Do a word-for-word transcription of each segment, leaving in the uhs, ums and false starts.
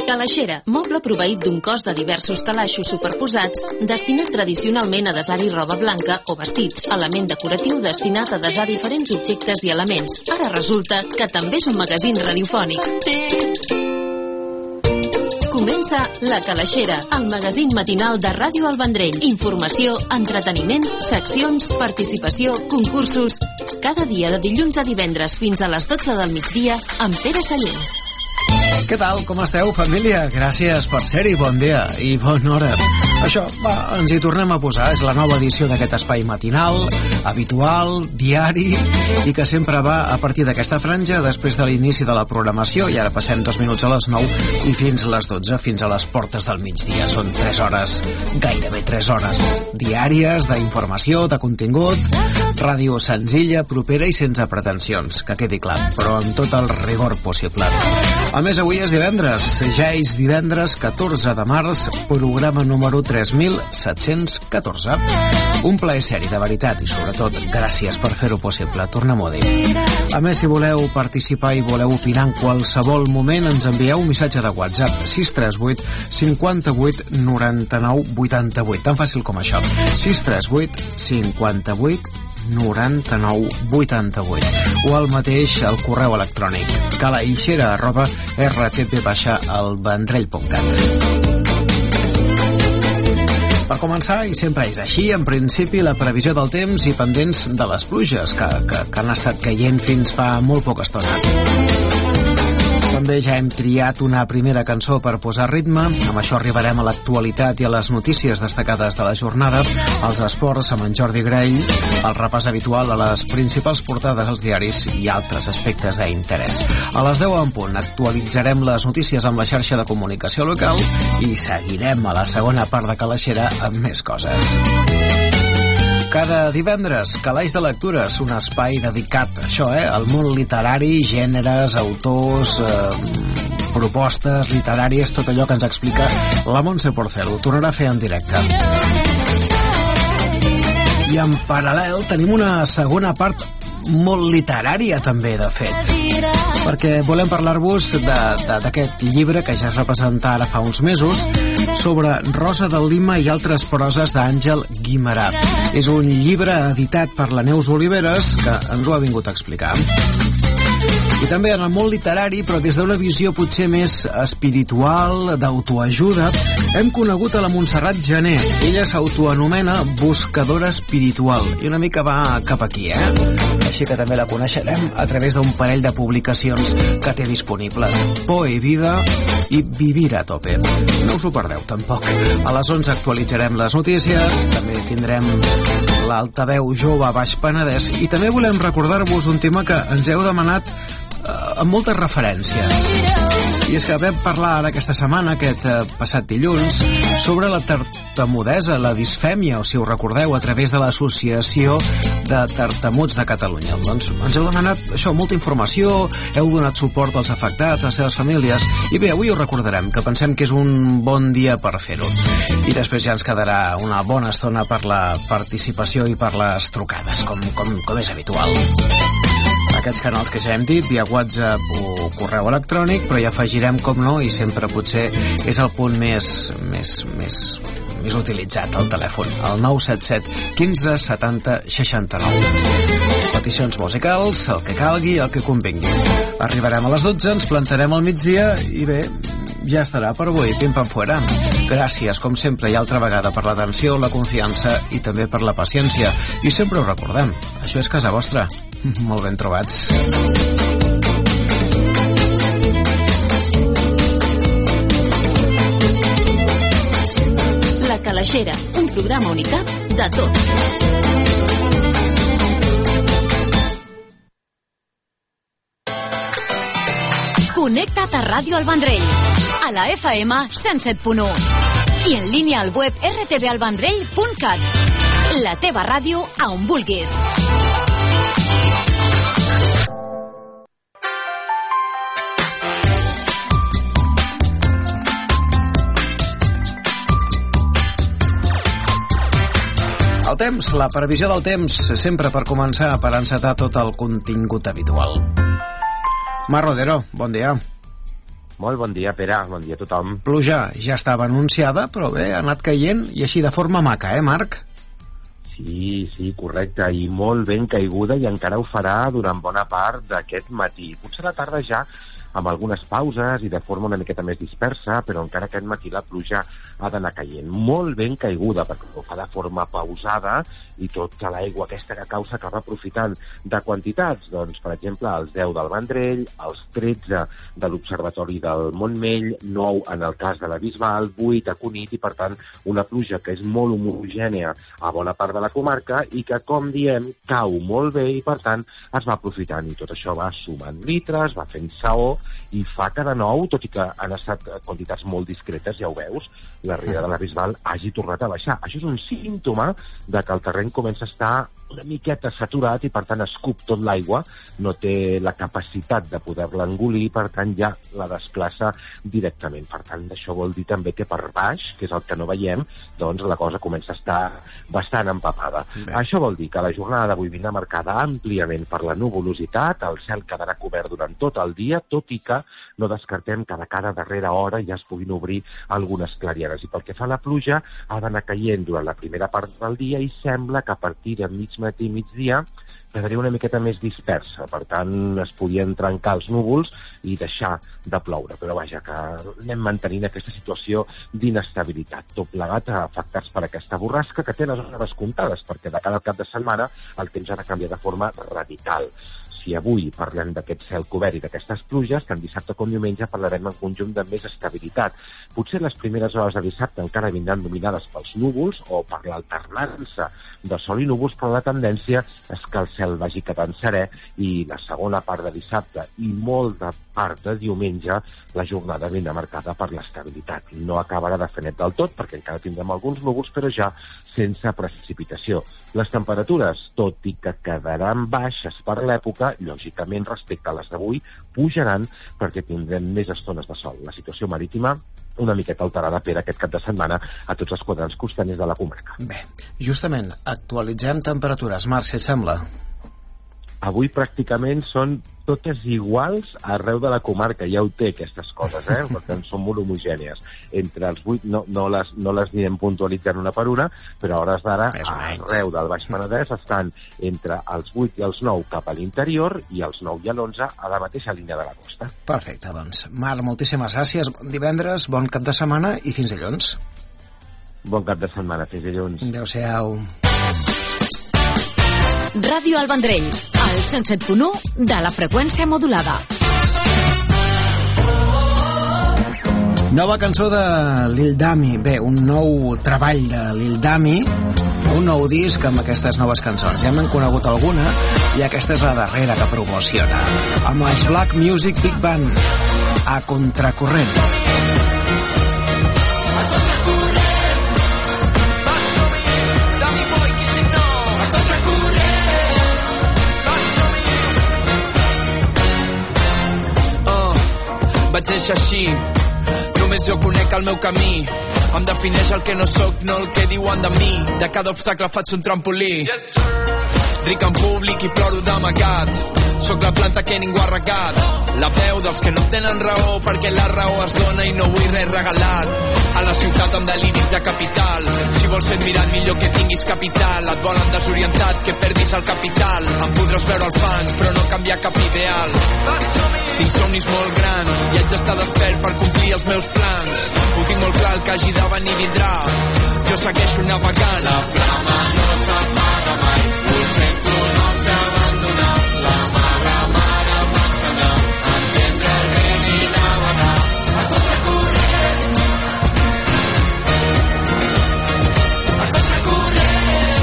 Calaixera, moble proveït d'un cos de diversos calaixos superposats, destinat tradicionalment a desar-hi roba blanca o vestits, element decoratiu destinat a desar diferents objectes i elements. Ara resulta que també és un magazín radiofònic. Comença La Calaixera, el magazín matinal de Ràdio El Vendrell. Informació, entreteniment, seccions, participació, concursos... Cada dia de dilluns a divendres fins a les dotze del migdia amb Pere Sallent. Què tal? Com esteu, família? Gràcies per ser-hi, bon dia i bona hora. Això, va, ens hi tornem a posar. És la nova edició d'aquest espai matinal, habitual, diari, i que sempre va a partir d'aquesta franja després de l'inici de la programació, i ara passem dos minuts a les nou i fins a les dotze, fins a les portes del migdia. Són tres hores, gairebé tres hores diàries d'informació, de contingut, ràdio senzilla, propera i sense pretensions, que quedi clar, però amb tot el rigor possible. A més, avui és divendres, ja és divendres catorze de març, programa número tres mil set-cents catorze. Un plaer seri, de veritat, i sobretot gràcies per fer-ho possible, tornem-ho a dir. A més, si voleu participar i voleu opinar en qualsevol moment, ens envieu un missatge de WhatsApp sis tres vuit cinquanta-vuit noranta-nou vuitanta-vuit, tan fàcil com això, sis tres vuit cinquanta-vuit noranta-nou vuitanta-vuit, o el mateix al correu electrònic calaixera arroba r t p el vendrell punt cat. Per començar, i sempre és així, en principi la previsió del temps i pendents de les pluges que, que, que han estat caient fins fa molt poca estona. També ja hem triat una primera cançó per posar ritme. Amb això arribarem a l'actualitat i a les notícies destacades de la jornada, als esports amb en Jordi Grell, el repàs habitual a les principals portades als diaris i altres aspectes d'interès. A les deu en punt actualitzarem les notícies amb la xarxa de comunicació local i seguirem a la segona part de Calaixera amb més coses. Cada divendres, Calaix de Lectures, un espai dedicat a això, eh, al món literari, gèneres, autors, eh, propostes literàries, tot allò que ens explica la Montse Porcel. Ho tornarà a fer en directe. I en paral·lel tenim una segona part molt literària també, de fet, perquè volem parlar-vos d'aquest llibre que ja es representa ara fa uns mesos, sobre Rosa de Lima i altres proses d'Àngel Guimerà. És un llibre editat per la Neus Oliveres que ens ho ha vingut a explicar. I també en el món literari, però des d'una visió potser més espiritual, d'autoajuda, hem conegut a la Montserrat Gené. Ella s'autoanomena buscadora espiritual i una mica va cap aquí, eh? Així que també la coneixerem a través d'un parell de publicacions que té disponibles: Poe Vida i Vivir a tope. No us ho perdeu, tampoc. A les onze actualitzarem les notícies, també tindrem l'altaveu jove a Baix Penedès i també volem recordar-vos un tema que ens heu demanat amb moltes referències. I és que vam parlar ara aquesta setmana, aquest eh, passat dilluns, sobre la tartamudesa, la disfèmia, o si ho recordeu, a través de l'Associació de Tartamuts de Catalunya. Doncs ens heu demanat això, molta informació, heu donat suport als afectats, a les seves famílies, i bé, avui ho recordarem, que pensem que és un bon dia per fer-ho. I després ja ens quedarà una bona estona per la participació i per les trucades, com, com, com és habitual. Aquests canals que ja hem dit, via WhatsApp o correu electrònic, però hi afegirem, com no, i sempre potser és el punt més, més, més, més utilitzat, el telèfon, el nou set set quinze setanta seixanta-nou. Peticions musicals, el que calgui, el que convingui. Arribarem a les dotze, ens plantarem al migdia i bé, ja estarà per avui, pim pam fuera. Gràcies, com sempre i altra vegada, per l'atenció, la confiança i també per la paciència. I sempre ho recordem, això és casa vostra. Molt ben trobats. La Calaixera, un programa unicat de tot. Connecta't a Ràdio El Vendrell, a la F M cent set punt u i en línia al web r t v el vendrell punt cat. La teva ràdio a on vulguis. El temps, la previsió del temps, sempre per començar, per encetar tot el contingut habitual. Mar Rodero, bon dia. Molt bon dia, Pere, bon dia a tothom. Pluja ja estava anunciada, però bé, ha anat caient i així de forma maca, eh, Marc? Sí, sí, correcte, i molt ben caiguda i encara ho farà durant bona part d'aquest matí. Potser a la tarda ja amb algunes pauses i de forma una miqueta més dispersa, però encara aquest matí la pluja ha d'anar caient. Molt ben caiguda, perquè ho fa de forma pausada i tota l'aigua aquesta que cau s'acaba aprofitant de quantitats. Doncs, per exemple, els deu del Vendrell, els tretze de l'Observatori del Montmell, nou en el cas de la Bisbal, vuit a Cunit, i per tant una pluja que és molt homogènia a bona part de la comarca i que, com diem, cau molt bé i per tant es va aprofitant, i tot això va sumant litres, va fent saó i fa que de nou, tot i que han estat quantitats molt discretes, ja ho veus, la riera de la Bisbal hagi tornat a baixar. Això és un símptoma de que el terreny comença a estar una miqueta saturat i per tant escup tot l'aigua, no té la capacitat de poder-la engolir, per tant ja la desplaça directament. Per tant, això vol dir també que per baix, que és el que no veiem, doncs la cosa comença a estar bastant empapada. Bé. Això vol dir que la jornada d'avui vindrà marcada àmpliament per la nuvolositat, el cel quedarà cobert durant tot el dia, tot i que no descartem que de cada darrera hora ja es puguin obrir algunes clarianes. I pel que fa a la pluja, ha d'anar caient durant la primera part del dia i sembla que a partir de mig matí i migdia quedaria una miqueta més dispersa. Per tant, es podien trencar els núvols i deixar de ploure. Però vaja, que anem mantenint aquesta situació d'inestabilitat. Tot plegat afectats per aquesta borrasca que té les hores comptades, perquè de cada cap de setmana el temps ha de canviar de forma radical. Si avui parlem d'aquest cel cobert i d'aquestes pluges, tant dissabte com diumenge parlarem en conjunt de més estabilitat. Potser les primeres hores de dissabte encara vindran dominades pels núvols o per l'alternança de sol i núvols, però la tendència és que el cel vagi quedant serè i la segona part de dissabte i molt de part de diumenge la jornada vindrà marcada per l'estabilitat. No acabarà de fer net del tot perquè encara tindrem alguns núvols, però ja sense precipitació. Les temperatures, tot i que quedaran baixes per l'època, lògicament respecte a les d'avui, pujaran perquè tindrem més estones de sol. La situació marítima una miqueta alterada per aquest cap de setmana a tots els quadrants costaners de la comarca. Bé, justament, actualitzem temperatures. Marc, si et sembla? Avui pràcticament són totes iguals arreu de la comarca, ja ho té aquestes coses, eh? Per tant, són molt homogènies. Entre els vuit, no, no, les, no les anirem puntualitzant una per una, però a hores d'ara, arreu del Baix Penedès estan entre els vuit i els nou cap a l'interior i els nou i l'onze a la mateixa línia de la costa. Perfecte, doncs. Marc, moltíssimes gràcies. Bon divendres, bon cap de setmana i fins dilluns. Bon cap de setmana, fins dilluns. Adéu-siau. Ràdio El Vendrell, al cent set punt u de la freqüència modulada. Nova cançó de Lil Dami. Bé, un nou treball de Lil Dami, un nou disc amb aquestes noves cançons. Ja m'han conegut alguna i aquesta és la darrera que promociona. Amb els Black Music Big Band, a contracorrent. Vaig néixer així, només jo conec el meu camí. Em defineix el que no sóc, no el que diuen de mi. De cada obstacle faig un trampolí. Ric en públic i ploro d'amagat. Sóc la planta que ningú ha regat. La veu dels que no tenen raó, perquè la raó es dona i no vull res regalat. A la ciutat amb deliris de capital. Si vols ser mirat millor que tinguis capital. Et volen desorientat, que perdis el capital. Em podràs veure el fang, però no canviar cap ideal. Tinc somnis molt grans i haig d'estar despert per complir els meus plans. Ho tinc molt clar, el que hagi de venir vindrà. Jo segueixo navegant. La flama no s'apaga mai. Ho sento, no s'ha abandonat. La mare mare m'ha ensenyat a entendre el vent i navegar a contracorrent. A contracorrent.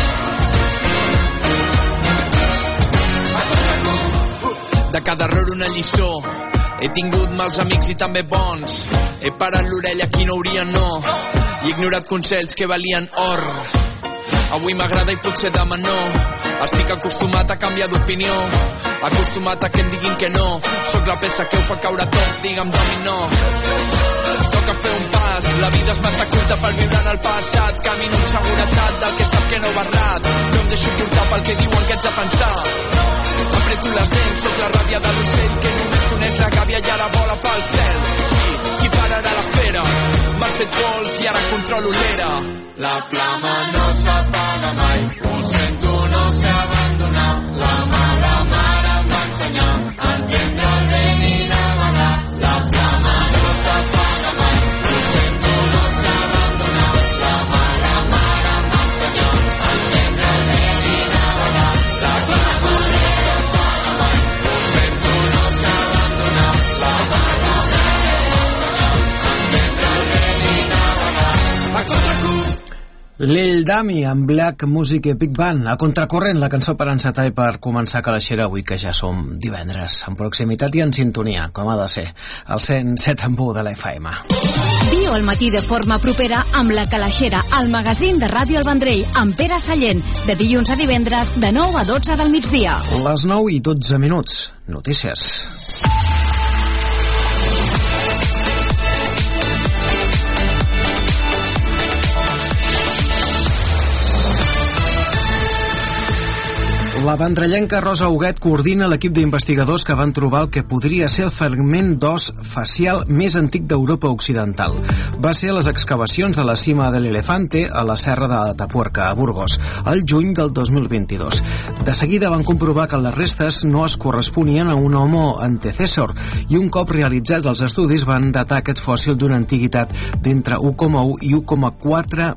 A contracorrent. De cada error una lliçó. He tingut mals amics i també bons. He parat l'orella a qui no hauria no. I ignorat consells que valien or. Avui m'agrada i potser demà no. Estic acostumat a canviar d'opinió. Acostumat a que em diguin que no. Sóc la peça que ho fa caure tot, digue'm dominó. Toca fer un pas. La vida és massa curta per viure en el passat. Camino amb seguretat del que sap que no va errat. No em deixo portar pel que diuen que ets a pensar. Apreto les dents, sóc la ràbia de l'ocell que només coneix la gàbia i ara vola pel cel. Sí, set vols i ara controlo l'era. La flama no s'apaga mai, ho sento, no sé abandonar. La mala mare em va ensenyar a entendre el vent i navegar. La flama no s'apaga mai, ho sento, no sé abandonar. La mala mare em va ensenyar a entendre el vent i navegar. La flama no s'apaga mai, ho sento, no sé abandonar. La mala mare em va ensenyar a entendre el vent i navegar. A contracur Lil Dami amb Black Music Big Band, a contracorrent, la cançó per encetar i per començar Calaixera avui que ja som divendres, en proximitat i en sintonia, com ha de ser, el cent set coma u de la F M. Viu al matí de forma propera amb la Calaixera, el magazín de Ràdio El Vendrell, amb Pere Sallent, de dilluns a divendres, de nou a dotze del migdia. Les nou i dotze minuts. Notícies. La vendrellenca Rosa Huguet coordina l'equip d'investigadors que van trobar el que podria ser el fragment d'os facial més antic d'Europa Occidental. Va ser a les excavacions de la cima de l'Elefante a la serra de Atapuerca, a Burgos, al juny del dos mil vint-i-dos. De seguida van comprovar que les restes no es corresponien a un homo antecessor i un cop realitzats els estudis van datar aquest fòssil d'una antiguitat d'entre u coma u i u coma quatre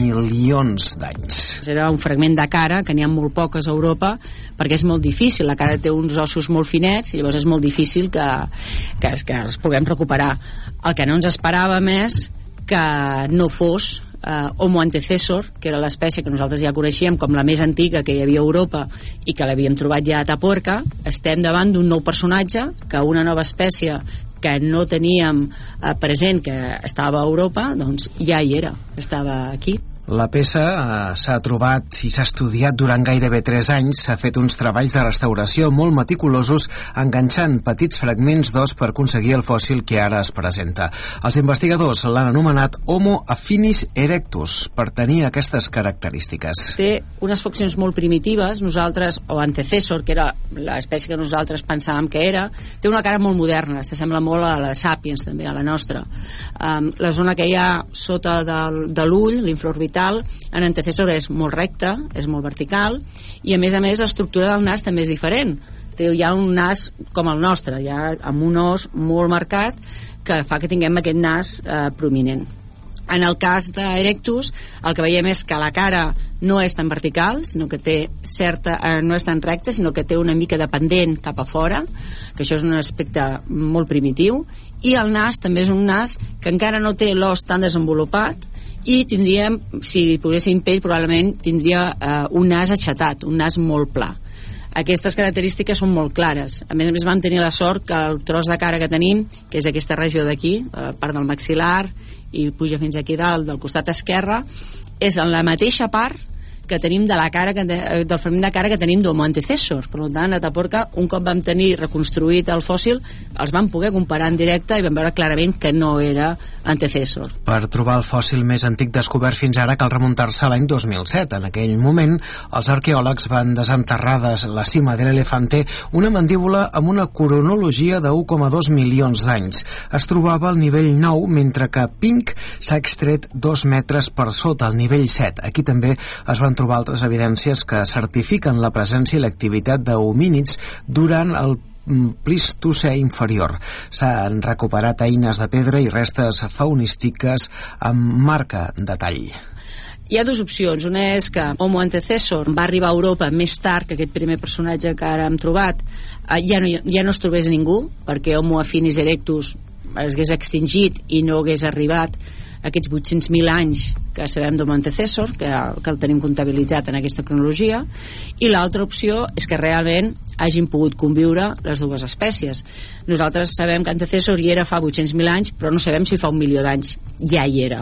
milions d'anys. Era un fragment de cara, que n'hi ha molt poques a Europa, perquè és molt difícil, la cara té uns ossos molt finets i llavors és molt difícil que, que, que els puguem recuperar. El que no ens esperàvem és que no fos eh, Homo antecessor, que era l'espècie que nosaltres ja coneixíem com la més antiga que hi havia a Europa i que l'havíem trobat ja a Atapuerca. Estem davant d'un nou personatge, que una nova espècie que no teníem eh, present que estava a Europa, doncs ja hi era, estava aquí. La peça eh, s'ha trobat i s'ha estudiat durant gairebé tres anys. S'ha fet uns treballs de restauració molt meticulosos, enganxant petits fragments d'os per aconseguir el fòssil que ara es presenta. Els investigadors l'han anomenat Homo affinis erectus per tenir aquestes característiques. Té unes faccions molt primitives. Nosaltres, o antecessor, que era l'espècie que nosaltres pensàvem que era, té una cara molt moderna, s'assembla molt a la Sapiens també, a la nostra. Um, la zona que hi ha sota del, de l'ull, l'infraorbital, en antecessor és molt recta, és molt vertical, i a més a més l'estructura del nas també és diferent. Hi ha un nas com el nostre, hi ha amb un os molt marcat que fa que tinguem aquest nas eh, prominent. En el cas d'Erectus, el que veiem és que la cara no és tan vertical, sinó que té certa, eh, no és tan recta, sinó que té una mica de pendent cap a fora, que això és un aspecte molt primitiu, i el nas també és un nas que encara no té l'os tan desenvolupat, i tindríem, si poséssim pell, probablement tindria eh, un nas aixetat, un nas molt pla. Aquestes característiques són molt clares. A més a més vam tenir la sort que el tros de cara que tenim, que és aquesta regió d'aquí, eh, part del maxil·lar i puja fins aquí dalt del costat esquerre, és en la mateixa part que tenim de la cara que, del fragment de cara que tenim d'Homo antecessor. Per tant, a Atapuerca, un cop vam tenir reconstruït el fòssil, els vam poder comparar en directe i vam veure clarament que no era antecessor. Per trobar el fòssil més antic descobert fins ara cal remuntar-se a l'any dos mil set. En aquell moment, els arqueòlegs van desenterrar de la cima de l'Elefante una mandíbula amb una cronologia de u coma dos milions d'anys. Es trobava al nivell nou, mentre que Pink s'ha extret dos metres per sota, al nivell set. Aquí també es van trobar altres evidències que certifiquen la presència i l'activitat d'homínids durant el Plistocè inferior. S'han recuperat eines de pedra i restes faunístiques amb marca de tall. Hi ha dues opcions. Una és que Homo antecessor va arribar a Europa més tard que aquest primer personatge que ara hem trobat. Ja no, ja no es trobés ningú, perquè Homo affinis erectus es hagués extingit i no hagués arribat aquests vuit-cents mil anys que sabem d'Homo antecessor, que, que el tenim comptabilitzat en aquesta cronologia, i l'altra opció és que realment hagin pogut conviure les dues espècies. Nosaltres sabem que antecessor hi era fa vuit-cents mil anys, però no sabem si fa un milió d'anys ja hi era.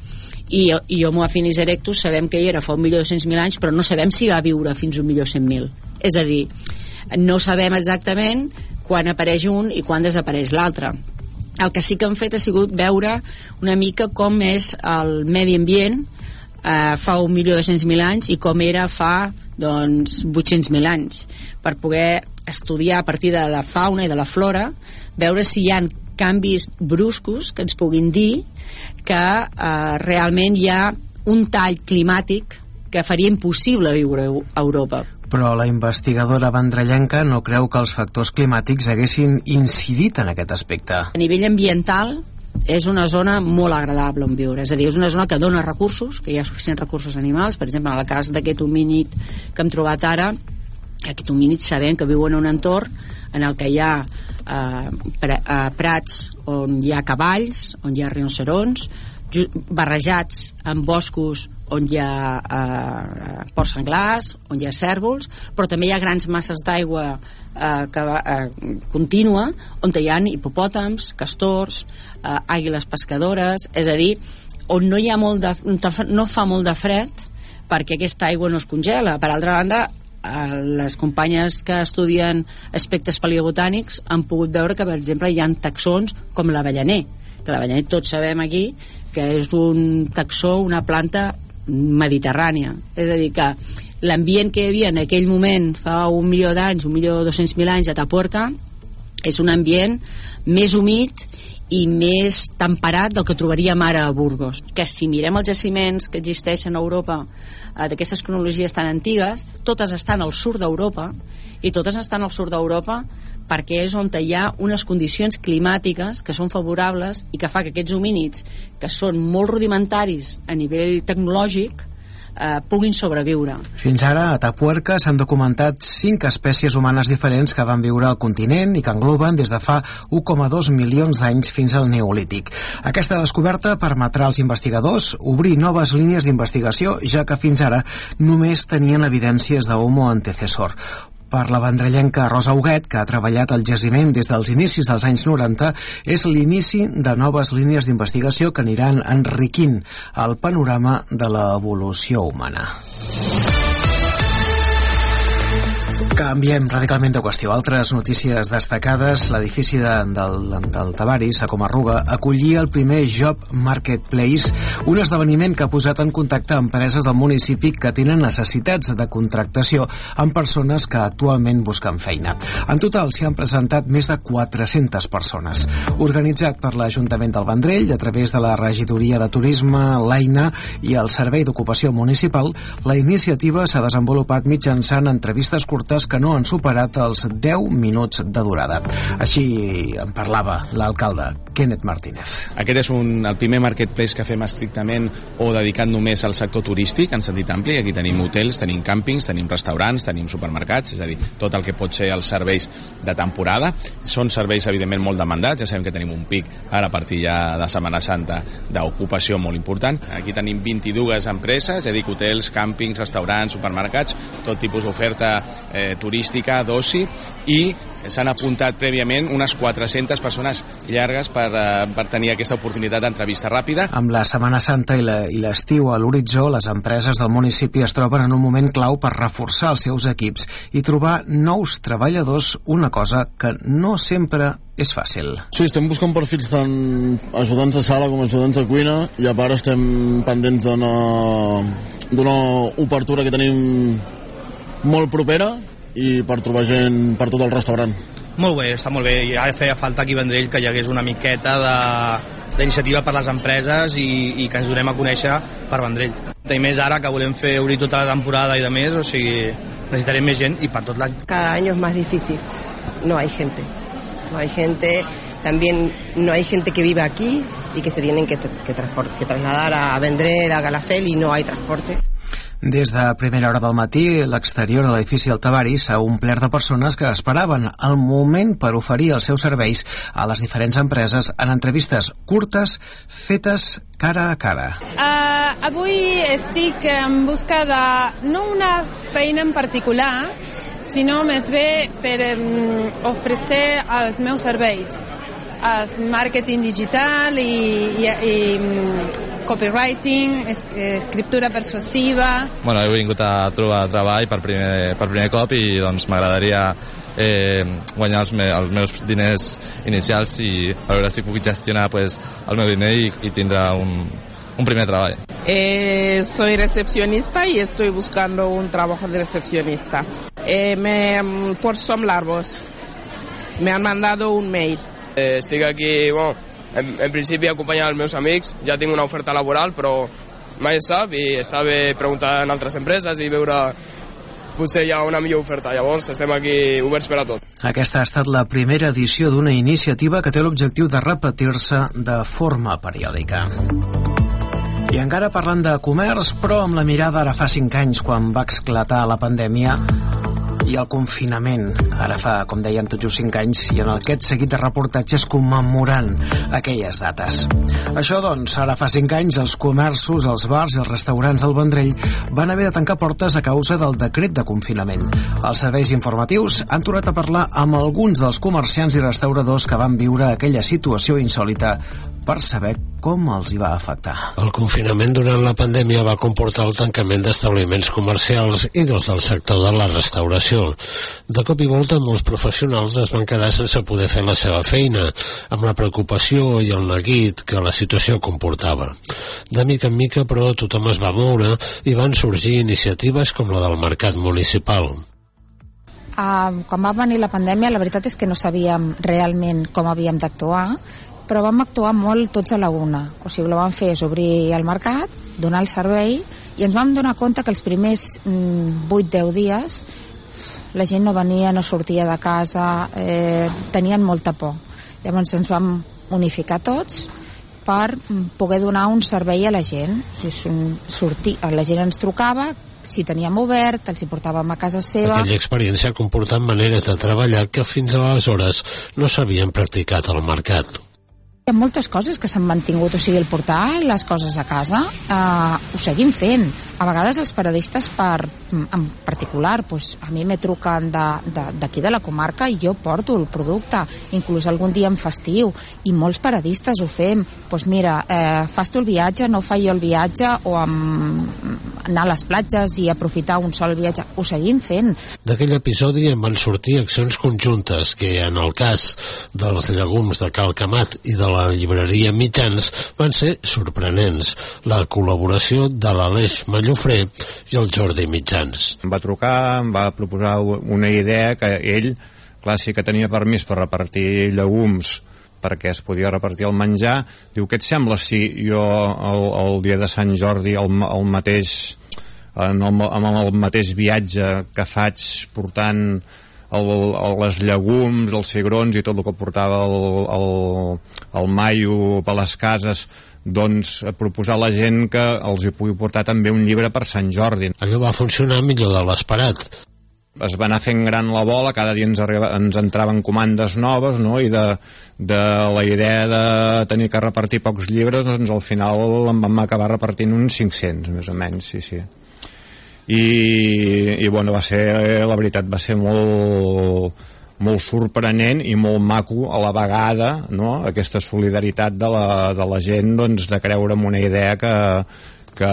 I, i Homo affinis erectus sabem que hi era fa un milió dos-cents mil anys, però no sabem si va viure fins a un milió cent mil. És a dir, no sabem exactament quan apareix un i quan desapareix l'altre. El que sí que hem fet ha sigut veure una mica com és el medi ambient eh, fa un milió dos-cents mil anys i com era fa doncs, vuit-cents mil anys, per poder estudiar a partir de la fauna i de la flora, veure si hi ha canvis bruscos que ens puguin dir que eh, realment hi ha un tall climàtic que faria impossible viure a Europa. Però la investigadora vendrellenca no creu que els factors climàtics haguessin incidit en aquest aspecte. A nivell ambiental és una zona molt agradable on viure, és a dir, és una zona que dona recursos, que hi ha suficients recursos animals. Per exemple, en el cas d'aquest homínid que hem trobat ara, aquest homínid sabem que viu en un entorn en el que hi ha eh, pra, eh, prats on hi ha cavalls, on hi ha rinocerons, barrejats amb boscos on hi ha eh, porcs senglars, on hi ha cérvols, però també hi ha grans masses d'aigua eh, que va, eh, contínua, on hi ha hipopòtams, castors, eh, àguiles pescadores, és a dir, on no hi ha molt de, no fa molt de fred perquè aquesta aigua no es congela. Per altra banda, eh, les companyes que estudien aspectes paleobotànics han pogut veure que, per exemple, hi ha taxons com l'avellaner, que l'avellaner tots sabem aquí que és un taxó, una planta mediterrània, és a dir que l'ambient que hi havia en aquell moment fa un milió d'anys, un milió dos-cents mil anys a Atapuerca és un ambient més humit i més temperat del que trobaríem ara a Burgos, que si mirem els jaciments que existeixen a Europa eh, d'aquestes cronologies tan antigues, totes estan al sud d'Europa, i totes estan al sud d'Europa perquè és on hi ha unes condicions climàtiques que són favorables i que fa que aquests homínids, que són molt rudimentaris a nivell tecnològic, eh, puguin sobreviure. Fins ara, a Atapuerca s'han documentat cinc espècies humanes diferents que van viure al continent i que engloben des de fa u coma dos milions d'anys fins al Neolític. Aquesta descoberta permetrà als investigadors obrir noves línies d'investigació, ja que fins ara només tenien evidències d'Homo antecessor. Per la vendrellenca Rosa Huguet, que ha treballat al jaciment des dels inicis dels anys noranta, és l'inici de noves línies d'investigació que aniran enriquint el panorama de l'evolució humana. Canviem radicalment de qüestió. Altres notícies destacades. L'edifici de, del, del Tavaris, a Comarruga, acollia el primer Job Marketplace, un esdeveniment que ha posat en contacte empreses del municipi que tenen necessitats de contractació amb persones que actualment busquen feina. En total s'hi han presentat més de quatre-centes persones. Organitzat per l'Ajuntament del Vendrell, a través de la Regidoria de Turisme, l'Eina i el Servei d'Ocupació Municipal, la iniciativa s'ha desenvolupat mitjançant entrevistes curtes que no han superat els deu minuts de durada. Així en parlava l'alcalde Kenneth Martínez. Aquest és un, el primer marketplace que fem estrictament o dedicat només al sector turístic, en sentit ampli. Aquí tenim hotels, tenim càmpings, tenim restaurants, tenim supermercats, és a dir, tot el que pot ser els serveis de temporada. Són serveis, evidentment, molt demandats. Ja sabem que tenim un pic ara a partir ja de Setmana Santa d'ocupació molt important. Aquí tenim vint-i-dues empreses, ja dic, hotels, càmpings, restaurants, supermercats, tot tipus d'oferta eh, turística, d'oci, i s'han apuntat prèviament unes quatre-centes persones llargues per, uh, per tenir aquesta oportunitat d'entrevista ràpida. Amb la Setmana Santa i l'estiu a l'horitzó, les empreses del municipi es troben en un moment clau per reforçar els seus equips i trobar nous treballadors, una cosa que no sempre és fàcil. Sí, estem buscant perfils tant ajudants de sala com ajudants de cuina, i a part estem pendents d'una obertura que tenim molt propera i per trobar gent per tot el restaurant. Molt bé, està molt bé. Ja feia falta aquí a Vendrell que hi hagués una miqueta d'iniciativa per les empreses i, i que ens donem a conèixer per Vendrell. I més ara que volem fer obrir tota la temporada i de més, o sigui, necessitarem més gent i per tot l'any. Cada any és més difícil. No hay gente. No hay gente. También no hay gente que vive aquí y que se tienen que, que, que trasladar a Vendrell, a Calafell, y no hay transporte. Des de primera hora del matí, l'exterior de l'edifici del Tavaris s'ha omplert de persones que esperaven el moment per oferir els seus serveis a les diferents empreses en entrevistes curtes fetes cara a cara. Uh, avui estic en busca de no una feina en particular, sinó més bé per um, oferir els meus serveis. El màrqueting digital i, i, i copywriting, es, escriptura persuasiva. Bueno, he vingut a trobar treball per primer, per primer cop i doncs m'agradaria eh, guanyar els, me, els meus diners inicials i a veure si puc gestionar pues, el meu diner i, i tindre un, un primer treball. Eh, soy recepcionista y estoy buscando un trabajo de recepcionista. Eh, me, por Som Larvos me han mandado un mail Eh, estic aquí, bueno, en, en principi acompanyant els meus amics, ja tinc una oferta laboral, però mai es sap i està bé preguntar en altres empreses i veure potser hi ha una millor oferta. Llavors estem aquí oberts per a tot. Aquesta ha estat la primera edició d'una iniciativa que té l'objectiu de repetir-se de forma periòdica. I encara parlant de comerç, però amb la mirada ara fa cinc anys, quan va esclatar la pandèmia i el confinament, ara fa, com dèiem, tot just cinc anys, i en aquest seguit de reportatges commemorant aquelles dates. Això, doncs, ara fa cinc anys, els comerços, els bars i els restaurants del Vendrell van haver de tancar portes a causa del decret de confinament. Els serveis informatius han tornat a parlar amb alguns dels comerciants i restauradors que van viure aquella situació insòlita per saber com els hi va afectar. El confinament durant la pandèmia va comportar el tancament d'establiments comercials i dels del sector de la restauració. De cop i volta, molts professionals es van quedar sense poder fer la seva feina, amb la preocupació i el neguit que la situació comportava. De mica en mica, però, tothom es va moure i van sorgir iniciatives com la del mercat municipal. Uh, quan va venir la pandèmia, la veritat és que no sabíem realment com havíem d'actuar, però vam actuar molt tots a la una. O sigui, el que vam fer és obrir el mercat, donar el servei, i ens vam donar compte que els primers vuit a deu dies la gent no venia, no sortia de casa, eh, tenien molta por. Llavors ens vam unificar tots per poder donar un servei a la gent. O sigui, sortir, la gent ens trucava, si teníem obert, els hi portàvem a casa seva. Aquella experiència ha comportat maneres de treballar que fins aleshores no s'havien practicat al mercat. Hi ha moltes coses que s'han mantingut, o sigui, el portar les coses a casa eh, ho seguim fent. A vegades els periodistes per, en particular, doncs, a mi me truquen d'aquí de, de la comarca i jo porto el producte, inclús algun dia en festiu, i molts periodistes ho fem. Doncs mira, eh, fas tu el viatge, no fa jo el viatge, o amb anar a les platges i aprofitar un sol viatge, ho seguim fent. D'aquell episodi en van sortir accions conjuntes que, en el cas dels llegums de Cal Camat i de la llibreria Mitjans, van ser sorprenents. La col·laboració de l'Aleix Mallofré i el Jordi Mitjans. Em va trucar, em va proposar una idea que ell, clar, sí que tenia permís per repartir llegums perquè es podia repartir el menjar. Diu, què et sembla si jo el, el dia de Sant Jordi el, el mateix, en el, amb el mateix viatge que faig portant el, el, les llegums, els cigrons i tot el que portava el, el, el maio per les cases, doncs proposar a la gent que els hi pugui portar també un llibre per Sant Jordi. Allò va funcionar millor de l'esperat. Es va anar fent gran la bola, cada dia ens, arriba, ens entraven comandes noves, no? I de, de la idea de tenir que repartir pocs llibres, doncs al final en vam acabar repartint uns cinc-cents, més o menys, sí, sí. I, i bueno, va ser, la veritat, va ser molt, molt sorprenent i molt maco a la vegada, no? Aquesta solidaritat de la, de la gent, doncs, de creure en una idea que, que,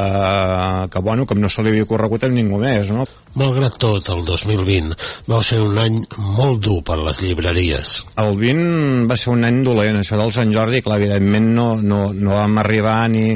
que, bueno, que no se li havia corregut a ningú més, no? Malgrat tot, el dos mil vint va ser un any molt dur per les llibreries. El vint va ser un any dolent, això del Sant Jordi, clar, evidentment no, no, no vam arribar ni,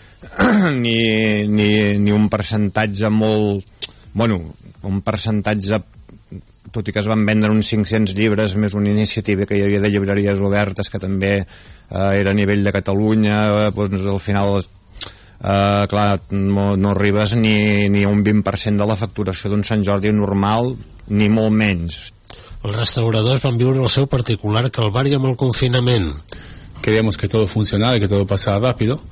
ni, ni, ni un percentatge molt... Bueno, un percentatge, tot i que es van vendre uns cinc-cents llibres, més una iniciativa que hi havia de llibreries obertes, que també eh, era a nivell de Catalunya, eh, doncs al final... Uh, clar, no, no arribes ni, ni a un vint per cent de la facturació d'un Sant Jordi normal, ni molt menys. Els restauradors van viure el seu particular calvari amb el confinament. Queríamos que todo funcionara y que todo pasara rápido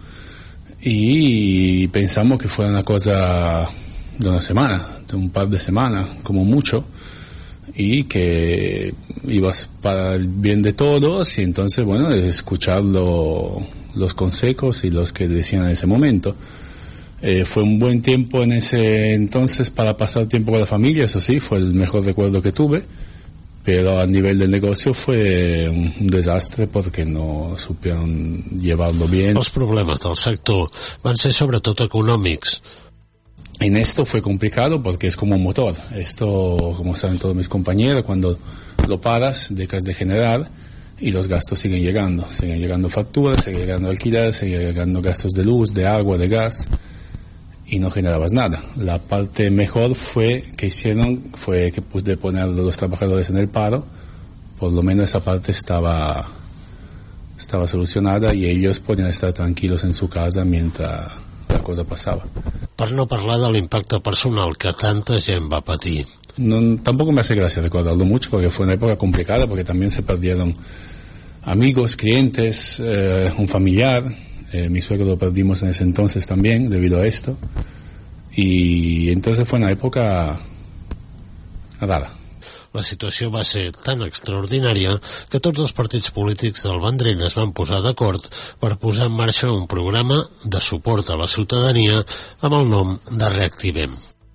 y pensamos que fuera una cosa de una semana, de un par de semanas como mucho, y que ibas para el bien de todos, y entonces, bueno, escucharlo, los consejos y los que decían en ese momento. Eh, fue un buen tiempo en ese entonces para pasar tiempo con la familia, eso sí, fue el mejor recuerdo que tuve, pero a nivel del negocio fue un desastre porque no supieron llevarlo bien. Els problemes del sector van ser sobretot econòmics. En esto fue complicado porque es como un motor. Esto, como saben todos mis compañeros, cuando lo paras, dejas de generar y los gastos siguen llegando. Siguen llegando facturas, siguen llegando alquiler, siguen llegando gastos de luz, de agua, de gas, y no generabas nada. La parte mejor fue que hicieron fue que pude poner a los trabajadores en el paro por lo menos esa parte estaba, estaba solucionada y ellos podían estar tranquilos en su casa mientras la cosa pasaba. Per no parlar de l'impacte personal que tanta gent va patir. No, tampoco me hace gracia recordarlo mucho porque fue una época complicada, porque también se perdieron amigos, clientes, eh, un familiar. Eh, mi suegro lo perdimos en ese entonces también debido a esto. Y entonces fue una época rara. La situació va ser tan extraordinària que tots els partits polítics del Vendrell es van posar d'acord per posar en marxa un programa de suport a la ciutadania amb el nom de Reactivem.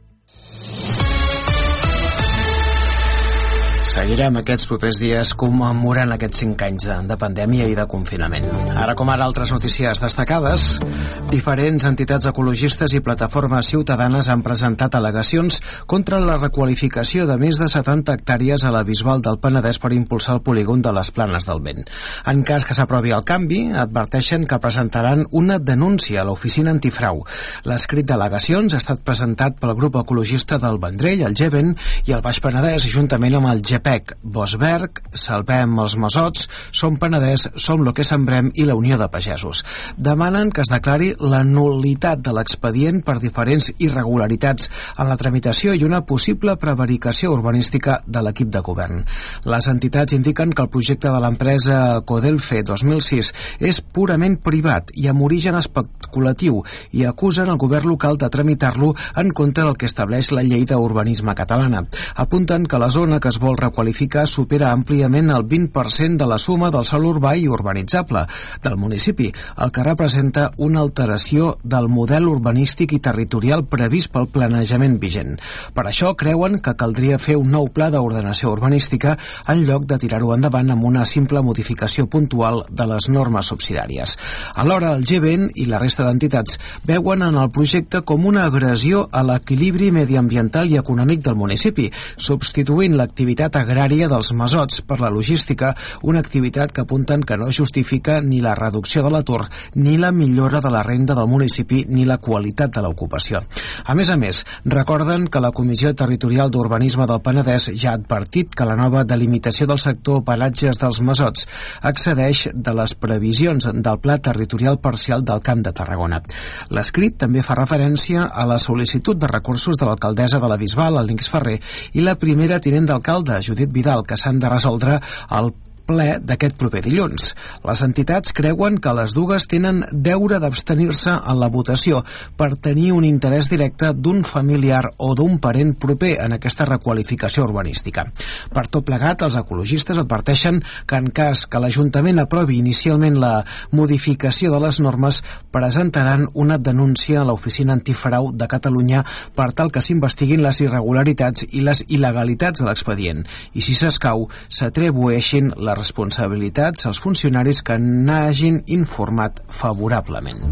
Seguirem aquests propers dies commemorant aquests cinc anys de, de pandèmia i de confinament. Ara com ara altres notícies destacades, diferents entitats ecologistes i plataformes ciutadanes han presentat al·legacions contra la requalificació de més de setanta hectàrees a la Bisbal del Penedès per impulsar el polígon de les Planes del Vent. En cas que s'aprovi el canvi, adverteixen que presentaran una denúncia a l'oficina antifrau. L'escrit d'al·legacions ha estat presentat pel grup ecologista del Vendrell, el Geven, i el Baix Penedès, juntament amb el G P E C, Bosberg, Salvem els Masots, Som Penedès, Som lo que sembrem i la Unió de Pagesos. Demanen que es declari la nul·litat de l'expedient per diferents irregularitats en la tramitació i una possible prevaricació urbanística de l'equip de govern. Les entitats indiquen que el projecte de l'empresa Codelfe dos mil sis és purament privat i amb origen especulatiu i acusen el govern local de tramitar-lo en contra del que estableix la llei d'urbanisme catalana. Apunten que la zona que es vol requalificar supera àmpliament el vint per cent de la suma del sòl urbà i urbanitzable del municipi, el que representa una alteració del model urbanístic i territorial previst pel planejament vigent. Per això creuen que caldria fer un nou pla d'ordenació urbanística en lloc de tirar-ho endavant amb una simple modificació puntual de les normes subsidiàries. Alhora, el G V E N i la resta d'entitats veuen en el projecte com una agressió a l'equilibri mediambiental i econòmic del municipi, substituint l'activitat agrària dels masots per la logística, una activitat que apunten que no justifica ni la reducció de l'atur, ni la millora de la renda del municipi, ni la qualitat de l'ocupació. A més a més, recorden que la Comissió Territorial d'Urbanisme del Penedès ja ha advertit que la nova delimitació del sector paratges dels masots excedeix de les previsions del Pla Territorial Parcial del Camp de Tarragona. L'escrit també fa referència a la sol·licitud de recursos de l'alcaldessa de la Bisbal, el Nix Ferrer, i la primera tinent d'alcalde, Judit Vidal, que s'han de resoldre al ple d'aquest proper dilluns. Les entitats creuen que les dues tenen deure d'abstenir-se en la votació per tenir un interès directe d'un familiar o d'un parent proper en aquesta requalificació urbanística. Per tot plegat, els ecologistes adverteixen que en cas que l'Ajuntament aprovi inicialment la modificació de les normes, presentaran una denúncia a l'Oficina Antifrau de Catalunya per tal que s'investiguin les irregularitats i les il·legalitats de l'expedient i, si s'escau, s'atribueixin les responsabilitats als funcionaris que n'hagin informat favorablement.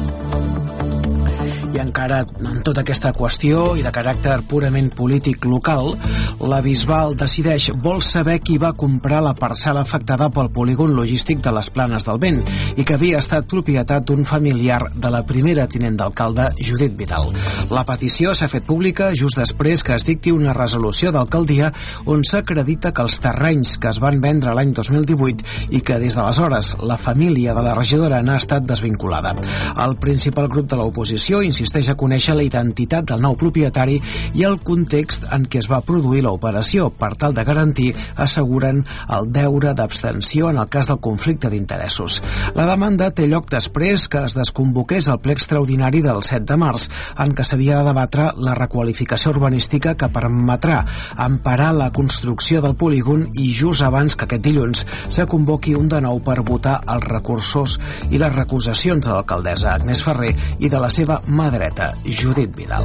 I encara en tota aquesta qüestió i de caràcter purament polític local, la Bisbal decideix vol saber qui va comprar la parcel·la afectada pel polígon logístic de les Planes del Vent i que havia estat propietat d'un familiar de la primera tinent d'alcalde, Judit Vidal. La petició s'ha fet pública just després que es dicti una resolució d'alcaldia on s'acredita que els terrenys que es van vendre l'any dos mil divuit i que des d'aleshores la família de la regidora n'ha estat desvinculada. El principal grup de l'oposició insisteix a conèixer la identitat del nou propietari i el context en què es va produir l'operació per tal de garantir, asseguren, el deure d'abstenció en el cas del conflicte d'interessos. La demanda té lloc després que es desconvoqués el ple extraordinari del set de març, en què s'havia de debatre la requalificació urbanística que permetrà emparar la construcció del polígon i just abans que aquest dilluns se convoqui un de nou per votar els recursos i les recusacions de l'alcaldessa Agnès Ferrer i de la seva mà dreta, Judit Vidal.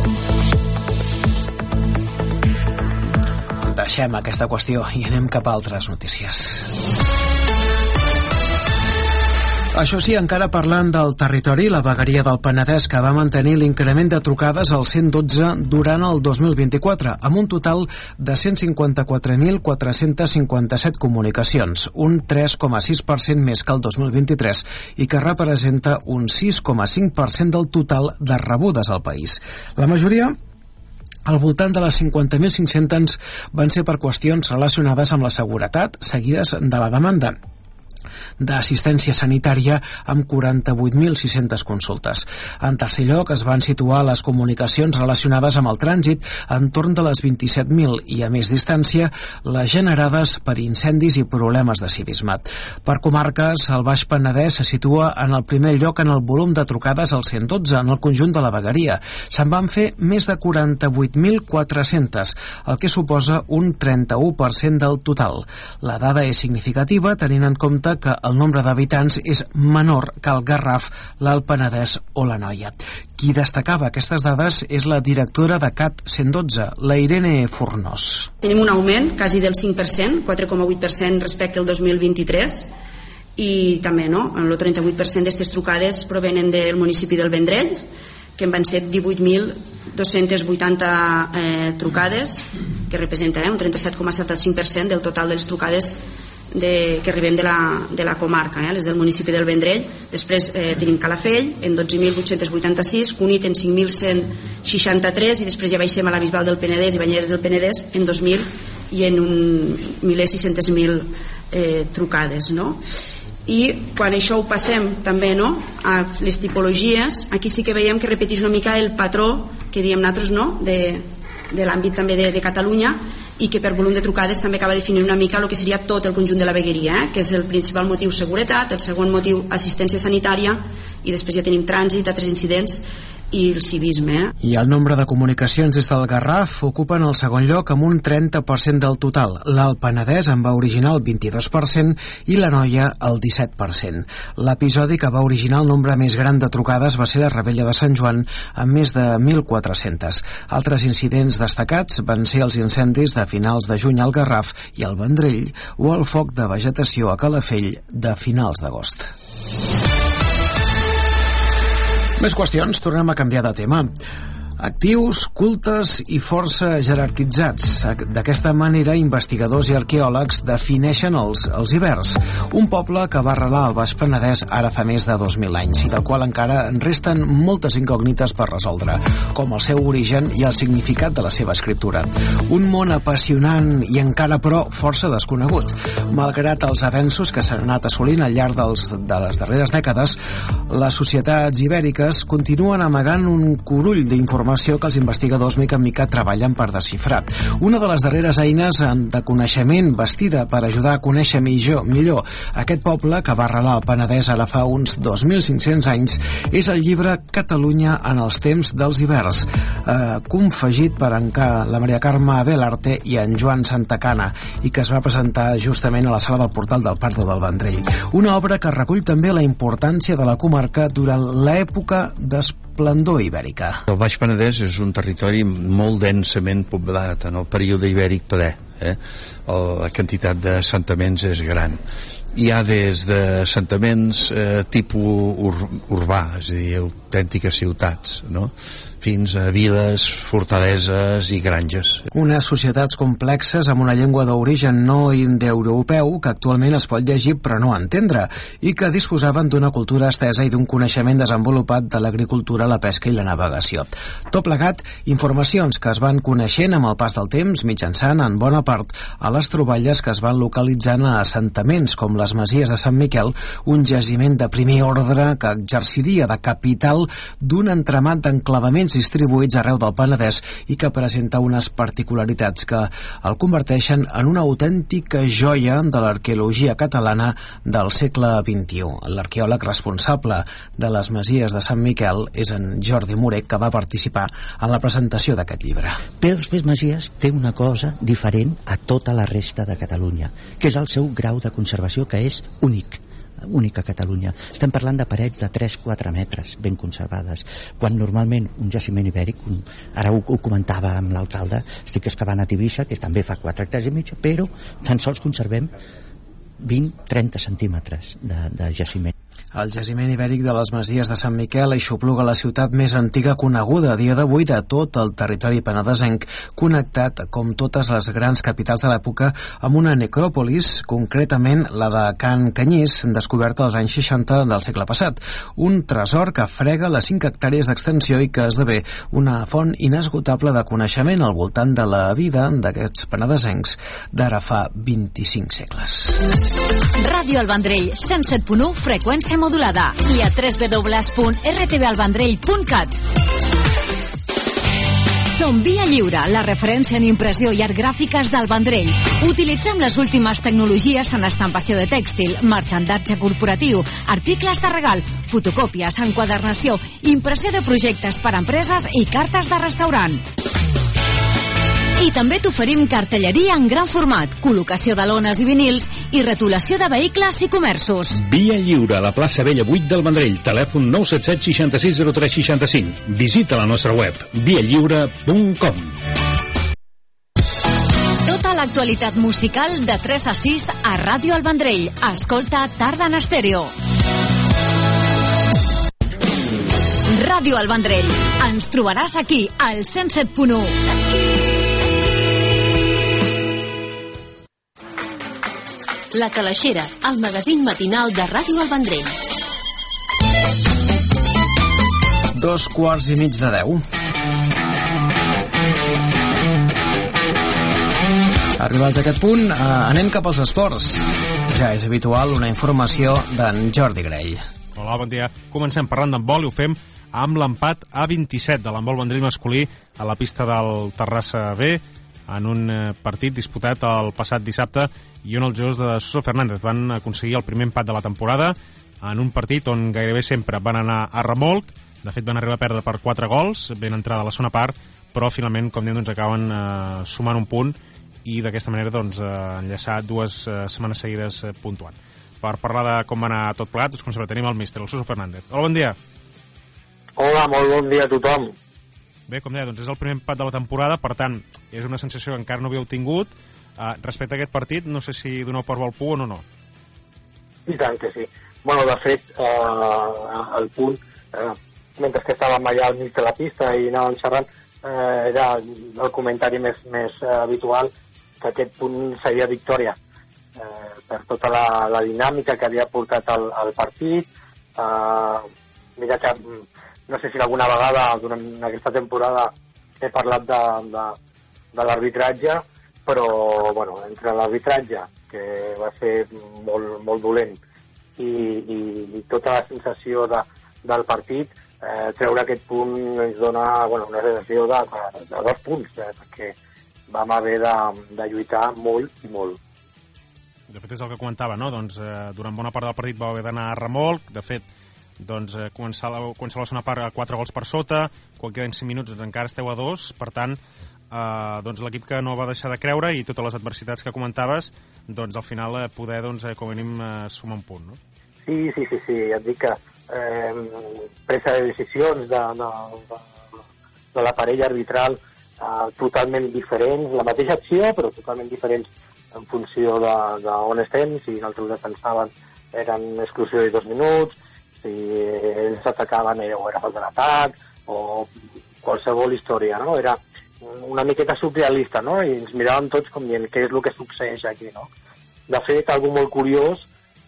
Deixem aquesta qüestió i anem cap a altres notícies. Això sí, encara parlant del territori, la vegueria del Penedès que va mantenir l'increment de trucades al cent dotze durant el dos mil vint-i-quatre, amb un total de cent cinquanta-quatre mil quatre-cents cinquanta-set comunicacions, un tres coma sis per cent més que el dos mil vint-i-tres i que representa un sis coma cinc per cent del total de rebudes al país. La majoria Al voltant de les cinquanta mil cinc-cents van ser per qüestions relacionades amb la seguretat, seguides de la demanda d'assistència sanitària amb quaranta-vuit mil sis-centes consultes. En tercer lloc es van situar les comunicacions relacionades amb el trànsit entorn de les vint-i-set mil i a més distància les generades per incendis i problemes de civisme. Per comarques, el Baix Penedès se situa en el primer lloc en el volum de trucades al cent dotze en el conjunt de la vegueria. Se'n van fer més de quaranta-vuit mil quatre-cents, el que suposa un trenta-u per cent del total. La dada és significativa tenint en compte que el nombre d'habitants és menor que el Garraf, l'Alt Penedès o l'Anoia. Qui destacava aquestes dades és la directora de C A T cent dotze, la Irene Fornós. Tenim un augment quasi del cinc per cent, quatre coma vuit per cent respecte al dos mil vint-i-tres, i també no, el trenta-vuit per cent d'aquestes trucades provenen del municipi del Vendrell, que en van ser divuit mil dos-cents vuitanta eh, trucades, que representa eh, un trenta-set coma setanta-cinc per cent del total de les trucades de, que arribem de la, de la comarca, eh, les del municipi del Vendrell. Després eh, tenim Calafell en dotze mil vuit-cents vuitanta-sis, Cunit en cinc mil cent seixanta-tres i després ja baixem a la Bisbal del Penedès i Banyeres del Penedès en dos mil i en un miler sis-cents mil eh, trucades, no? I quan això ho passem també, no, a les tipologies, aquí sí que veiem que repeteix una mica el patró que diem nosaltres, no, de, de l'àmbit també de, de Catalunya, i que per volum de trucades també acaba definint una mica el que seria tot el conjunt de la vegueria, eh? Que és el principal motiu seguretat, el segon motiu assistència sanitària i després ja tenim trànsit, altres incidents i el civisme. Eh? I el nombre de comunicacions des del Garraf ocupen el segon lloc amb un trenta per cent del total. L'Alt Penedès en va originar el vint-i-dos per cent i l'Anoia el disset per cent. L'episodi que va originar el nombre més gran de trucades va ser la Rebella de Sant Joan amb més de mil quatre-cents. Altres incidents destacats van ser els incendis de finals de juny al Garraf i al Vendrell o el foc de vegetació a Calafell de finals d'agost. Més qüestions, tornem a canviar de tema. Actius, cultes i força jerarquitzats. D'aquesta manera, investigadors i arqueòlegs defineixen els, els ibers, un poble que va arrelar al Baix Penedès ara fa més de dos mil anys i del qual encara en resten moltes incògnites per resoldre, com el seu origen i el significat de la seva escriptura. Un món apassionant i encara, però, força desconegut. Malgrat els avenços que s'han anat assolint al llarg dels, de les darreres dècades, les societats ibèriques continuen amagant un curull d'informació que els investigadors mica en mica treballen per desxifrar. Una de les darreres eines de coneixement vestida per ajudar a conèixer millor, millor aquest poble que va arrelar al Penedès ara fa uns dos mil cinc-cents anys és el llibre Catalunya en els temps dels hiverns, eh, confegit per en la Maria Carme Abelarte i en Joan Santacana i que es va presentar justament a la sala del portal del Parc del Vendrell. Una obra que recull també la importància de la comarca durant l'època d'esplendor ibèrica. El Baix Penedès és un territori molt densament poblat en el període ibèric ple. Eh? La quantitat d'assentaments és gran. Hi ha des d'assentaments eh, tipus ur urbà, és a dir, autèntiques ciutats, no?, fins a viles, fortaleses i granges. Unes societats complexes amb una llengua d'origen no indoeuropeu que actualment es pot llegir però no entendre i que disposaven d'una cultura estesa i d'un coneixement desenvolupat de l'agricultura, la pesca i la navegació. Tot plegat, informacions que es van coneixent amb el pas del temps mitjançant en bona part a les troballes que es van localitzant a assentaments com les Masies de Sant Miquel, un jaciment de primer ordre que exerciria de capital d'un entramat d'enclavaments distribuïts arreu del Penedès i que presenta unes particularitats que el converteixen en una autèntica joia de l'arqueologia catalana del segle vint-i-u. L'arqueòleg responsable de les Masies de Sant Miquel és en Jordi Morec, que va participar en la presentació d'aquest llibre. Però les Masies té una cosa diferent a tota la resta de Catalunya, que és el seu grau de conservació, que és únic. únic a Catalunya. Estem parlant de parets de tres a quatre metres ben conservades, quan normalment un jaciment ibèric, un, ara ho, ho comentava amb l'alcalde, estic excavant a Tivissa, que també fa quatre hectàrees i mitja, però tan sols conservem vint a trenta centímetres de, de jaciment. El jaciment ibèric de les Masies de Sant Miquel aixopluga la ciutat més antiga coneguda a dia d'avui de tot el territori penedesenc, connectat, com totes les grans capitals de l'època, amb una necròpolis, concretament la de Can Canyís, descoberta als anys seixanta del segle passat. Un tresor que frega les cinc hectàrees d'extensió i que esdevé una font inesgotable de coneixement al voltant de la vida d'aquests penedesencs d'ara fa vint-i-cinc segles. Ràdio El Vendrell, cent set punt u, freqüència modulada, i a w w w punt r t v al vendrell punt cat. Som Via Lliure, la referència en impressió i art gràfiques del Vendrell. Utilitzem les últimes tecnologies en estampació de tèxtil, marxandatge corporatiu, articles de regal, fotocòpies, enquadernació, impressió de projectes per a empreses i cartes de restaurant. I també t'oferim cartelleria en gran format, col·locació de lones i vinils i retolació de vehicles i comerços. Via Lliure, a la plaça Vella vuit del Vendrell. Telèfon nou set set seixanta-sis zero tres seixanta-cinc. Visita la nostra web, via lliure punt com. Tota l'actualitat musical de tres a sis a Ràdio El Vendrell. Escolta Tarda en Estèreo. Ràdio El Vendrell. Ens trobaràs aquí, al cent set punt u. La Calaixera, el magazín matinal de Ràdio El Vendrell. Dos quarts i mig de deu. Arribats a aquest punt, eh, anem cap als esports. Ja és habitual una informació d'en Jordi Grell. Hola, bon dia. Comencem parlant d'handbol i ho fem amb l'empat a vint-i-set de l'handbol Vendrell masculí a la pista del Terrassa B, en un partit disputat el passat dissabte i on els jugadors de Suso Fernández van aconseguir el primer empat de la temporada en un partit on gairebé sempre van anar a remolc. De fet, van arribar a perdre per quatre gols, ben entrada a la segona part, però finalment, com diem, doncs, acaben eh, sumant un punt i d'aquesta manera doncs, eh, enllaçar dues eh, setmanes seguides eh, puntuant. Per parlar de com va anar tot plegat, doncs, com sempre, tenim el míster, el Suso Fernández. Hola, bon dia. Hola, molt bon dia a tothom. Bé, com deia, doncs és el primer empat de la temporada, per tant, és una sensació que encara no havíeu tingut. Uh, respecte a aquest partit, no sé si doneu per bo al punt o no. I tant que sí. Bueno, de fet, uh, el punt, uh, mentre que estàvem allà al mig de la pista i anàvem xerrant, uh, era el comentari més, més uh, habitual que aquest punt seria victòria. Uh, per tota la, la dinàmica que havia portat el, el partit. Uh, mira que no sé si alguna vegada durant aquesta temporada he parlat de, de, de l'arbitratge, però bueno, entre l'arbitratge, que va ser molt, molt dolent, i, i, i tota la sensació de, del partit, eh, treure aquest punt ens dona bueno, una sensació de, de, de dos punts, eh, perquè vam haver de, de lluitar molt i molt. De fet, és el que comentava, no? Doncs, eh, durant bona part del partit va haver d'anar a remolc. De fet, doncs, eh, començar, la, començar la segona part a quatre gols per sota, quan queden cinc minuts doncs encara esteu a dos, per tant, eh, doncs l'equip que no va deixar de creure i totes les adversitats que comentaves, doncs al final eh, poder, doncs, eh, com a mínim, eh, sumar un punt, no? Sí, sí, sí, sí, ja et dic que eh, presa de decisions de, de, de, de la parella arbitral eh, totalment diferents, la mateixa acció, però totalment diferents en funció d'on estem, si nosaltres defensaven eren exclusió de dos minuts, si ells atacaven o era falta d'atac, o qualsevol història, no? Era una miqueta surrealista, no? I ens miràvem tots com dient què és el que succeeix aquí, no? De fet, algo molt curiós,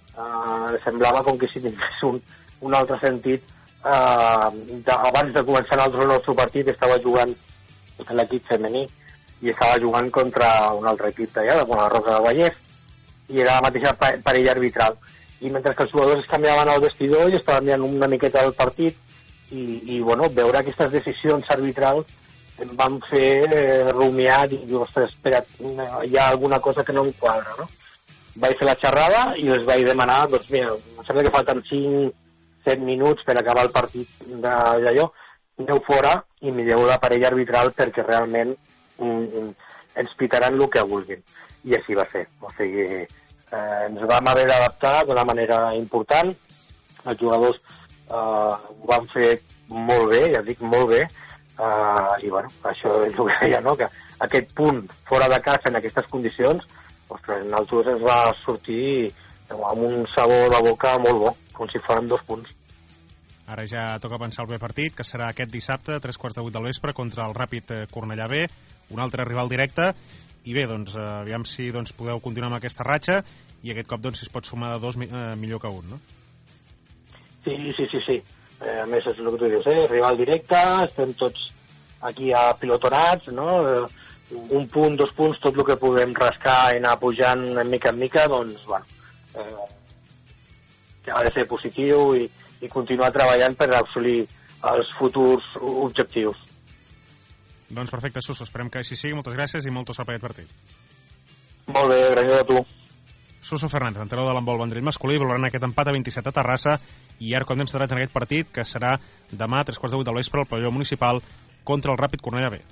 eh, semblava com que si tingués un, un altre sentit, eh, de, abans de començar el nostre partit estava jugant l'equip femení i estava jugant contra un altre equip d'allà, com la Roca del Vallès, i era la mateixa parella arbitral. I mentre que els jugadors es canviaven al vestidor i estaven mirant una miqueta del partit i, i bueno, veure aquestes decisions arbitrals em van fer eh, rumiar i dir, ostres, espera, hi ha alguna cosa que no em quadra, no? Vaig fer la xerrada i els vaig demanar, doncs mira, em sembla que falten cinc set minuts per acabar el partit d'allò, aneu fora i mireu la parella arbitral perquè realment mm, ens pitaran el que vulguin. I així va ser, o sigui, Eh, ens vam haver d'adaptar d'una manera important. Els jugadors eh, ho van fer molt bé, ja dic molt bé, eh, i bueno, això és el que deia, no? Que aquest punt fora de casa en aquestes condicions, ostres, en nosaltres ens va sortir amb un sabor de boca molt bo, com si foren dos punts. Ara ja toca pensar el bé partit, que serà aquest dissabte a tres quarts de vuit del vespre contra el Ràpid Cornellà B, un altre rival directe, i bé, doncs, aviam si doncs, podeu continuar amb aquesta ratxa, i aquest cop, doncs, si es pot sumar de dos, eh, millor que un, no? Sí, sí, sí, sí. Eh, a més, és el que tu dius, eh? Rival directe, estem tots aquí a pilotonats, no? Eh, un punt, dos punts, tot el que podem rascar i anar pujant en mica en mica, doncs, bueno, eh, que ha de ser positiu i i continuar treballant per assolir els futurs objectius. Doncs perfecte, Suso, esperem que així sigui. Moltes gràcies i molta sort per aquest partit. Molt bé, gràcies a tu. Suso Fernández, entrenador de l'handbol Vendrell masculí, valorant aquest empat a vint-i-set a Terrassa i ara quan hem estat en aquest partit, que serà demà a tres quarts de vuit del vespre al pavelló municipal contra el Ràpid Cornellà B.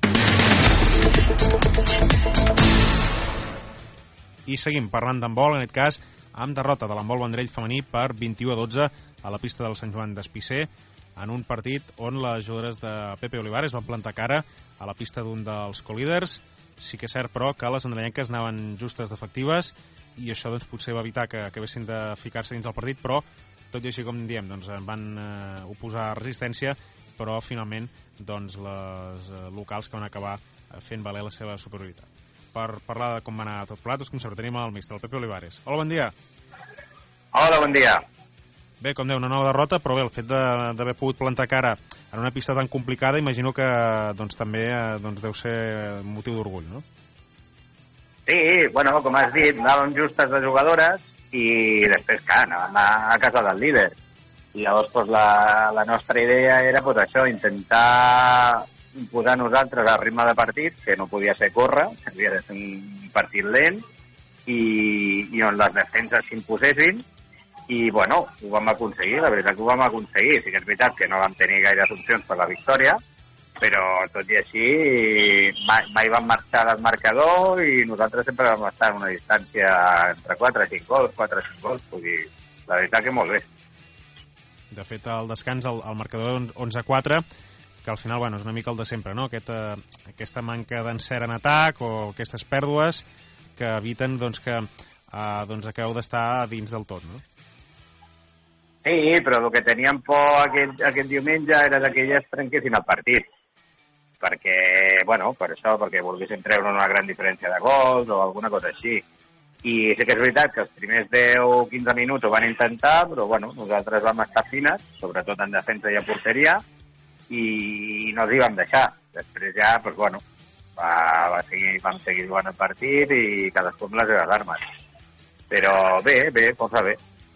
I seguim parlant d'handbol, en aquest cas, amb derrota de l'handbol Vendrell femení per vint-i-u a dotze a la pista del Sant Joan d'Espisser, en un partit on les jugadores de Pepe Olivares van plantar cara a la pista d'un dels co-líders. Sí que és cert, però, que les andrellenques anaven justes d'efectives i això doncs, potser va evitar que acabessin de ficar-se dins del partit, però, tot i així com diem, doncs, van eh, oposar resistència, però finalment doncs, les eh, locals que van acabar fent valer la seva superioritat. Per parlar de com va anar tot plat, doncs, com sempre, tenim el mestre, el Pepe Olivares. Hola, bon dia. Hola, bon dia. Bé, com dèu, una nova derrota, però bé, el fet d'haver pogut plantar cara en una pista tan complicada, imagino que doncs, també doncs, deu ser motiu d'orgull, no? Sí, bueno, com has dit, anàvem justes de jugadores i després, clar, anàvem a, a casa del líder. I llavors pues, la, la nostra idea era pues, això, intentar imposar nosaltres el ritme de partit, que no podia ser córrer, havia de ser un partit lent, i, i on les defenses s'imposessin, i bueno, ho vam aconseguir, la veritat que ho vam aconseguir. Sí que és veritat que no vam tenir gaires opcions per la victòria, però tot i així mai, mai vam marxar del marcador i nosaltres sempre vam estar en una distància entre quatre i cinc gols, quatre i cinc gols, vull dir, la veritat que molt bé. De fet, al descans, el, el marcador onze a quatre, que al final, bueno, és una mica el de sempre, no? Aquest, eh, aquesta manca d'encert en atac o aquestes pèrdues que eviten doncs, que eh, doncs, acabeu d'estar dins del tot, no? Sí, però el que teníem por aquest, aquest diumenge era que elles trenquessin el partit. Perquè, bueno, per això, perquè volguessin treure una gran diferència de gols o alguna cosa així. I sí que és veritat que els primers deu o quinze minuts ho van intentar, però, bueno, nosaltres vam estar fines, sobretot en defensa i a porteria, i no els hi vam deixar. Després ja, doncs, bueno, va, va seguir, vam seguir jugant el partit i cadascú amb les seves armes. Però bé, bé, força bé.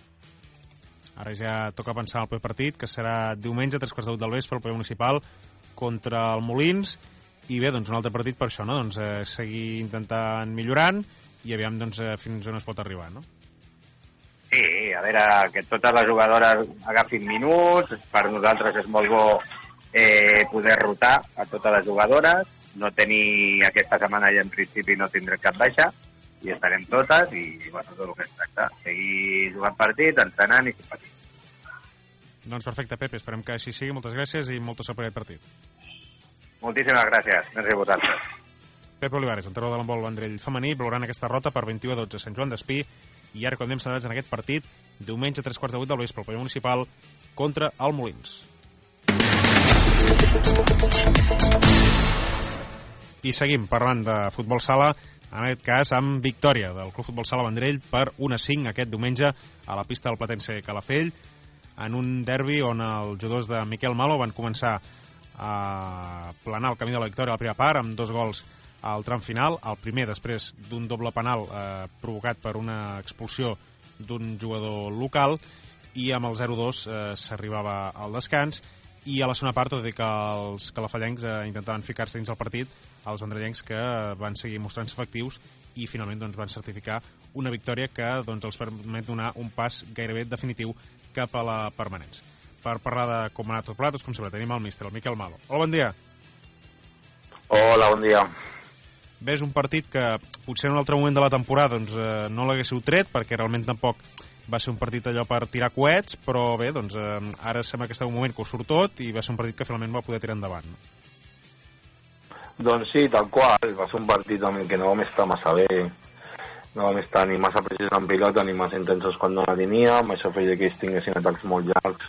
Ara ja toca pensar en el proper partit, que serà diumenge a tres quarts de vuit del vespre al pavelló municipal contra el Molins, i bé, doncs un altre partit per això, no? Doncs eh, seguir intentant millorant i aviam doncs, eh, fins on es pot arribar, no? Sí, a veure, que totes les jugadores agafin minuts, per nosaltres és molt bo eh, poder rotar a totes les jugadores, no tenir aquesta setmana ja en principi no tindré cap baixa, i estarem totes i, bueno, tot el que es tracta. Seguir jugant partit, entrenant i fent partit. Doncs perfecte, Pepe, esperem que així sigui. Moltes gràcies i molta sort per aquest partit. Moltíssimes gràcies. Gràcies a vosaltres. Pepe Olivares, entrenador de l'handbol Vendrell femení, valorant aquesta derrota per vint-i-u a dotze a Sant Joan d'Espí, i ara quan anem centrats en aquest partit, diumenge a tres quarts de vuit del vespre al pavelló municipal contra el Molins. I seguim parlant de futbol sala, en aquest cas amb victòria del Club Futbol Sala Vendrell per un a cinc aquest diumenge a la pista del Platense Calafell, en un derbi on els jugadors de Miquel Malo van començar a planar el camí de la victòria a la primera part amb dos gols al tram final, el primer després d'un doble penal eh, provocat per una expulsió d'un jugador local, i amb el zero dos eh, s'arribava al descans, i a la segona part, tot i que els calafallencs eh, intentaven ficar-se dins el partit, els vendrellencs que van seguir mostrant-se efectius i finalment doncs, van certificar una victòria que doncs, els permet donar un pas gairebé definitiu cap a la permanència. Per parlar de com ha anat tot plat, doncs, com sempre, tenim el míster, el Miquel Malo. Hola, bon dia. Hola, bon dia. Bé, és un partit que potser en un altre moment de la temporada doncs, eh, no l'haguéssiu tret, perquè realment tampoc va ser un partit allò per tirar coets, però bé, doncs, eh, ara sembla que està un moment que ho surt tot i va ser un partit que finalment va poder tirar endavant. No? Doncs sí, tal qual, va ser un partit en el que no vam estar massa bé, no vam estar ni massa precisos en pilota ni massa intensos quan no la teníem, això feia que ells tinguessin atacs molt llargs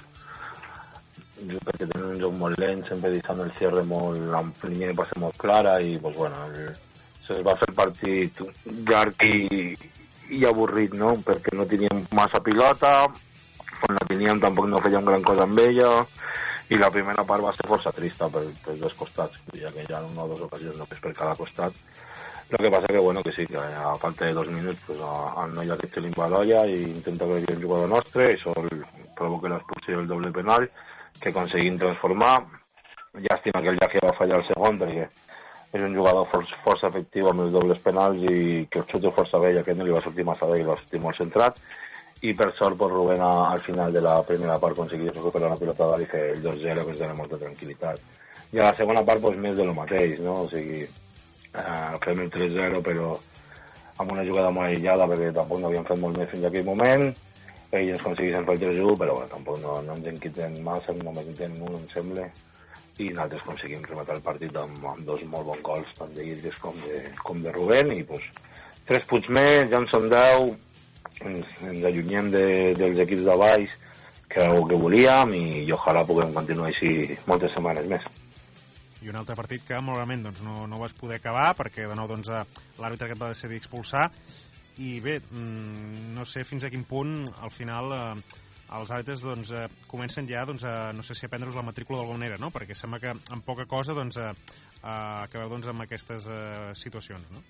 perquè tenen un joc molt lent, sempre deixant el cierre molt, la línia de passe molt clara i pues, bueno, el, es va fer el partit llarg i, i avorrit, no? Perquè no teníem massa pilota, quan la teníem tampoc no fèiem gran cosa amb ella i la primera part va ser força trista per, per dos costats, ja que hi ha una o dues ocasions només per cada costat. El que passa que, bueno, que sí, que a falta de dos minuts pues, el noi aquest se li va l'olla i intenta que el jugador nostre, i això provoca l'expulsió del doble penal, que aconseguim transformar. Llàstima que el Llàcia va fallar el segon, perquè és un jugador força, força efectiu amb els dobles penals i que el xuta força bé, i aquest no li va sortir massa bé i va sortir molt centrat. I per sort, pues, Rubén al final de la primera part aconseguia recuperar la pilota dalt i fer el dos zero, que ens dona molta tranquil·litat. I a la segona part, pues, més de lo mateix, no? O sigui, Uh, fem el tres zero però amb una jugada molt aïllada perquè tampoc no havíem fet molt més fins a aquell moment. Ells ens aconseguissin fer el tres u, però bueno, tampoc no, no ens en quiten massa, només en quiten un, em sembla, i nosaltres aconseguim rematar el partit amb, amb dos molt bons gols, tant de Guilles com de, com de Rubén, i pues, tres punts més, ja en són deu, ens, ens allunyem de, dels equips de baix, que era el que volíem, i, i ojalà puguem continuar així moltes setmanes més. I un altre partit que malauradament doncs, no, no vas poder acabar perquè de nou doncs, l'àrbitre que et va decidir expulsar i bé, mmm, no sé fins a quin punt al final eh, els àrbitres doncs, eh, comencen ja doncs, a, no sé si a prendre's la matrícula d'alguna manera, no? Perquè sembla que amb poca cosa doncs, eh, eh, acabeu doncs, amb aquestes eh, situacions, no?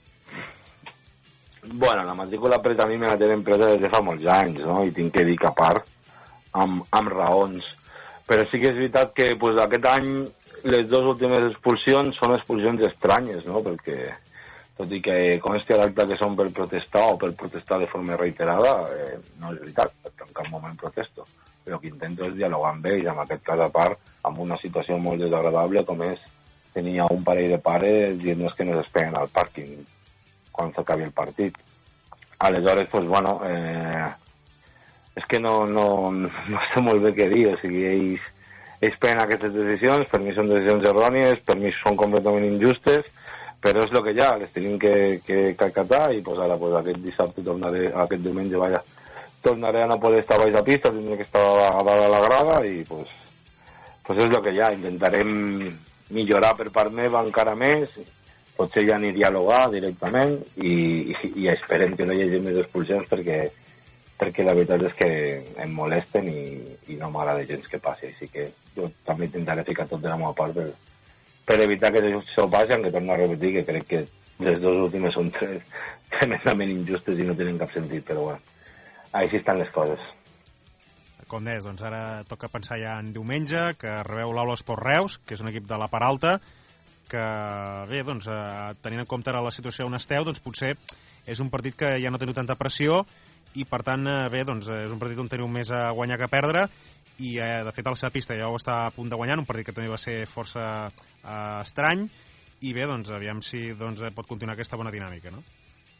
Bueno, la matrícula presa a mi me la tenen presa des de fa molts anys, no? I tinc que dir que a part amb, amb raons, però sí que és veritat que pues, aquest any les dues últimes expulsions són expulsions estranyes, no? Perquè, tot i que consti a l'acte que són per protestar o per protestar de forma reiterada, eh, no és veritat, perquè en cap moment protesto. Però el que intento és dialogar amb ells, en aquest cas a part, amb una situació molt desagradable, com és tenir un parell de pares dient-nos que no s'esperen al pàrquing quan s'acabi el partit. Aleshores, doncs, bueno, eh, és que no, no, no sé molt bé què dir, o sigui, ells ells prenen aquestes decisions, per mi són decisions errònies, per mi són completament injustes, però és el que hi ha, les tenim que, que, que acatar, i pues, ara pues, aquest dissabte tornaré, aquest diumenge vaja, tornaré a no poder estar baix a pista, tindré que estar a dalt de la grada, i pues, pues és el que hi ha, intentarem millorar per part meva encara més, potser ja ni dialogar directament, i, i, i esperem que no hi hagi més expulsions perquè perquè la veritat és que em molesten i, i no m'agrada gens que passi, així que jo també intentaré ficar tot de la meva part per, per evitar que això passi, que torno a repetir que crec que les dues últimes són tres tremendament injustes i no tenen cap sentit, però bueno, així estan les coses. Com deies, doncs ara toca pensar ja en diumenge, que rebeu l'Aula Esport Reus, que és un equip de la part alta, que bé, doncs, eh, tenint en compte ara la situació on esteu, doncs potser és un partit que ja no teniu tanta pressió, i per tant, bé, doncs és un partit on teniu més a guanyar que a perdre i eh, de fet a la seva pista ja ho està a punt de guanyar, un partit que també va ser força eh, estrany i bé, doncs aviam si doncs, pot continuar aquesta bona dinàmica, no?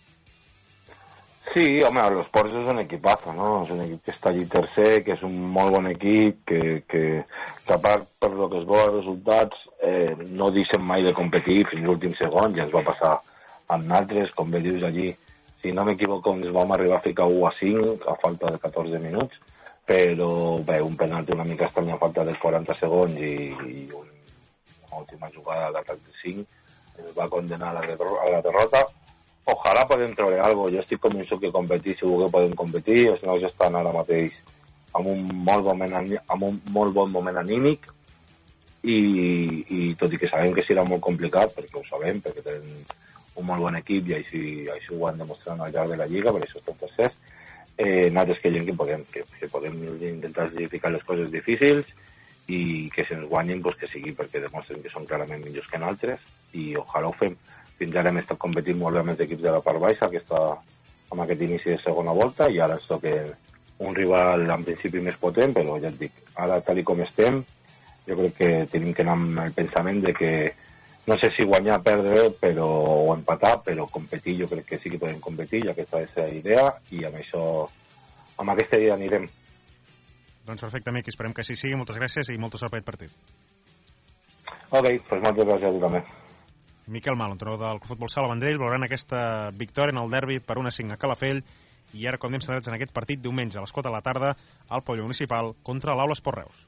Sí, home, l'Esports és un equipazo, no? És un equip que està allí tercer, que és un molt bon equip, que, que, que a part per lo que es veu els resultats eh, no deixen mai de competir fins l'últim segon, ja ens va passar amb nosaltres, com bé dius allí. Si no m'equivoco, ens vam arribar a ficar u a cinc a falta de catorze minuts, però bé, un penalti una mica estrany a falta de quaranta segons i, i un, una última jugada d'atac de cinc ens va condenar a la, derro- a la derrota. Ojalà podem treure alguna cosa. Jo estic convençut que competir, segur que podem competir. Els nois estan ara mateix amb un molt bon moment, amb un molt bon moment anímic i, i tot i que sabem que serà molt complicat, perquè ho sabem, perquè tenen un molt bon equip i així, així ho han demostrat al llarg de la Lliga, per això estem tercers. Eh, nosaltres creiem que podem, que, que podem intentar justificar les coses difícils i que se'ns guanyin pues, que sigui perquè demostren que són clarament millors que nosaltres i ojalà ho fem. Fins ara hem estat competint molt bé amb els equips de la part baixa, que està amb aquest inici de segona volta, i ara ens toca un rival en principi més potent, però ja et dic, ara tal com estem, jo crec que tenim que anar amb el pensament de que no sé si guanyar, perdre però, o empatar, però competir jo crec que sí que podem competir, i aquesta és la idea, i amb això, amb aquesta idea anirem. Doncs perfecte, amic, esperem que així sigui. Moltes gràcies i molta sort per aquest partit. Ok, doncs moltes gràcies a tu també. Miquel Mal, entrenador del Futbol Sala Vendrell, valoran aquesta victòria en el derbi per una cinc a Calafell, i ara com anem centrats en aquest partit diumenge a les quatre de la tarda al pavelló municipal contra l'Aula Esport Reus.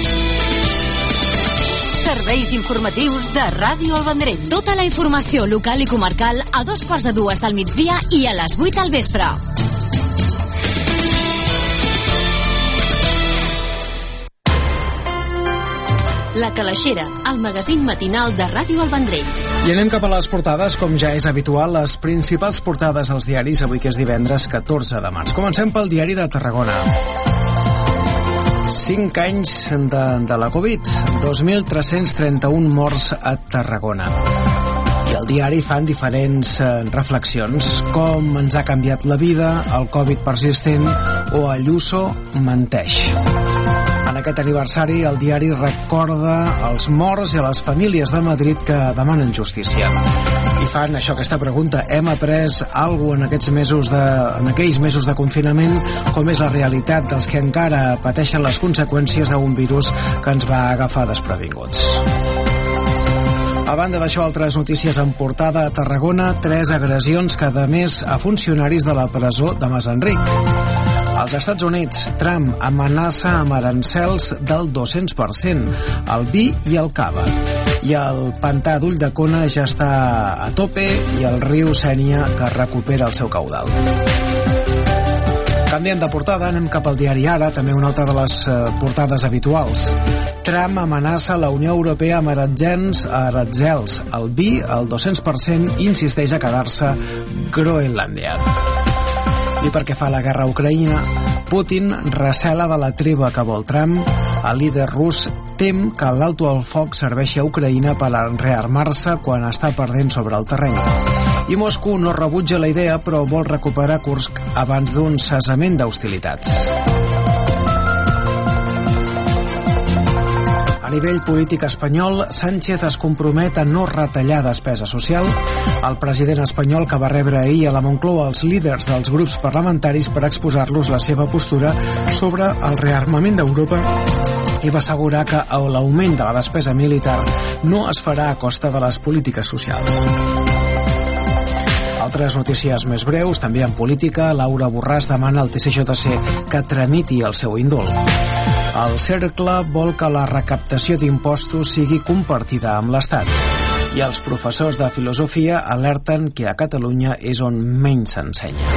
Serveis informatius de Ràdio El Vendrell. Tota la informació local i comarcal a dos quarts de dues del migdia i a les vuit al vespre. La Calaixera, el magazín matinal de Ràdio El Vendrell. I anem cap a les portades, com ja és habitual, les principals portades als diaris, avui que és divendres catorze de març. Comencem pel diari de Tarragona. Cinc anys de, de la Covid, dos mil tres-cents trenta-un morts a Tarragona. I al diari fan diferents eh, reflexions, com ens ha canviat la vida, el Covid persistent o Ayuso menteix. En aquest aniversari, el diari recorda els morts i a les famílies de Madrid que demanen justícia. I fan això, aquesta pregunta: hem après alguna cosa en aquests mesos de, en aquells mesos de confinament? Com és la realitat dels que encara pateixen les conseqüències d'un virus que ens va agafar desprevinguts? A banda d'això, altres notícies en portada a Tarragona: tres agressions cada mes a funcionaris de la presó de Masenric. Als Estats Units, Trump amenaça amb arancels del dos-cents per cent al vi i al cava. I el pantà d'Ulldecona ja està a tope i el riu Sénia que recupera el seu caudal. Canviem de portada, anem cap al diari Ara, també una altra de les eh, portades habituals. Trump amenaça la Unió Europea amb arancels, arancels al vi al dos-cents per cent i insisteix a quedar-se Groenlàndia. I perquè fa la guerra a Ucraïna, Putin recela de la treva que vol Trump. El líder rus tem que l'alto al foc serveixi a Ucraïna per rearmar-se quan està perdent sobre el terreny. I Moscou no rebutja la idea, però vol recuperar Kursk abans d'un cessament d'hostilitats. A nivell polític espanyol, Sánchez es compromet a no retallar despesa social. El president espanyol, que va rebre ahir a la Moncloa els líders dels grups parlamentaris per exposar-los la seva postura sobre el rearmament d'Europa, i va assegurar que l'augment de la despesa militar no es farà a costa de les polítiques socials. Altres notícies més breus, també en política. Laura Borràs demana al T C J C que tramiti el seu indult. El Cercle vol que la recaptació d'impostos sigui compartida amb l'Estat. I els professors de filosofia alerten que a Catalunya és on menys s'ensenya.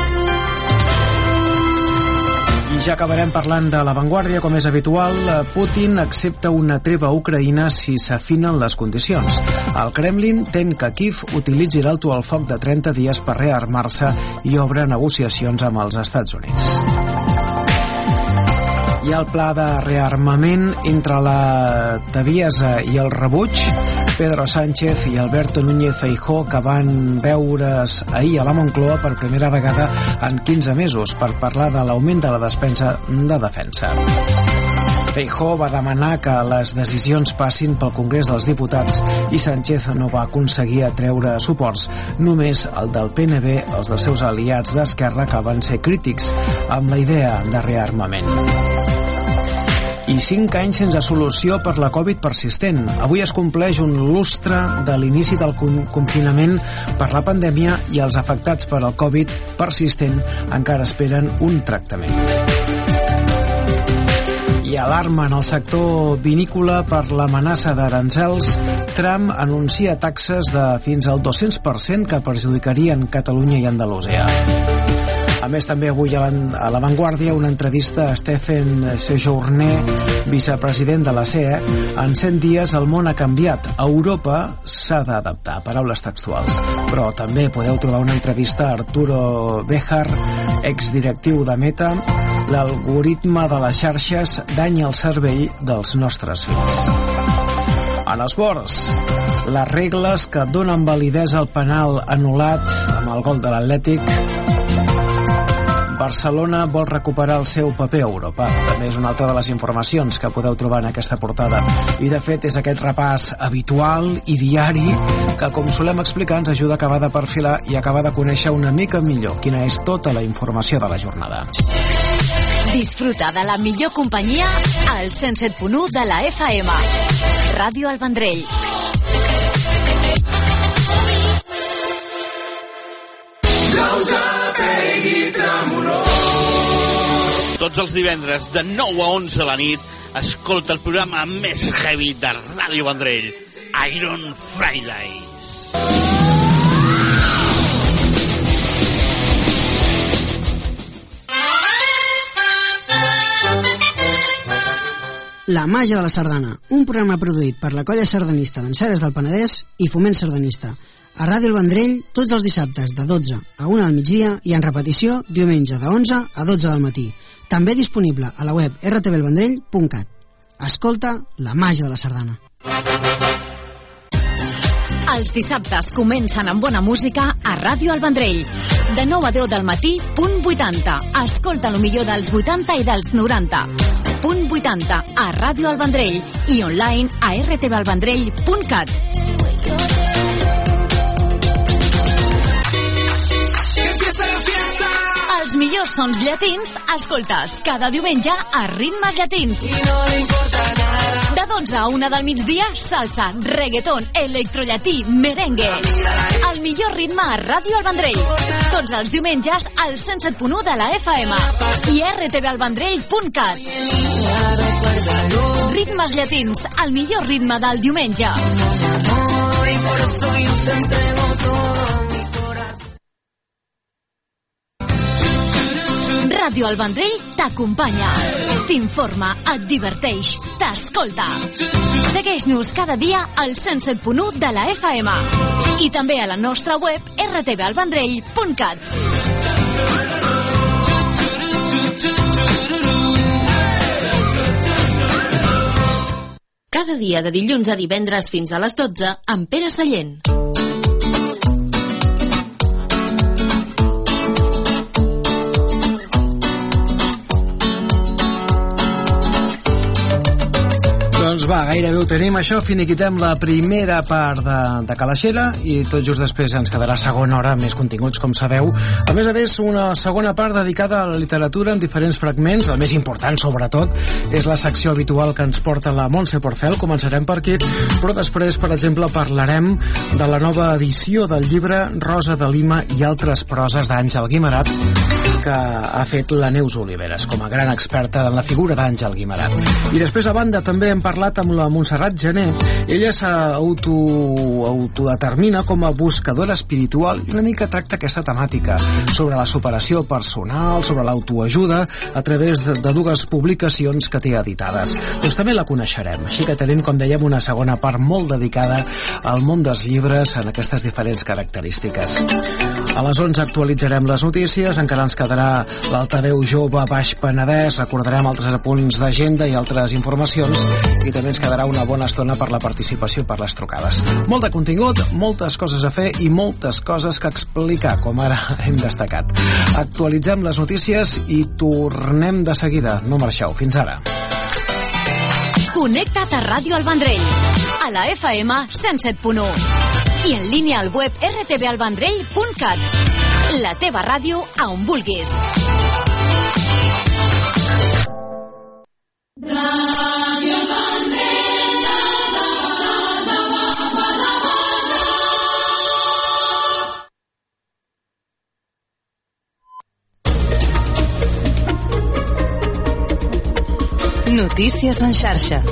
I ja acabarem parlant de La Vanguardia, com és habitual. Putin accepta una treva a Ucraïna si s'afinen les condicions. El Kremlin tem que Kiev utilitzi l'alto al foc de trenta dies per rearmar-se i obre negociacions amb els Estats Units. Hi ha el pla de rearmament entre la tebiesa i el rebuig. Pedro Sánchez i Alberto Núñez Feijóo, que van veure's ahir a la Moncloa per primera vegada en quinze mesos per parlar de l'augment de la despesa de defensa. Feijóo va demanar que les decisions passin pel Congrés dels Diputats i Sánchez no va aconseguir atreure suports, només el del P N B, els dels seus aliats d'Esquerra, que van ser crítics amb la idea de rearmament. I cinc anys sense solució per la Covid persistent. Avui es compleix un lustre de l'inici del confinament per la pandèmia i els afectats per el Covid persistent encara esperen un tractament. I alarma en el sector vinícola per l'amenaça d'arancels. Trump anuncia taxes de fins al dos-cents per cent que perjudicarien Catalunya i Andalusia. A més, també avui a la, a la Vanguardia una entrevista a Stephen Sejourné, vicepresident de la C E. En cent dies el món ha canviat. Europa s'ha d'adaptar. Paraules textuals. Però també podeu trobar una entrevista a Arturo Béjar, exdirectiu de Meta. L'algoritme de les xarxes danya el cervell dels nostres fills. En esports, les regles que donen validesa al penal anul·lat amb el gol de l'Atlètic. Barcelona vol recuperar el seu paper a Europa. També és una altra de les informacions que podeu trobar en aquesta portada. I, de fet, és aquest repàs habitual i diari que, com solem explicar, ens ajuda a acabar de perfilar i acabar de conèixer una mica millor quina és tota la informació de la jornada. Disfruta de la millor companyia al cent set punt u de la F M. Ràdio El Vendrell. Pausa, baby, tremolós. Tots els divendres de nou a onze de la nit escolta el programa més heavy de Ràdio Vendrell, Iron Fridays. La màgia de la sardana, un programa produït per la colla sardanista d'Enceres del Penedès i Foment Sardanista, a Ràdio El Vendrell tots els dissabtes de dotze a una del migdia i en repetició diumenge de onze a dotze del matí. També disponible a la web erre te ve el vendrell punt cat. Escolta la màgia de la sardana. Els dissabtes comencen amb bona música a Ràdio El Vendrell. De nou a deu del matí, punt vuitanta. Escolta el millor dels vuitanta i dels noranta. Punt vuitanta a Ràdio El Vendrell i online a erre te ve el vendrell punt cat. Els millors sons llatins escoltes cada diumenge a Ritmes Llatins. De dotze a una del migdia, salsa, reggaeton, electrollatí, merengue. El millor ritme a Ràdio El Vendrell. Tots els diumenges al cent set punt u de la efa ema i erre te ve el vendrell punt cat. Ritmes Llatins, el millor ritme del diumenge. Ràdio El Vendrell t'acompanya, t'informa, et diverteix, t'escolta. Segueix-nos cada dia al cent set punt u de la efa ema i també a la nostra web erre te ve el vendrell punt cat. Cada dia de dilluns a divendres fins a les dotze amb Pere Sallent. Doncs va, gairebé ho tenim, això. Finiquitem la primera part de, de Calaixera i tot just després ens quedarà segona hora, més continguts, com sabeu. A més a més, una segona part dedicada a la literatura en diferents fragments. El més important, sobretot, és la secció habitual que ens porta la Montse Porcel. Començarem per aquí, però després, per exemple, parlarem de la nova edició del llibre Rosa de Lima i altres proses d'Àngel Guimerà, que ha fet la Neus Oliveres com a gran experta en la figura d'Àngel Guimerà. I després, a banda, també hem parlat amb la Montserrat Gené. Ella s'autodetermina com a buscadora espiritual i una mica tracta aquesta temàtica sobre la superació personal, sobre l'autoajuda, a través de, de dues publicacions que té editades. Doncs també la coneixerem. Així que tenim, com dèiem, una segona part molt dedicada al món dels llibres en aquestes diferents característiques. A les onze actualitzarem les notícies, encara ens quedarà l'altaveu jove Baix Penedès, recordarem altres apunts d'agenda i altres informacions, i també ens quedarà una bona estona per la participació, per les trucades. Molt de contingut, moltes coses a fer i moltes coses que explicar, com ara hem destacat. Actualitzem les notícies i tornem de seguida. No marxeu. Fins ara. Connecta't a Ràdio El Vendrell, a la efa ema cent set punt u i en línia al web erre te ve el vendrell punt cat. La teva ràdio a on vulguis. Ràdio El Vendrell, la, la, la, la, la, la, la, la. Notícies en xarxa.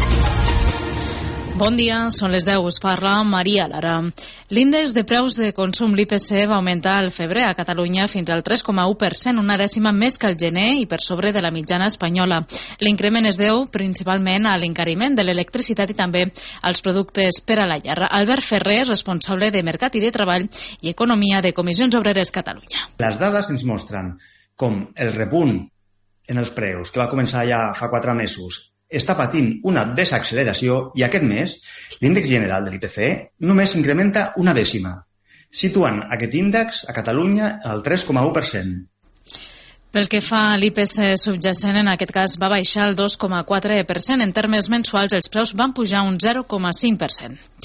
Bon dia, són les deu, us parla Maria Lara. L'índex de preus de consum, l'I Pe Ce, va augmentar al febrer a Catalunya fins al tres coma u per cent, una dècima més que el gener i per sobre de la mitjana espanyola. L'increment es deu principalment a l'encariment de l'electricitat i també als productes per a la llar. Albert Ferrer, responsable de Mercat i de Treball i Economia de Comissions Obreres Catalunya. Les dades ens mostren com el repunt en els preus, que va començar ja fa quatre mesos, està patint una desacceleració i aquest mes l'índex general de l'I Pe Ce només incrementa una dècima, situant aquest índex a Catalunya al tres coma u per cent. Pel que fa a l'I Pe Ce subjacent, en aquest cas va baixar el dos coma quatre per cent. En termes mensuals, els preus van pujar un zero coma cinc per cent.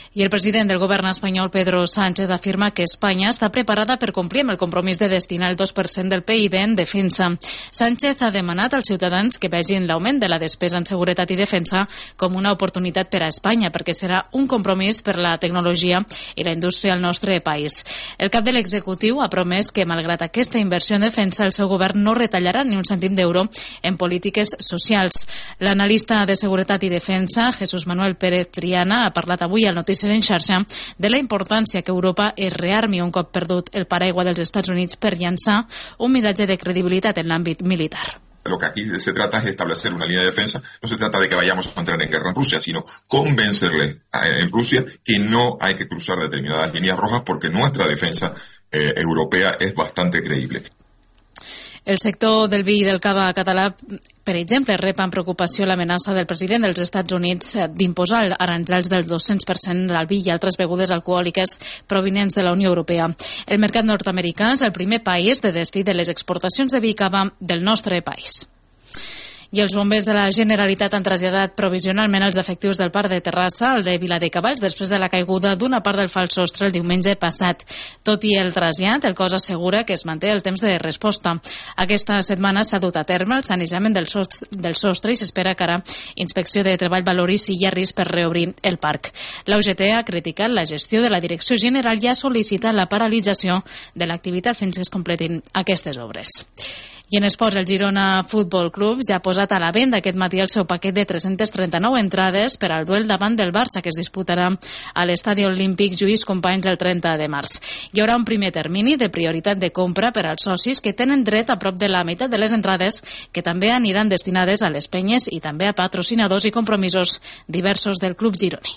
I el president del govern espanyol, Pedro Sánchez, afirma que Espanya està preparada per complir amb el compromís de destinar el dos per cent del P I B en defensa. Sánchez ha demanat als ciutadans que vegin l'augment de la despesa en seguretat i defensa com una oportunitat per a Espanya, perquè serà un compromís per la tecnologia i la indústria al nostre país. El cap de l'executiu ha promès que, malgrat aquesta inversió en defensa, el seu govern no retallarà ni un cèntim d'euro en polítiques socials. L'analista de seguretat i defensa, Jesús Manuel Pérez Triana, ha parlat avui al Notícies en xarxa de la importància que Europa es rearmi un cop perdut el paraigua dels Estats Units per llançar un missatge de credibilitat en l'àmbit militar. Lo que aquí se trata es establecer una línea de defensa. No se trata de que vayamos a entrar en guerra en Rusia, sino convencerle a, en Rusia que no hay que cruzar determinadas líneas rojas porque nuestra defensa eh, europea es bastante creíble. El sector del vi i del cava català, per exemple, rep amb preocupació l'amenaça del president dels Estats Units d'imposar aranzels del dos-cents per cent al vi i altres begudes alcohòliques provinents de la Unió Europea. El mercat nord-americà és el primer país de destí de les exportacions de vi i cava del nostre país. I els bombers de la Generalitat han traslladat provisionalment els efectius del parc de Terrassa al de Viladecavalls després de la caiguda d'una part del fals sostre el diumenge passat. Tot i el trasllat, el cos assegura que es manté el temps de resposta. Aquesta setmana s'ha dut a terme el sanejament del sostre, del sostre i s'espera que ara Inspecció de Treball valori si hi ha risc per reobrir el parc. La U G T ha criticat la gestió de la Direcció General i ha sol·licitat la paralització de l'activitat fins que es completin aquestes obres. I en esports, el Girona Futbol Club ja ha posat a la venda aquest matí el seu paquet de tres-centes trenta-nou entrades per al duel davant del Barça, que es disputarà a l'Estadi Olímpic Lluís Companys el trenta de març. Hi haurà un primer termini de prioritat de compra per als socis que tenen dret a prop de la meitat de les entrades, que també aniran destinades a les penyes i també a patrocinadors i compromisos diversos del club gironí.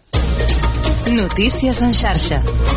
Notícies en xarxa.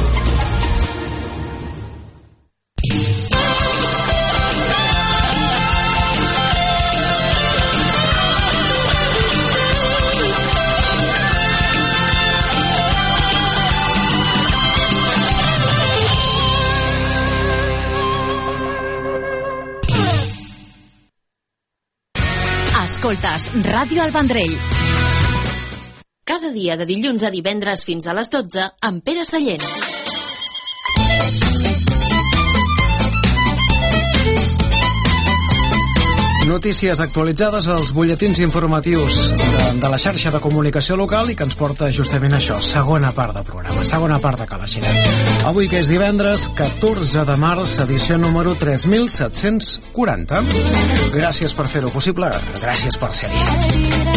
Escoltes Ràdio El Vendrell. Cada dia de dilluns a divendres fins a les dotze amb Pere Sallent. Notícies actualitzades als butlletins informatius de, de la xarxa de comunicació local i que ens porta justament això, segona part del programa, segona part de Calaixera. Avui, que és divendres, catorze de març, edició número tres mil set-cents quaranta. Gràcies per fer-ho possible, gràcies per ser-hi.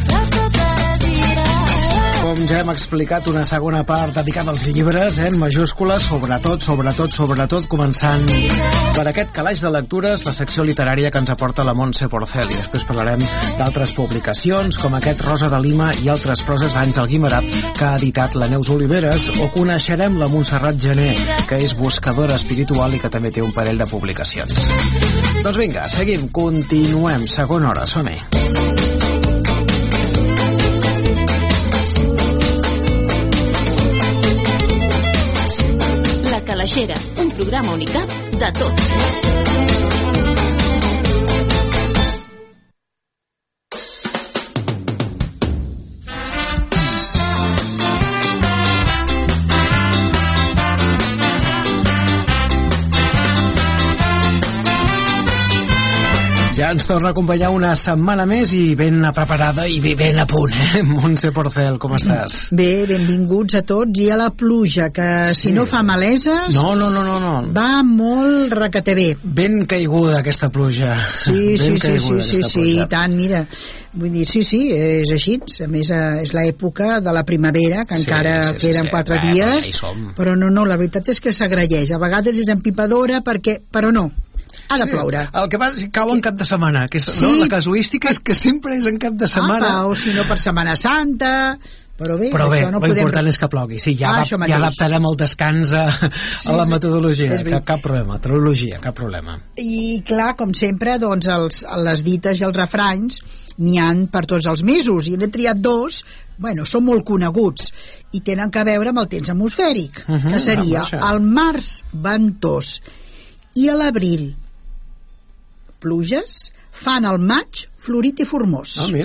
Com ja hem explicat, una segona part dedicada als llibres, eh, en majúscules, sobretot, sobretot, sobretot, començant per aquest calaix de lectures, la secció literària que ens aporta la Montse Porcel, i després parlarem d'altres publicacions, com aquest Rosa de Lima i altres proses d'Àngel Guimerà, que ha editat la Neus Oliveres, o coneixerem la Montserrat Gené, que és buscadora espiritual i que també té un parell de publicacions. Doncs vinga, seguim, continuem, segona hora, som-hi. Calaixera, un programa unicat de tot. Ja ens torna a acompanyar una setmana més i ben preparada i ben a punt, eh? Montse Porcel, com estàs? Bé, benvinguts a tots. I a la pluja, que sí. Si no fa maleses... No, no, no, no, no. Va molt requete bé. Ben caiguda aquesta pluja. Sí, sí, sí, sí, sí, sí, i tant, mira. Vull dir, sí, sí, és així. A més, és l'època de la primavera, que sí, encara sí, sí, queden sí, quatre sí. dies. Però no, no, la veritat és que s'agraeix. A vegades és empipadora, perquè... però no. Ha de sí, ploure. El que passa és que cau en cap de setmana, que és, sí. no, la casuística és que sempre és en cap de setmana. Apa, o si no per Setmana Santa, però bé, però bé, això no lo podem... important és que plogui. Sí, ja, ah, ja adaptarem el descans a, sí, a la metodologia, cap, cap problema, teologia, cap problema. I clar, com sempre, doncs els, les dites i els refranys n'hi han per tots els mesos, i n'he triat dos, bueno, són molt coneguts, i tenen que veure amb el temps atmosfèric, uh -huh, que seria ah, el març ventós i a l'abril pluges fan el maig florit i formós. Ah, mira.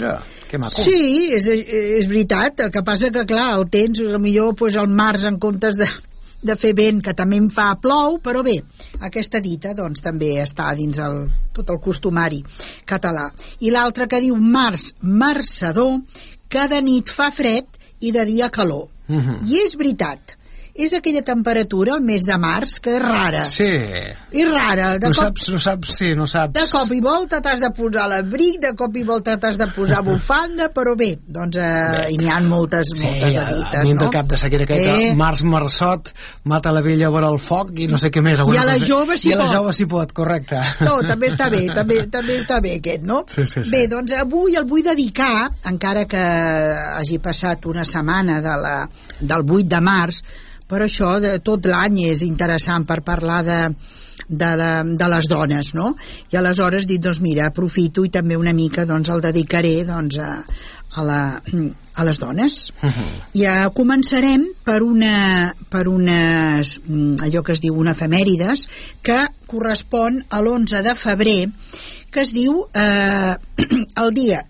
Que maco. Sí, és, és veritat. El que passa que, clar, el temps, potser pues, el març, en comptes de, de fer vent, que també em fa plou, però bé, aquesta dita doncs, també està dins el, tot el costumari català. I l'altre que diu març marçador, que de nit fa fred i de dia calor. Uh-huh. I és veritat. És aquella temperatura al mes de març que és rara. Sí. És rara. De no cop, saps, no saps, sí, no saps. De cop i volta t'has de posar l'abric, de cop i volta t'has de posar bufanda, però bé, doncs eh, hi n'hi ha moltes, sí, moltes edites, a mi no? Del cap de sequera aquest, eh? març marçot, mata la vella vora el foc i no sé què més. I a la cosa. jove s'hi pot. I a la jove s'hi pot, correcte. No, també està bé, també, també està bé aquest, no? Sí, sí, sí. Bé, doncs avui el vull dedicar, encara que hagi passat una setmana de la, del vuit de març, però això de, tot l'any és interessant per parlar de, de, la, de les dones, no? I aleshores dic, doncs mira, aprofito i també una mica doncs, el dedicaré doncs, a, a, la, a les dones. Uh-huh. Ja començarem per una per unes, allò que es diu una efemèrides, que correspon a l'onze de febrer, que es diu eh, el dia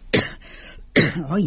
oi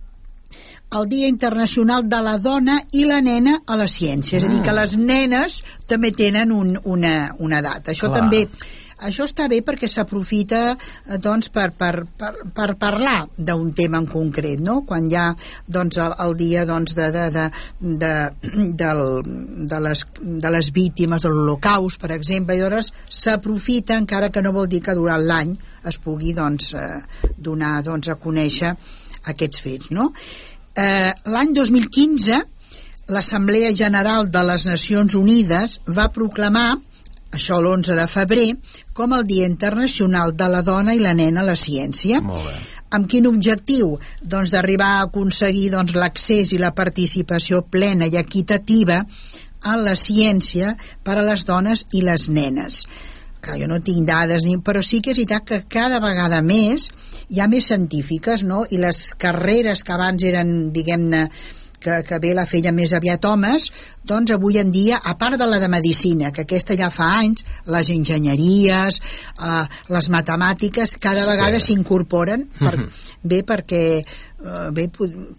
el Dia Internacional de la Dona i la Nena a la Ciència. És a dir, que les nenes també tenen un, una, una data. Això Clar. també... Això està bé perquè s'aprofita doncs, per, per, per, per parlar d'un tema en concret, no? Quan hi ha doncs, el, el dia doncs, de, de, de, de, del, de, les, de les víctimes de l'Holocaust, per exemple, i llavors s'aprofita, encara que no vol dir que durant l'any es pugui doncs, eh, donar doncs, a conèixer aquests fets, no? Eh, l'any dos mil quinze l'Assemblea General de les Nacions Unides va proclamar, això l'onze de febrer, com el Dia Internacional de la Dona i la Nena a la Ciència. Molt bé. Amb quin objectiu? Doncs d'arribar a aconseguir doncs, l'accés i la participació plena i equitativa en la ciència per a les dones i les nenes. Clar, jo no tinc dades, ni, però sí que és veritat que cada vegada més hi ha més científiques, no? I les carreres que abans eren, diguem-ne, que, que bé la feien més aviat homes, doncs avui en dia, a part de la de medicina, que aquesta ja fa anys, les enginyeries, eh, les matemàtiques, cada vegada s'incorporen, per, mm-hmm. bé perquè... Eh, bé,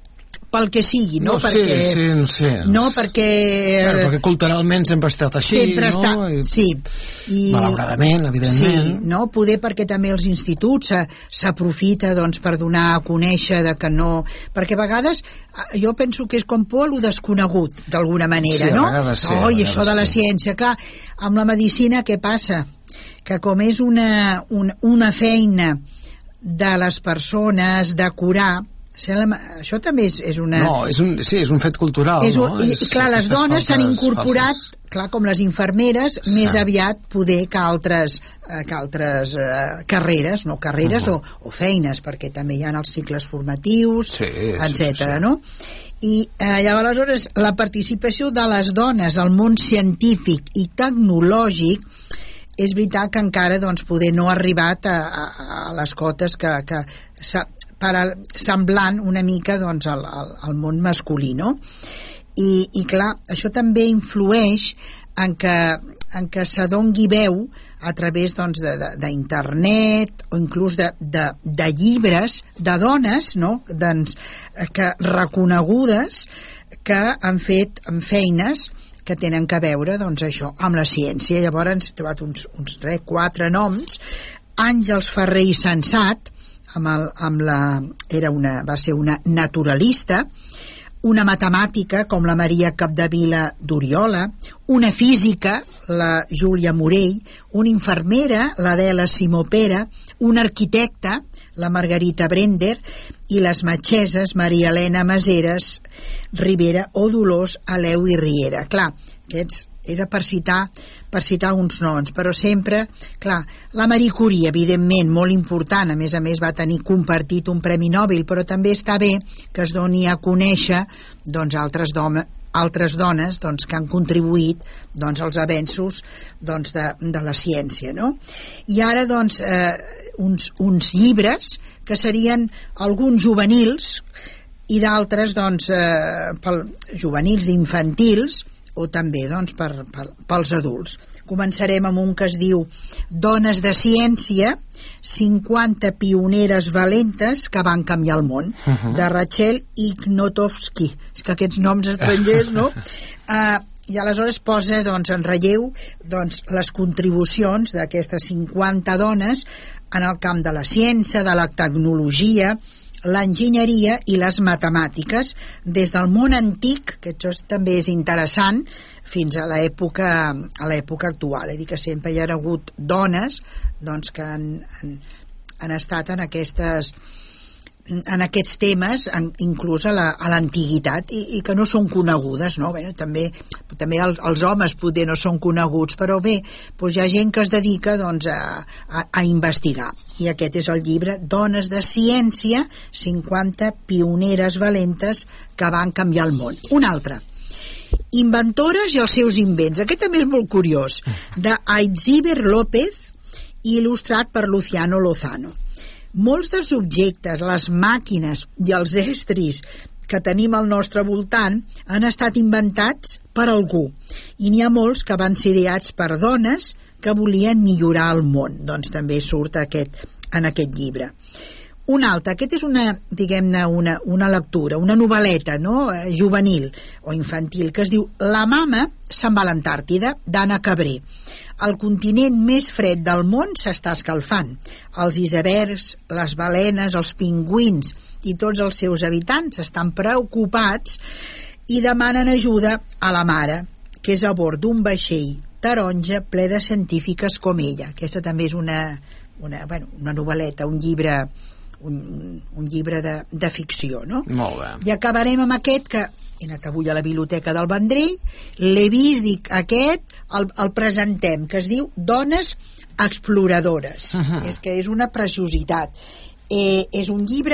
pel que sigui, no? no perquè, sí, sí, sí. No, perquè... Claro, perquè culturalment sempre ha estat així, sempre no? Està, I, sí. I, malauradament, evidentment. Sí, no? Poder perquè també els instituts s'aprofita doncs, per donar a conèixer de que no... Perquè a vegades jo penso que és com por lo desconegut, d'alguna manera, sí, no? A vegades sí, oh, a i això de la sí. ciència, clar, amb la medicina què passa? Que com és una, una, una feina de les persones de curar, això també és, és una... No, és un, sí, és un fet cultural, és un, no? I, clar, les dones s'han incorporat, falses. Clar, com les infermeres, sí. més aviat poder que altres, eh, que altres eh, carreres, no carreres uh -huh. o, o feines, perquè també hi ha els cicles formatius, sí, etcètera, sí, sí. no? I eh, aleshores la participació de les dones al món científic i tecnològic és veritat que encara doncs, poder no ha arribat a, a, a les cotes que, que s'ha per a, semblant una mica doncs, al, al, al món masculí, no? I, i clar, això també influeix en que, en que s'adongui veu a través doncs, d'internet o inclús de, de, de llibres de dones, no? doncs, que reconegudes que han fet feines que tenen que veure doncs, això amb la ciència. Llavors hem trobat uns, uns re, quatre noms: Àngels Ferrer i Sensat, amb el, amb la, era una, va ser una naturalista, una matemàtica com la Maria Capdevila d'Oriola, una física, la Júlia Morell, una infermera, l'Adela Simó Pera, una arquitecta, la Margarita Brender, i les metgesses Maria Elena Maseres Rivera o Dolors Aleu i Riera. Clar, aquests era per citar per citar uns noms, però sempre, clar, la Marie Curie, evidentment, molt important, a més a més va tenir compartit un Premi Nobel, però també està bé que es doni a conèixer doncs, altres, dom altres dones doncs, que han contribuït doncs, als avenços doncs, de, de la ciència, no? I ara, doncs, eh, uns, uns llibres que serien alguns juvenils i d'altres, doncs, eh, pel, juvenils i infantils, o també doncs, per, per, pels adults. Començarem amb un que es diu Dones de Ciència, cinquanta pioneres valentes que van canviar el món, uh -huh. de Rachel Ignotovsky. És que aquests noms estrangers, no? Uh, I aleshores posa doncs, en relleu doncs, les contribucions d'aquestes cinquanta dones en el camp de la ciència, de la tecnologia, l'enginyeria i les matemàtiques, des del món antic, que això també és interessant, fins a l'època a l'època actual. És a dir, que sempre hi ha hagut dones doncs, que han, han, han estat en aquestes en aquests temes, en, inclús a l'antiguitat, la, i, i que no són conegudes, no? Bé, també, també el, els homes poder no són coneguts, però bé, doncs hi ha gent que es dedica doncs, a, a, a investigar, i aquest és el llibre Dones de Ciència, cinquanta pioneres valentes que van canviar el món. Un altre, Inventores i els seus invents. Aquest també és molt curiós, de Aitziber López, il·lustrat per Luciano Lozano. Molts dels objectes, les màquines i els estris que tenim al nostre voltant han estat inventats per algú, i n'hi ha molts que van ser ideats per dones que volien millorar el món. Doncs també surt aquest, en aquest llibre. Un altre, aquest és una, diguem-ne, una, una lectura, una novel·leta, no?, juvenil o infantil, que es diu La mama se'n va a l'Antàrtida, d'Anna Cabré. El continent més fred del món s'està escalfant. Els icebergs, les balenes, els pingüins i tots els seus habitants estan preocupats i demanen ajuda a la mare, que és a bord d'un vaixell taronja ple de científiques com ella. Aquesta també és una, una, bueno, una novel·leta, un llibre, un, un llibre de, de ficció, no? Molt bé. I acabarem amb aquest que he anat avui a la biblioteca del Vendrell, l'he vist, dic, aquest el, el presentem, que es diu Dones exploradores. Uh-huh. És que és una preciositat. Eh, és un llibre,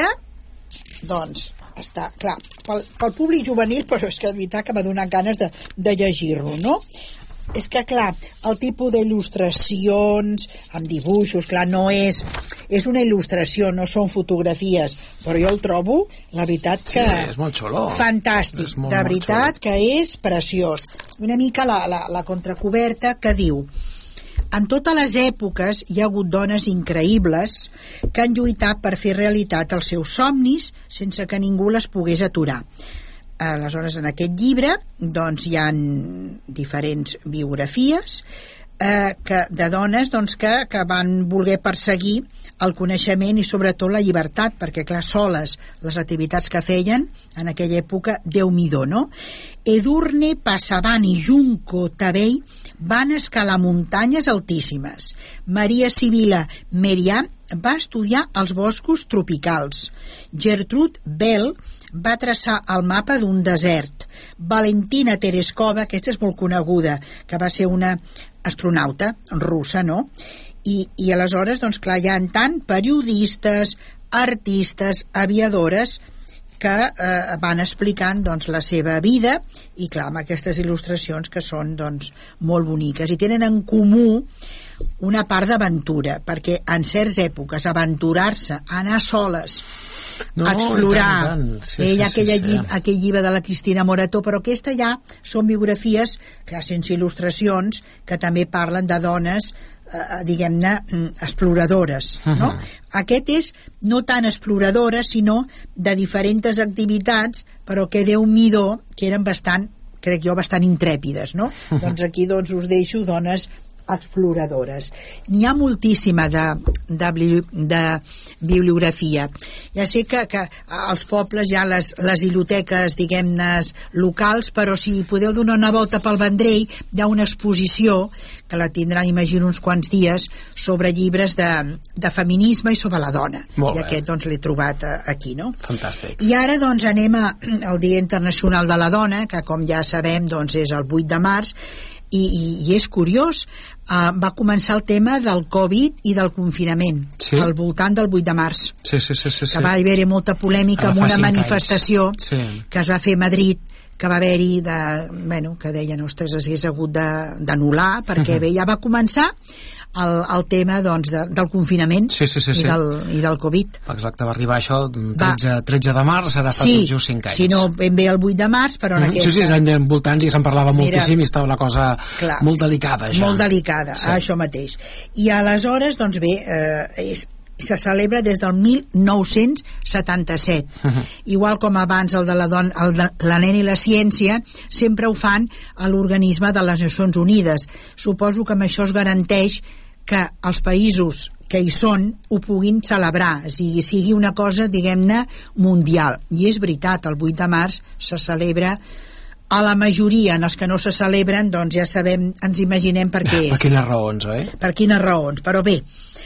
doncs, està, clar, pel, pel públic juvenil, però és que és veritat que m'ha donat ganes de, de llegir-lo, no? És que, clar, el tipus d'il·lustracions amb dibuixos, clar, no és és una il·lustració, no són fotografies, però jo el trobo, la veritat que sí, és molt xulo, fantàstic, molt, de veritat molt que és preciós. Una mica la, la, la contracoberta que diu: en totes les èpoques hi ha hagut dones increïbles que han lluitat per fer realitat els seus somnis sense que ningú les pogués aturar. Aleshores, en aquest llibre doncs, hi ha diferents biografies eh, que, de dones doncs, que, que van voler perseguir el coneixement i sobretot la llibertat, perquè clar, soles les activitats que feien en aquella època, Déu-n'hi-do, no? Edurne, Passavant i Junco Tabei van escalar muntanyes altíssimes. Maria Sibila Merian va estudiar els boscos tropicals. Gertrude Bell va traçar el mapa d'un desert. Valentina Tereskova, aquesta és molt coneguda, que va ser una astronauta russa, no? I, i aleshores, doncs clar, hi ha tant periodistes, artistes, aviadores que eh, van explicant doncs, la seva vida, i clar, amb aquestes il·lustracions que són doncs, molt boniques, i tenen en comú una part d'aventura, perquè en certes èpoques aventurar-se, anar soles, no, explorar, tant, tant. Sí, ella, sí, aquella, sí, sí. aquell llibre de la Cristina Morató, però aquesta ja són biografies, clar, sense il·lustracions, que també parlen de dones eh, diguem-ne, exploradores, no? Uh-huh. Aquest és no tan exploradora, sinó de diferents activitats, però que Déu-n'hi-do, que eren bastant, crec jo, bastant intrèpides, no? Uh-huh. Doncs aquí doncs, us deixo dones exploradores. N'hi ha moltíssima de, de, de bibliografia. Ja sé que, que als pobles hi ha les, les biblioteques, diguem-ne, locals, però si podeu donar una volta pel Vendrell, hi ha una exposició que la tindran, imagino, uns quants dies, sobre llibres de, de feminisme i sobre la dona. I aquest, doncs, l'he trobat aquí, no? Fantàstic. I ara, doncs, anem a, al Dia Internacional de la Dona, que, com ja sabem, doncs, és el vuit de març, i, i, i és curiós, uh, va començar el tema del Covid i del confinament, sí? Al voltant del vuit de març. Sí, sí, sí, sí, que va haver-hi molta polèmica amb una manifestació sí. que es va fer a Madrid, que va haver-hi de, bueno, que deien, ostres, s'hagués hagut d'anul·lar, perquè uh -huh. bé, ja va començar el, el tema doncs, de, del confinament sí, sí, sí, sí. I, del, i del Covid. Exacte, va arribar això tretze, tretze de març, ara fa sí, tot just cinc anys. Sí, no ben bé el vuit de març, però en mm -hmm. aquesta... Sí, sí, eren voltants i se'n parlava Mira, moltíssim i estava la cosa clar, molt delicada ja. Molt delicada, sí. Això mateix. I aleshores, doncs bé, eh, és, se celebra des del mil nou-cents setanta-set. Uh-huh. Igual com abans el de la, don, el de la nena i la ciència, sempre ho fan a l'organisme de les Nacions Unides. Suposo que amb això es garanteix que els països que hi són ho puguin celebrar, o sigui, sigui una cosa, diguem-ne, mundial. I és veritat, el vuit de març se celebra a la majoria. En els que no se celebren, doncs ja sabem, ens imaginem per què és. Per quines raons, oi? Per quines raons, però bé,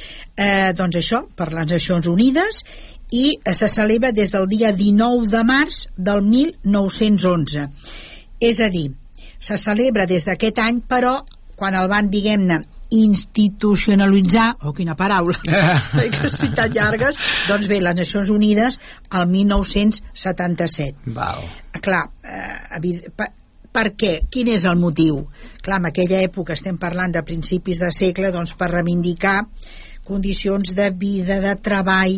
eh, doncs això, per les Nacions Unides, i eh, se celebra des del dia dinou de març del mil nou-cents onze. És a dir, se celebra des d'aquest any, però quan el van, diguem-ne, institucionalitzar, oh, quina paraula, que si tan llargues, doncs bé, les Nacions Unides el mil nou-cents setanta-set. Val. Clar, eh, per, per què? Quin és el motiu? Clar, en aquella època, estem parlant de principis de segle, doncs per reivindicar condicions de vida, de treball,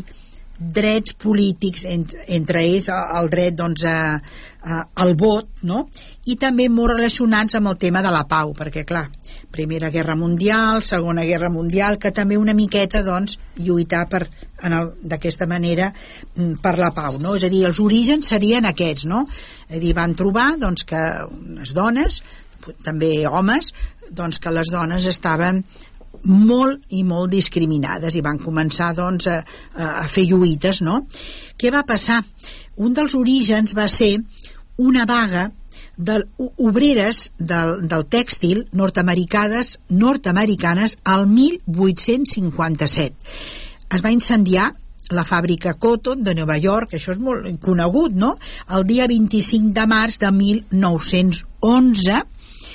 drets polítics, entre, entre ells el dret, doncs, a, a, al vot, no? I també molt relacionats amb el tema de la pau, perquè clar, Primera Guerra Mundial, Segona Guerra Mundial, que també una miqueta, doncs, lluitar per, d'aquesta manera per la pau, no? És a dir, els orígens serien aquests, no? És a dir, van trobar, doncs, que les dones, també homes, doncs, que les dones estaven molt i molt discriminades i van començar, doncs, a, a fer lluites, no? Què va passar? Un dels orígens va ser una vaga de obreres del, del tèxtil nord-americanes nord-americanes al mil vuit-cents cinquanta-set. Es va incendiar la fàbrica Cotton de Nova York, això és molt conegut, no? El dia vint-i-cinc de març de mil nou-cents onze,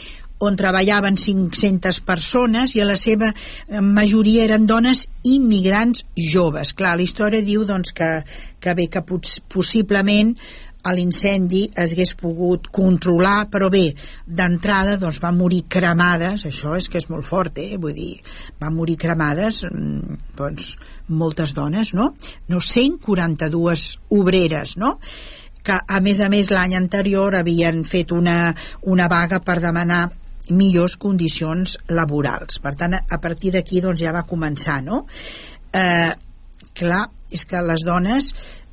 on treballaven cinc-centes persones i a la seva majoria eren dones immigrants joves. Clar, la història diu, doncs, que, que bé, que possiblement a l'incendi es hagués pogut controlar, però bé, d'entrada, doncs, van morir cremades, això és que és molt fort, eh? Vull dir, van morir cremades, doncs, moltes dones, no? No, cent quaranta-dues obreres, no? Que, a més a més, l'any anterior havien fet una, una vaga per demanar millors condicions laborals. Per tant, a partir d'aquí, doncs, ja va començar, no? Eh, clar, és que les dones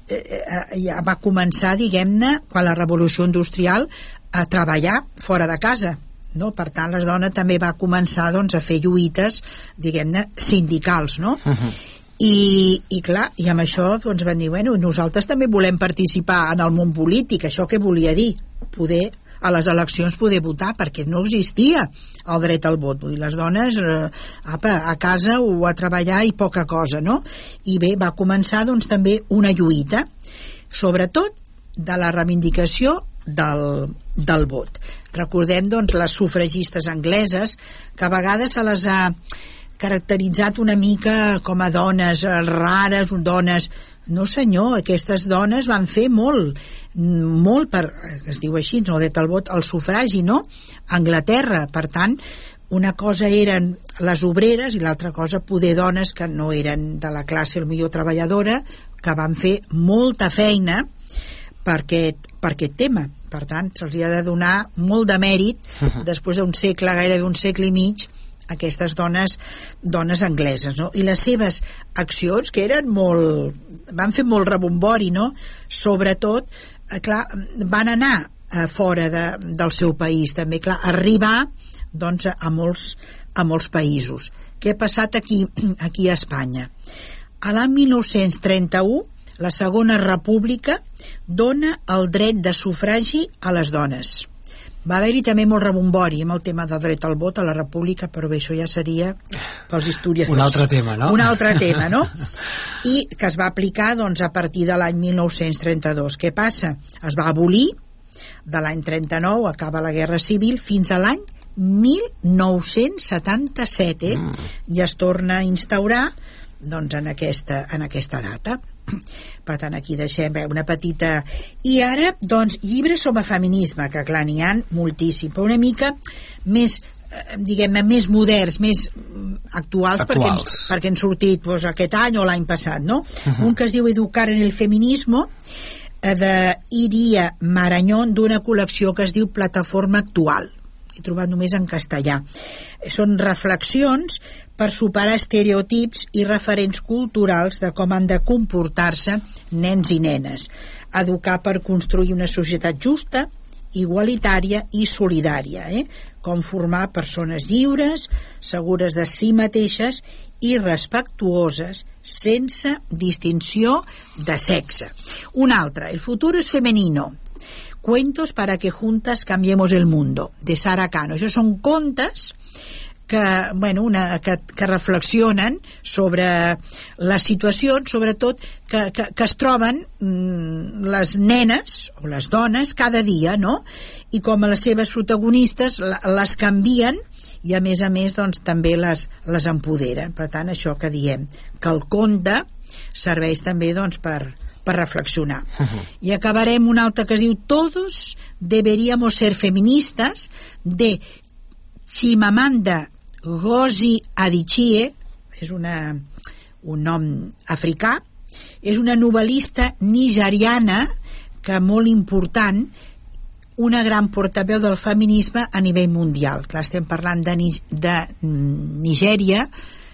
ja va començar, diguem-ne, quan la revolució industrial, a treballar fora de casa, no? Per tant, les dones també va començar, doncs, a fer lluites, diguem-ne, sindicals, no? Uh-huh. I, i clar, i amb això, doncs, van dir, bueno, nosaltres també volem participar en el món polític. Això què volia dir? Poder a les eleccions poder votar, perquè no existia el dret al vot. Vull dir, les dones eh, apa, a casa o a treballar i poca cosa, no? I bé, va començar, doncs, també una lluita, sobretot de la reivindicació del, del vot. Recordem, doncs, les sufragistes angleses, que a vegades se les ha caracteritzat una mica com a dones rares, dones... No senyor, aquestes dones van fer molt, molt per, es diu així, no, dret al vot, el sufragi, no? A Anglaterra, per tant, una cosa eren les obreres i l'altra cosa poder dones que no eren de la classe el millor treballadora, que van fer molta feina per aquest, per aquest tema. Per tant, se'ls ha de donar molt de mèrit, després d'un segle, gairebé un segle i mig, aquestes dones, dones angleses, no? I les seves accions, que eren molt... van fer molt rebombori, no? Sobretot, eh, clar, van anar eh, fora de, del seu país, també, clar, arribar, doncs, a molts, a molts països. Què ha passat aquí, aquí a Espanya? A l'any mil nou-cents trenta-u, la Segona República dona el dret de sufragi a les dones. Va haver-hi també molt rebombori amb el tema del dret al vot a la República, però bé, això ja seria pels historiadors. Un altre tema, no? Un altre tema, no? I que es va aplicar, doncs, a partir de l'any mil nou-cents trenta-dos. Què passa? Es va abolir, de l'any trenta-nou, acaba la Guerra Civil, fins a l'any mil nou-cents setanta-set, eh? Mm. I es torna a instaurar, doncs, en aquesta, en aquesta data. Per tant, aquí deixem una petita... I ara, doncs, llibres sobre feminisme, que clar, n'hi ha moltíssim, però una mica més, diguem-ne, més moderns, més actuals, actuals. Perquè, ens, perquè han sortit doncs, aquest any o l'any passat, no? Uh-huh. Un que es diu Educar en el feminismo, de Iria Marañón, d'una col·lecció que es diu Plataforma Actual. he trobat només en castellà. Són reflexions per superar estereotips i referents culturals de com han de comportar-se nens i nenes, educar per construir una societat justa, igualitària i solidària, eh? Com formar persones lliures, segures de si mateixes i respectuoses, sense distinció de sexe. Un altre, el futuro es femenino. Cuentos para que juntas cambiemos el mundo, de Sara Cano. Això són contes que, bueno, una, que, que reflexionen sobre la situació, sobretot que, que, que es troben mm, les nenes o les dones cada dia, no? I com a les seves protagonistes les canvien i a més a més doncs, també les, les empoderen. Per tant, això que diem, que el conte serveix també doncs, per, per reflexionar. Uh-huh. I acabarem un altre que es diu Todos deberíamos ser feministas, de Chimamanda Ngozi Adichie, és una, un nom africà, és una novel·lista nigeriana que molt important, una gran portaveu del feminisme a nivell mundial. Clar, estem parlant de, de Nigèria,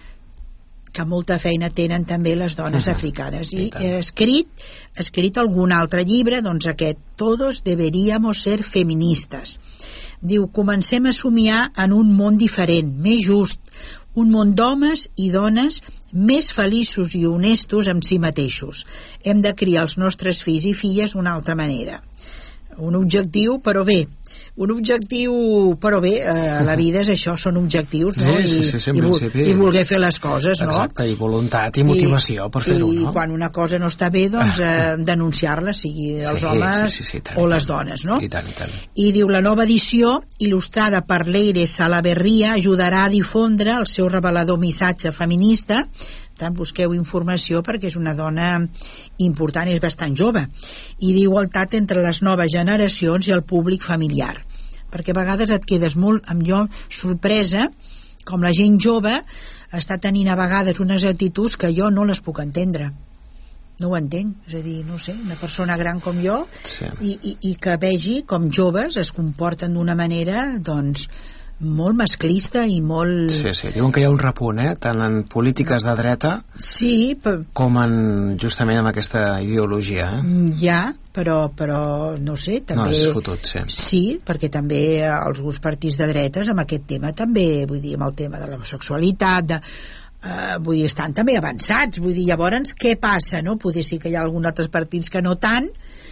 que molta feina tenen també les dones uh-huh. africanes. I he escrit, he escrit algun altre llibre, doncs aquest, Todos deberíamos ser feministas. Diu, comencem a somiar en un món diferent, més just, un món d'homes i dones més feliços i honestos amb si mateixos. Hem de criar els nostres fills i filles d'una altra manera. Un objectiu, però bé, un objectiu, però bé, eh, la vida és això, són objectius, no? Sí, sí, sí, sí, I, i, i voler fer les coses, no? Exacte, i voluntat i motivació I, per fer-ho, no? I quan una cosa no està bé, doncs eh, denunciar-la, sigui els sí, homes sí, sí, sí, tant, o les dones, no? I tant, i tant. I diu, la nova edició, il·lustrada per Leire Salaverria, ajudarà a difondre el seu revelador missatge feminista. Tant busqueu informació perquè és una dona important i és bastant jove, i d'igualtat entre les noves generacions i el públic familiar, perquè a vegades et quedes molt amb jo sorpresa com la gent jove està tenint a vegades unes actituds que jo no les puc entendre, no ho entenc, és a dir, no sé, una persona gran com jo sí. i, i, i que vegi com joves es comporten d'una manera doncs molt masclista i molt... Sí, sí, diuen que hi ha un repunt, eh? Tant en polítiques de dreta sí, però... com en, justament amb aquesta ideologia, eh? Ja, però, però no sé, també... No, és fotut, sí. Sí, perquè també alguns partits de dretes amb aquest tema també, vull dir, amb el tema de la sexualitat, de, uh, vull dir, estan també avançats, vull dir, llavors què passa, no? Potser sí que hi ha alguns altres partits que no tant,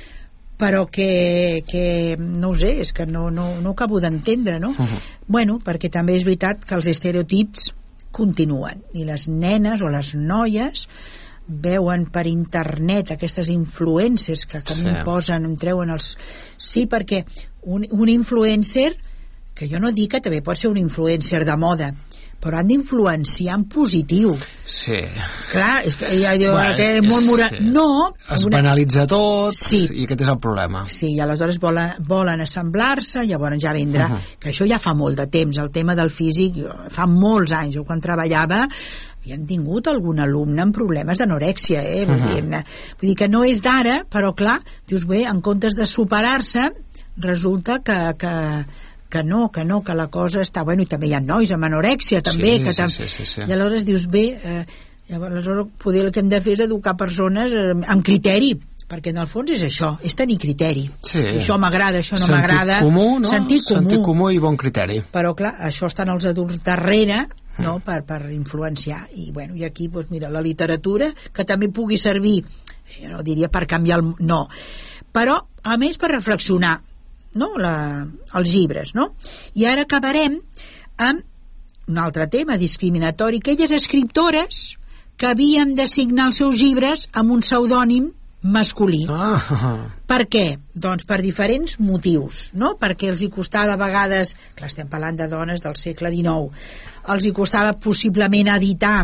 però que, que no ho sé, és que no, no, no acabo d'entendre, no? Uh-huh. Bueno, perquè també és veritat que els estereotips continuen, i les nenes o les noies veuen per internet aquestes influencers que com sí. posen, em treuen els... Sí, perquè un, un influencer, que jo no dic que també pot ser un influencer de moda, però han d'influenciar en positiu. Sí. Clar, és que ja diu bueno, que és molt moral... Sí. No. Es una... banalitza tot sí. i aquest és el problema. Sí, i aleshores volen, volen assemblar-se, llavors ja vindrà, uh -huh. que això ja fa molt de temps, el tema del físic, fa molts anys, jo quan treballava havíem tingut algun alumne amb problemes d'anorèxia, eh? Vull, uh -huh. dir, vull dir que no és d'ara, però clar, dius, bé, en comptes de superar-se, resulta que... que que no, que no, que la cosa està... Bueno, i també hi ha nois amb anorèxia, també, sí, que tam... sí, sí, sí. I aleshores dius, bé, eh, llavors poder el que hem de fer és educar persones eh, amb criteri, perquè en el fons és això, és tenir criteri. Sí. Això m'agrada, això no m'agrada. Sentit comú, no? Sentit comú. Sentit comú i bon criteri. Però, clar, això estan els adults darrere, no?, mm. per, per influenciar. I, bueno, i aquí, doncs, mira, la literatura, que també pugui servir, jo no diria per canviar el... No. Però, a més, per reflexionar, no? La, els llibres, no? I ara acabarem amb un altre tema discriminatori, aquelles escriptores que havien de signar els seus llibres amb un pseudònim masculí. Ah. Per què? Doncs per diferents motius, no? Perquè els hi costava a vegades, clar, estem parlant de dones del segle dinou, els hi costava possiblement editar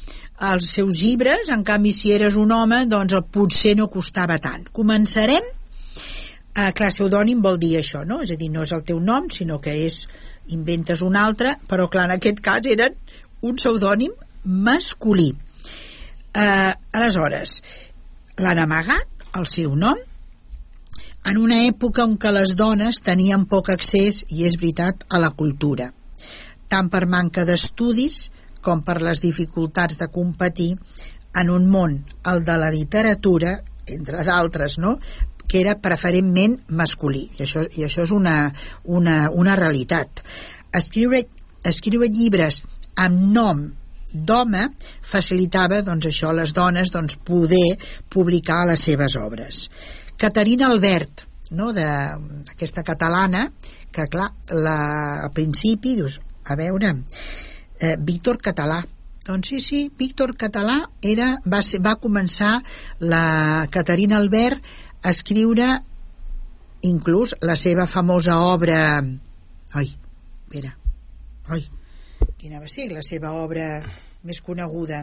els seus llibres, en canvi si eres un home doncs potser no costava tant. Començarem. Uh, clar, pseudònim vol dir això, no? És a dir, no és el teu nom, sinó que és inventes un altre, però clar, en aquest cas eren un pseudònim masculí. Uh, aleshores, l'han amagat el seu nom, en una època en què les dones tenien poc accés, i és veritat, a la cultura, tant per manca d'estudis com per les dificultats de competir en un món, el de la literatura, entre d'altres, no?, que era preferentment masculí, i això, i això és una, una, una realitat. Escriure, escriure llibres amb nom d'home facilitava, doncs, això, a les dones, doncs, poder publicar les seves obres. Caterina Albert, no?, de, aquesta catalana, que, clar, la, al principi dius, a veure, eh, Víctor Català, doncs sí, sí, Víctor Català era, va, ser, va començar la Caterina Albert a escriure inclús la seva famosa obra, ai, espera, ai, quina va ser la seva obra més coneguda?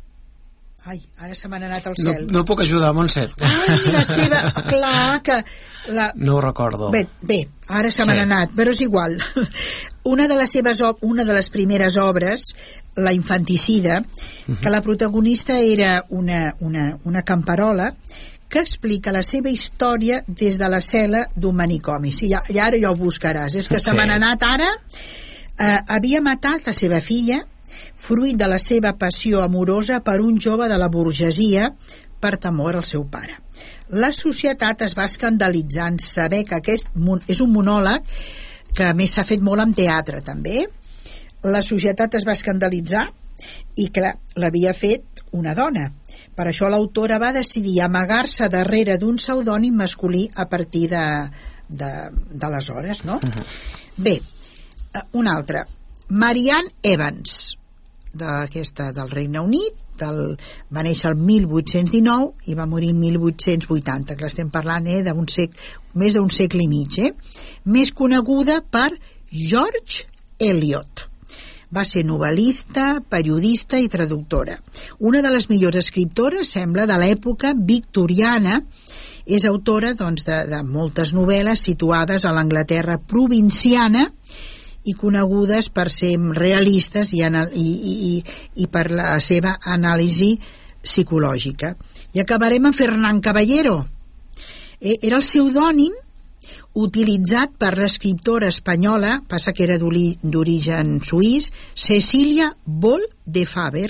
Ai, ara se m'ha anat al cel. No, no puc ajudar, Montse. Ai, la seva, clar que la... no ho recordo. Bé, bé, ara se m'ha Sí. anat, però és igual. Una de les seves, una de les primeres obres, La infanticida, que la protagonista era una, una, una camperola que explica la seva història des de la cel·la d'un manicomi. Sí, ja, ja ara ja ho buscaràs. És que se Sí. m'ha anat ara. Eh, havia matat la seva filla fruit de la seva passió amorosa per un jove de la burgesia per temor al seu pare. La societat es va escandalitzar en saber que aquest mon- és un monòleg que a més s'ha fet molt en teatre també. La societat es va escandalitzar i clar, l'havia fet una dona. Per això l'autora va decidir amagar-se darrere d'un pseudònim masculí a partir de, de, d'aleshores, no? Bé, eh, una altra, Marianne Evans, d'aquesta del Regne Unit, del, va néixer el mil vuit-cents dinou i va morir el mil vuit-cents vuitanta, que l'estem parlant eh, d'un sec, més d'un segle i mig, eh? Més coneguda per George Eliot. Va ser novel·lista, periodista i traductora. Una de les millors escriptores, sembla, de l'època victoriana. És autora, doncs, de, de moltes novel·les situades a l'Anglaterra provinciana i conegudes per ser realistes i, anal i, i, i, i per la seva anàlisi psicològica. I acabarem amb Fernán Caballero. Eh, era el pseudònim utilitzat per l'escriptora espanyola, passa que era d'origen suís, Cecília Boll de Faber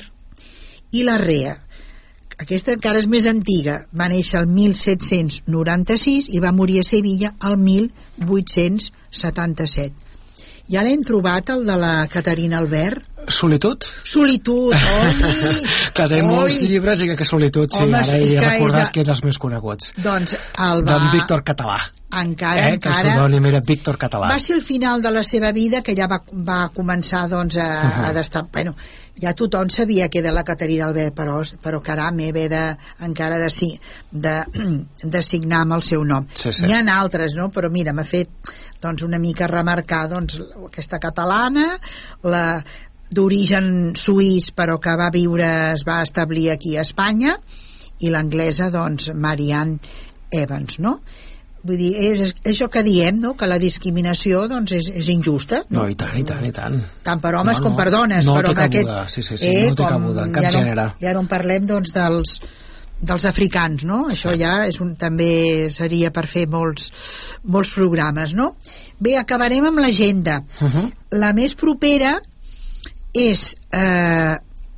i Larrea. Aquesta encara és més antiga, va néixer el mil set-cents noranta-sis i va morir a Sevilla el mil vuit-cents setanta-set. I ara hem trobat el de la Caterina Albert. Solitud? Solitud, oi! Clar, té molts llibres i que Solitud, sí, Home, ara és he que recordat és a- que és dels més coneguts. Doncs el va... D'en Víctor Català. Encara, eh, que el encara... pseudònim era Víctor Català. Va ser el final de la seva vida que ja va, va començar doncs, a, uh -huh. a destar... Bueno, ja tothom sabia que era la Caterina Albert, però, però caram, haver de, encara de, si- de, de signar amb el seu nom. Sí, sí. N'hi ha altres, no? Però mira, m'ha fet doncs, una mica remarcar doncs, aquesta catalana, la d'origen suís però que va viure, es va establir aquí a Espanya, i l'anglesa, doncs, Marianne Evans, no? Vull dir, és, és això que diem, no?, que la discriminació doncs, és, és injusta, No, i tant, i tant, i tant. tant per homes No, com no, per dones, no però té en aquest... cabuda, sí, sí, sí, no té cabuda, en cap ja no, gènere. Ja no en parlem, doncs, dels, dels africans, no? Sí. Això ja és un, també seria per fer molts, molts programes, no? Bé, acabarem amb l'agenda. Uh -huh. La més propera és... Eh,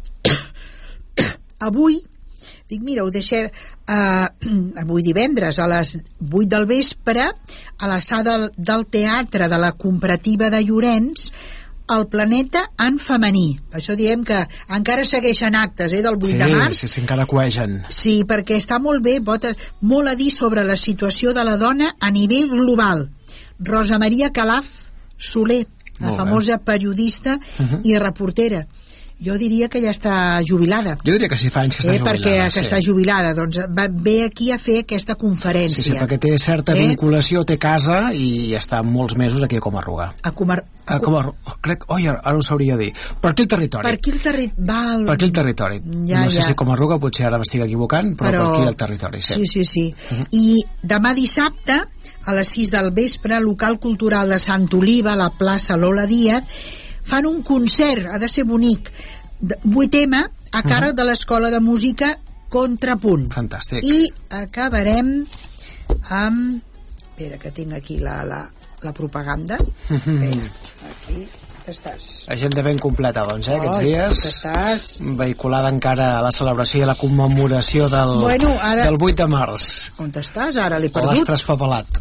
avui, dic, mira, ho deixem... Uh, avui divendres a les vuit del vespre a la sala del, del teatre de la Comparativa de Llorenç, El planeta en femení. Per això diem que encara segueixen actes, eh, del vuit Sí, de març. sí, sí, encara cuegen. Sí, perquè està molt bé, pot, molt a dir sobre la situació de la dona a nivell global. Rosa Maria Calaf Soler, la Molt bé. famosa periodista Uh -huh. i reportera. Jo diria que ja està jubilada. Jo diria que sí, fa anys que està eh, jubilada. perquè sí. que està jubilada, doncs va, ve aquí a fer aquesta conferència. Sí, sí, perquè té certa Eh? vinculació, té casa i està molts mesos aquí a Comarruga. A Comar... A Comarruga, crec, oi, ara ara ho sabria dir. Per aquí el territori. Per aquí el territori... Val... Per aquí el territori. Ja, no sé ja. si Comarruga, potser ara m'estic equivocant, però, Però- per aquí el territori, sí. Sí, sí, sí. Uh -huh. I demà dissabte, a les sis del vespre, local cultural de Sant Oliva, a la plaça Lola Díaz, fan un concert, ha de ser bonic, de- vuit ema, a càrrec Uh-huh. de l'Escola de Música Contrapunt. Fantàstic. I acabarem amb espera, que tinc aquí la, la, la propaganda. Espera, aquí estàs. Agenda ben completa, doncs, eh, aquests Ai, dies. estàs. Vehiculada encara a la celebració i a la commemoració del, Bueno, ara- del vuit de març. On estàs? Ara l'he O perdut. l'has traspapelat.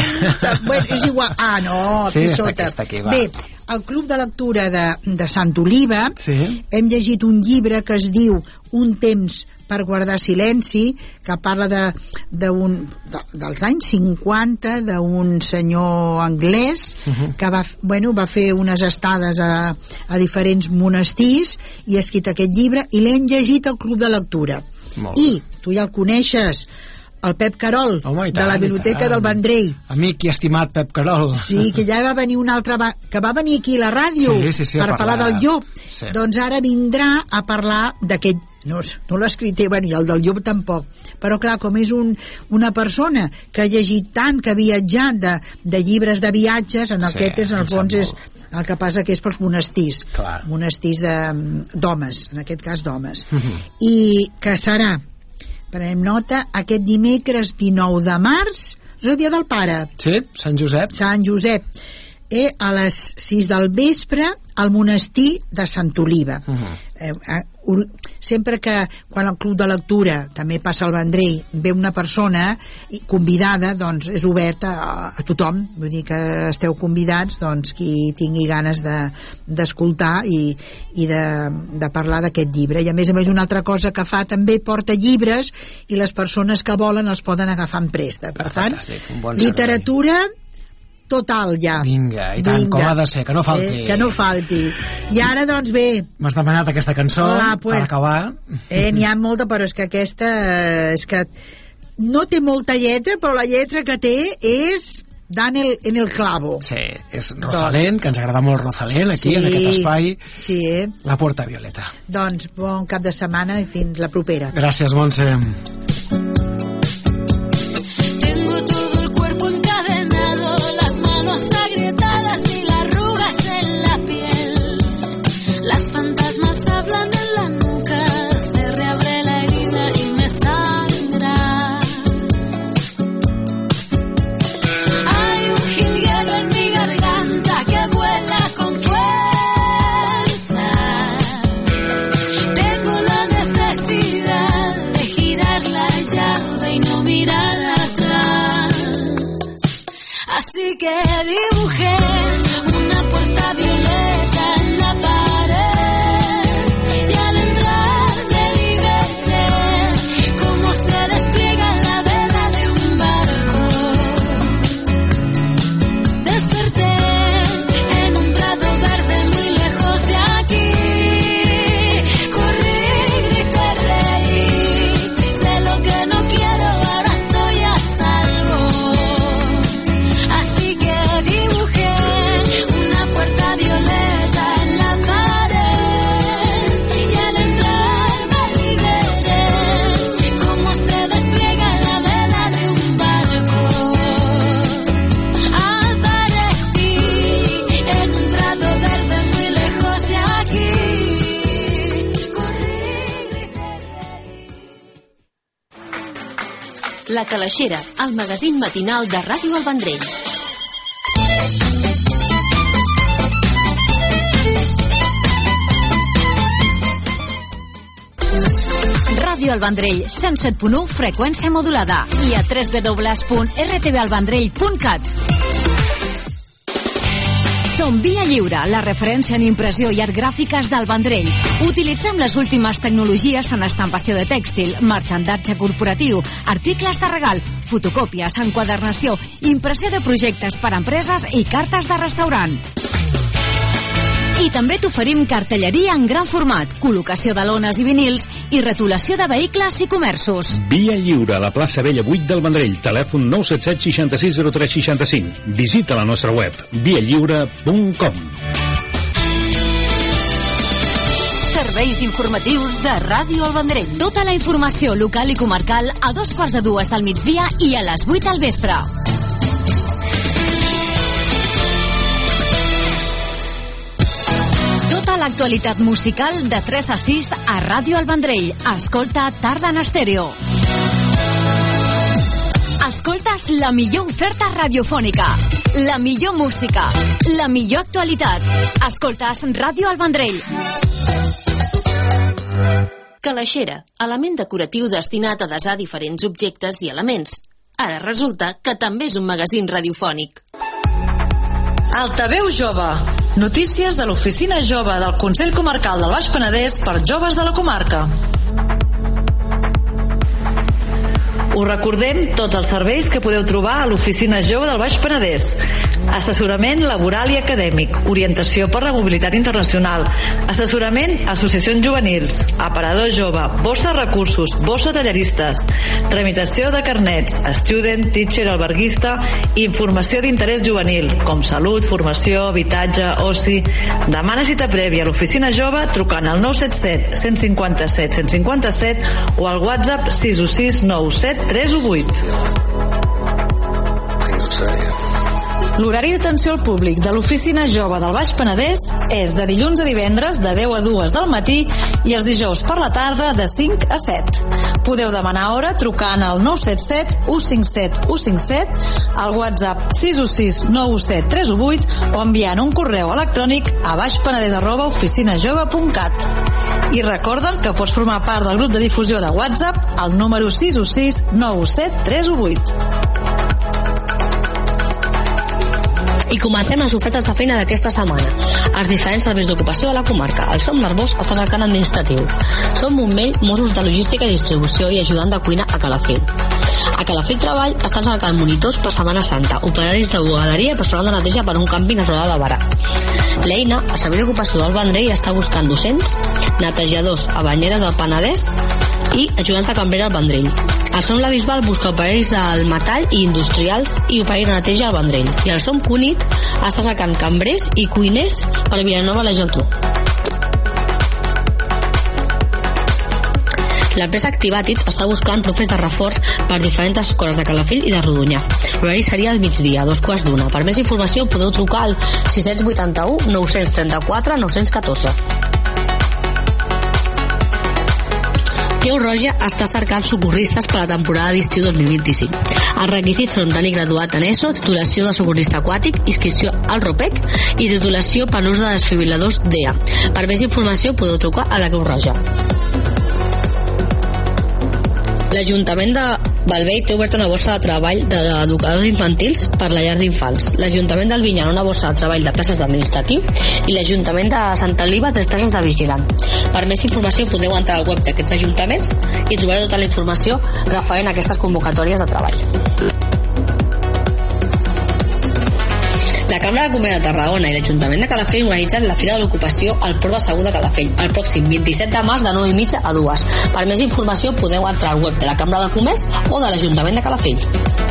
Bueno, és igual. Ah, no, Sí, aquí està sota. aquí, està aquí, va. Bé, al Club de Lectura de, de Sant Oliva Sí. hem llegit un llibre que es diu Un temps per guardar silenci, que parla de, de un, de, dels anys cinquanta, d'un senyor anglès Uh-huh. que va, bueno, va fer unes estades a, a diferents monestirs i ha escrit aquest llibre i l'hem llegit al Club de Lectura. Molt bé. I tu ja el coneixes, el Pep Carol, Home, i de tant, la i Biblioteca tant. del Vendrell. Amic i estimat Pep Carol. Sí, que ja va venir una altra va... que va venir aquí a la ràdio Sí, sí, sí, a per parlar parlar- del llop. Sí. Doncs ara vindrà a parlar d'aquest... No, no l'ha escrit, bueno, i el del llop tampoc. Però clar, com és un, una persona que ha llegit tant, que ha viatjat de, de llibres de viatges, en Sí, aquest és, en em el sap fons és molt. el que passa que és pels monestirs. Clar. Monestirs de- d'homes, en aquest cas d'homes. Mhm. I que serà, prenem nota, aquest dimecres dinou de març, és el dia del pare. Sí, Sant Josep. Sant Josep. Eh, a les sis del vespre al monestir de Sant Oliva. Uh-huh. eh, eh, un, sempre que quan al Club de Lectura també passa al Vendrell ve una persona i convidada, doncs és oberta a, a tothom, vull dir que esteu convidats, doncs qui tingui ganes de, d'escoltar i, i de, de parlar d'aquest llibre. I a més a més una altra cosa que fa també, porta llibres i les persones que volen els poden agafar en préstec. Per tant, Fantàstic, un bon servei. literatura total ja. Vinga, i tant, Vinga. com ha de ser, que no falti. Eh, que no falti. I ara, doncs bé, M'has demanat aquesta cançó Hola, pues. per acabar. eh, n'hi ha molta, però és que aquesta eh, és que no té molta lletra, però la lletra que té és Dan el, en el clavo. Sí, és Rosalén, que ens agrada molt Rosalén, aquí, Sí, en aquest espai. Sí, eh? La Puerta Violeta. Doncs bon cap de setmana i fins la propera. Gràcies, Montse. Tengo todo el cuerpo encadenado, las manos agrietadas, mil arrugas en la piel. Las fantasmas hablan en la nuca, se reabre la herida y me sangra. Hay un jilguero en mi garganta que vuela con fuerza. Tengo la necesidad de girar la llave y no mirar atrás. Así que dibujé una puerta violeta en la pared y al entrar me liberté como se despliega la vela de un barco. Desperté en un prado verde muy lejos de aquí. Corrí, grité, reí. Sé lo que no quiero, ahora estoy a salvo. Así que dibujé una puerta violeta en la pared y al entrar me liberé como se despliega la vela de un barco. Aparecí en un prado verde muy lejos de aquí. Corrí, grité, La Calaixera, el magazín matinal de Ràdio El Vendrell. Ràdio El Vendrell, cent set punt u, freqüència modulada. I a w w w punt r t v el vendrell punt cat. Som Via Lliure, la referència en impressió i art gràfiques del Vendrell. Utilitzem les últimes tecnologies en estampació de tèxtil, marxandatge corporatiu, articles de regal, fotocòpies, enquadernació, impressió de projectes per a empreses i cartes de restaurant. I també t'oferim cartelleria en gran format, col·locació de lones i vinils i retolació de vehicles i comerços. Via Lliure, a la plaça Vella vuit del Vendrell. Telèfon nou set set seixanta sis zero tres seixanta cinc. Visita la nostra web, via lliure punt com. Serveis informatius de Ràdio El Vendrell. Tota la informació local i comarcal a dos quarts de dues del migdia i a les vuit del vespre. Tota l'actualitat musical de tres a sis a Ràdio El Vendrell. Escolta Tarda en Estèreo. Escoltes la millor oferta radiofònica, la millor música, la millor actualitat. Escoltes Ràdio El Vendrell. Calaixera, element decoratiu destinat a desar diferents objectes i elements. Ara resulta que també és un magazín radiofònic. Altaveu Jove. Notícies de l'Oficina Jove del Consell Comarcal del Baix Penedès per joves de la comarca. Us recordem tots els serveis que podeu trobar a l'Oficina Jove del Baix Penedès. Assessorament laboral i acadèmic, orientació per la mobilitat internacional, assessorament a associacions juvenils, aparador jove, bossa recursos, bossa talleristes, tramitació de carnets, student, teacher, alberguista, informació d'interès juvenil, com salut, formació, habitatge, oci. Demana cita prèvia a l'Oficina Jove trucant al nou set set, cent cinquanta-set, cent cinquanta-set o al WhatsApp sis u sis nou set tres u vuit. L'horari d'atenció al públic de l'Oficina Jove del Baix Penedès és de dilluns a divendres de deu a dues del matí i els dijous per la tarda de cinc a set. Podeu demanar hora trucant al nou set set, u cinc set, u cinc set, al WhatsApp sis u sis nou set tres u vuit o enviant un correu electrònic a baixpenedès arroba oficinajove punt cat. I recorda'm que pots formar part del grup de difusió de WhatsApp al número sis u sis nou set tres u vuit. I comencem les ofertes de feina d'aquesta setmana. Els diferents serveis d'ocupació de la comarca. El Som l'Arbós està cercant administratiu. Som Montmell, Mossos de Logística i Distribució i ajudant de cuina a Calafell. A Calafell Treball estan cercant monitors per Setmana Santa, operaris de bugaderia i personal de neteja per un camping rural de Barà. L'Eina, el servei d'ocupació del Vendrell, està buscant docents, netejadors a banyeres del Penedès i ajudants de cambrera al Vendrell. El Som La Bisbal busca operaris del metall i industrials i operaris de neteja al Vendrell. I el Som Cunit està cercant cambrers i cuiners per Vilanova i la Geltrú. L'empresa Activatit està buscant profes de reforç per diferents escoles de Calafell i de Rodonyà. L'horari seria al migdia, a dos quarts d'una. Per més informació podeu trucar al sis vuit u, nou tres quatre, nou un quatre. Creu Roja està cercant socorristes per a la temporada d'estiu dos mil vint-i-cinc. Els requisits són tenir graduat en ESO, titulació de socorrista aquàtic, inscripció al ROPEC i titulació per l'ús de desfibriladors D E A. Per més informació podeu trucar a la Creu Roja. L'Ajuntament de Bellvei té oberta una borsa de treball d'educadors infantils per la llar d'infants. L'Ajuntament del Vinyana una borsa de treball de places d'administratiu i l'Ajuntament de Santa Liva tres places de vigilant. Per més informació podeu entrar al web d'aquests ajuntaments i trobareu tota la informació referent a aquestes convocatòries de treball. La Cambra de Comerç de Tarragona i l'Ajuntament de Calafell organitzen la Fira de l'Ocupació al Port de Segur de Calafell el pròxim vint-i-set de març de nou i mitja a dues. Per més informació podeu entrar al web de la Cambra de Comerç o de l'Ajuntament de Calafell.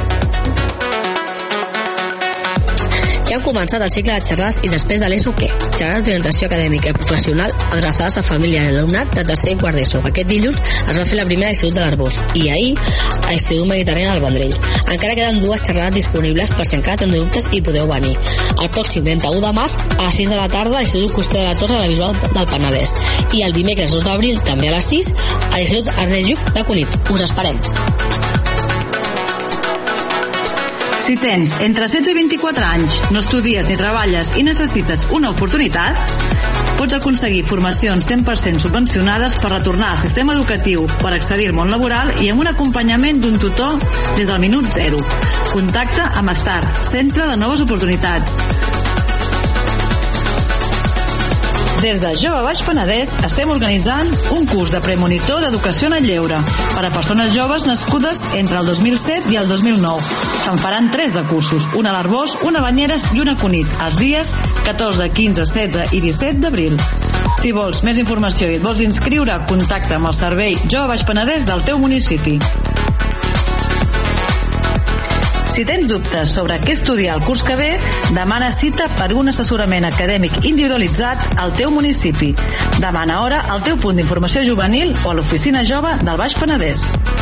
Ja hem començat el cicle de xerrades i després de l'ESO què? Xerrades d'orientació acadèmica i professional adreçades a família i alumnat de tercer i quart d'ESO. Aquest dilluns es va fer la primera a l'Institut de l'Arbós i ahir a l'Institut Mediterrani del Vendrell. Encara queden dues xerrades disponibles per si encara teniu dubtes i podeu venir. El pròxim trenta-u de març a les sis de la tarda a l'Institut Coster de la Torre de la Bisbal del Penedès i el dimecres dos d'abril també a les sis a l'Institut Ernest Lluch de Cunit. Us esperem. Si tens entre setze i vint-i-quatre anys, no estudies ni treballes i necessites una oportunitat, pots aconseguir formacions cent per cent subvencionades per retornar al sistema educatiu per accedir al món laboral i amb un acompanyament d'un tutor des del minut zero. Contacta amb START, Centre de Noves Oportunitats. Des de Jove Baix Penedès estem organitzant un curs de premonitor d'educació en el lleure per a persones joves nascudes entre el dos mil set i el dos mil nou. Se'n faran tres de cursos, una a l'Arbós, una a Banyeres i una a Cunit, els dies catorze, quinze, setze i disset d'abril. Si vols més informació i et vols inscriure, contacta amb el servei Jove Baix Penedès del teu municipi. Si tens dubtes sobre què estudiar el curs que ve, demana cita per un assessorament acadèmic individualitzat al teu municipi. Demana hora al teu punt d'informació juvenil o a l'Oficina Jove del Baix Penedès.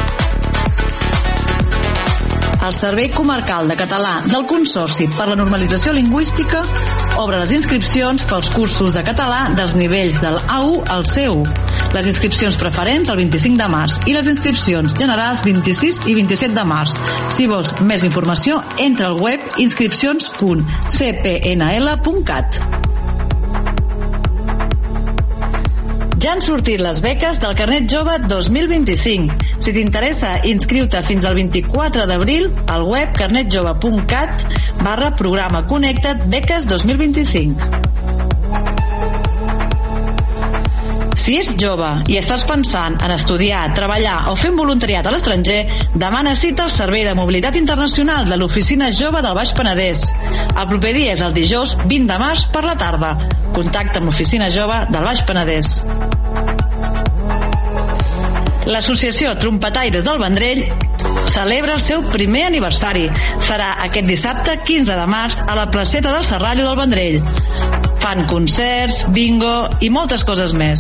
El Servei Comarcal de Català del Consorci per la Normalització Lingüística obre les inscripcions pels cursos de català dels nivells del A u al C u. Les inscripcions preferents el vint-i-cinc de març i les inscripcions generals vint-i-sis i vint-i-set de març. Si vols més informació, entra al web inscripcions punt c p n l punt cat. Ja han sortit les beques del Carnet Jove dos mil vint-i-cinc. Si t'interessa inscriu-te fins al vint-i-quatre d'abril al web carnetjove punt cat barra programa Connecta't beques dos mil vint-i-cinc. Si ets jove i estàs pensant en estudiar, treballar o fer un voluntariat a l'estranger, demana cita al Servei de Mobilitat Internacional de l'Oficina Jove del Baix Penedès. El proper dia és el dijous vint de març per la tarda. Contacta amb l'Oficina Jove del Baix Penedès. L'Associació Trompetaires del Vendrell celebra el seu primer aniversari. Serà aquest dissabte quinze de març a la placeta del Serrallo del Vendrell. Fan concerts, bingo i moltes coses més.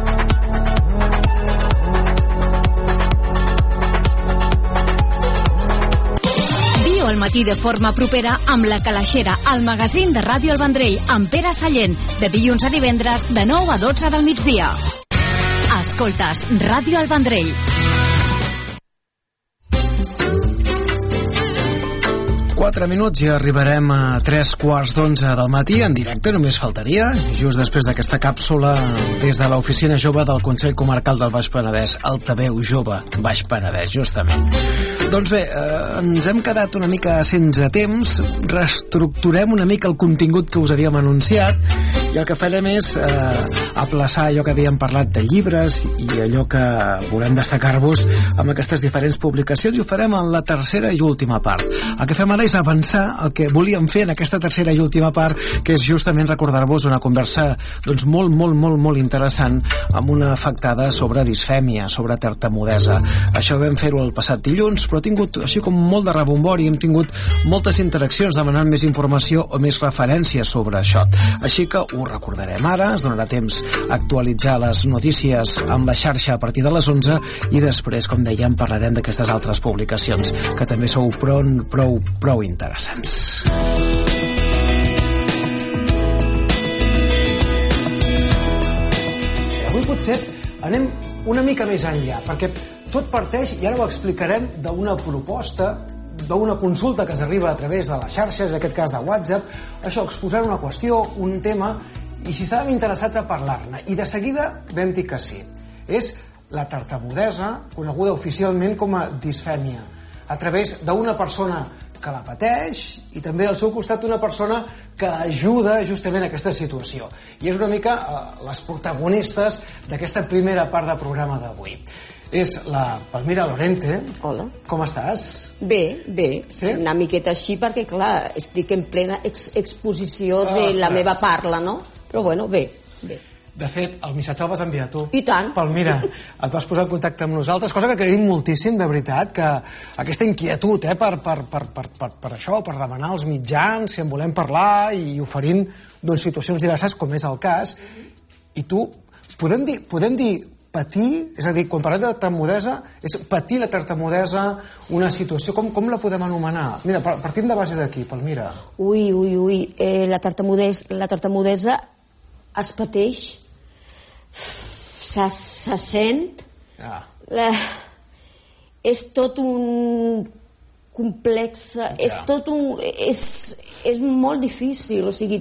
Viu el matí de forma propera amb La Calaixera, el magazín de Ràdio El Vendrell, amb Pere Sallent, de dilluns a divendres de nou a dotze del migdia. Escoltes Ràdio El Vendrell. Quatre minuts i arribarem a tres quarts d'onze del matí en directe, només faltaria, just després d'aquesta càpsula des de l'Oficina Jove del Consell Comarcal del Baix Penedès, Altaveu Jove Baix Penedès, justament. Doncs bé, eh, ens hem quedat una mica sense temps, reestructurem una mica el contingut que us havíem anunciat i el que farem és eh, aplaçar allò que havíem parlat de llibres i allò que volem destacar-vos amb aquestes diferents publicacions i ho farem en la tercera i última part. El que fem ara és avançar el que volíem fer en aquesta tercera i última part, que és justament recordar-vos una conversa doncs, molt, molt, molt, molt interessant amb una afectada sobre disfèmia, sobre tartamudesa. Això vam fer-ho el passat dilluns, però ha tingut així com molt de rebombori, hem tingut moltes interaccions demanant més informació o més referències sobre això. Així que ho recordarem ara, es donarà temps a actualitzar les notícies amb la xarxa a partir de les onze i després, com dèiem, parlarem d'aquestes altres publicacions que també sou prou, prou, prou interessants. Avui potser anem una mica més enllà, perquè tot parteix, i ara ho explicarem, d'una proposta, d'una consulta que s'arriba a través de les xarxes, en aquest cas de WhatsApp, això, exposar una qüestió, un tema, i si estàvem interessats a parlar-ne. I de seguida vam dir que sí. És la tartamudesa, coneguda oficialment com a disfèmia, a través d'una persona que la pateix i també al seu costat una persona que ajuda justament a aquesta situació. I és una mica eh, les protagonistes d'aquesta primera part del programa d'avui. És la Palmira Lorente. Hola. Com estàs? Bé, bé. Sí? Una miqueta així perquè, clar, estic en plena ex exposició de Ostres. la meva parla, no? Però bueno, bé, bé. De fet, el missatge el vas enviar tu. I tant. Palmira, et vas posar en contacte amb nosaltres, cosa que agraïm moltíssim, de veritat, que aquesta inquietud eh, per, per, per, per, per, per això, per demanar als mitjans si en volem parlar i oferint doncs, situacions diverses, com és el cas. I tu, podem dir, podem dir patir, és a dir, quan parlem de tartamudesa, és patir la tartamudesa, una situació, com, com la podem anomenar? Mira, partim de base d'aquí, Palmira. Ui, ui, ui, eh, la, tartamudesa, la tartamudesa es pateix, se, se sent, ah. la, és tot un complex, ja. és tot un... És, és molt difícil, o sigui,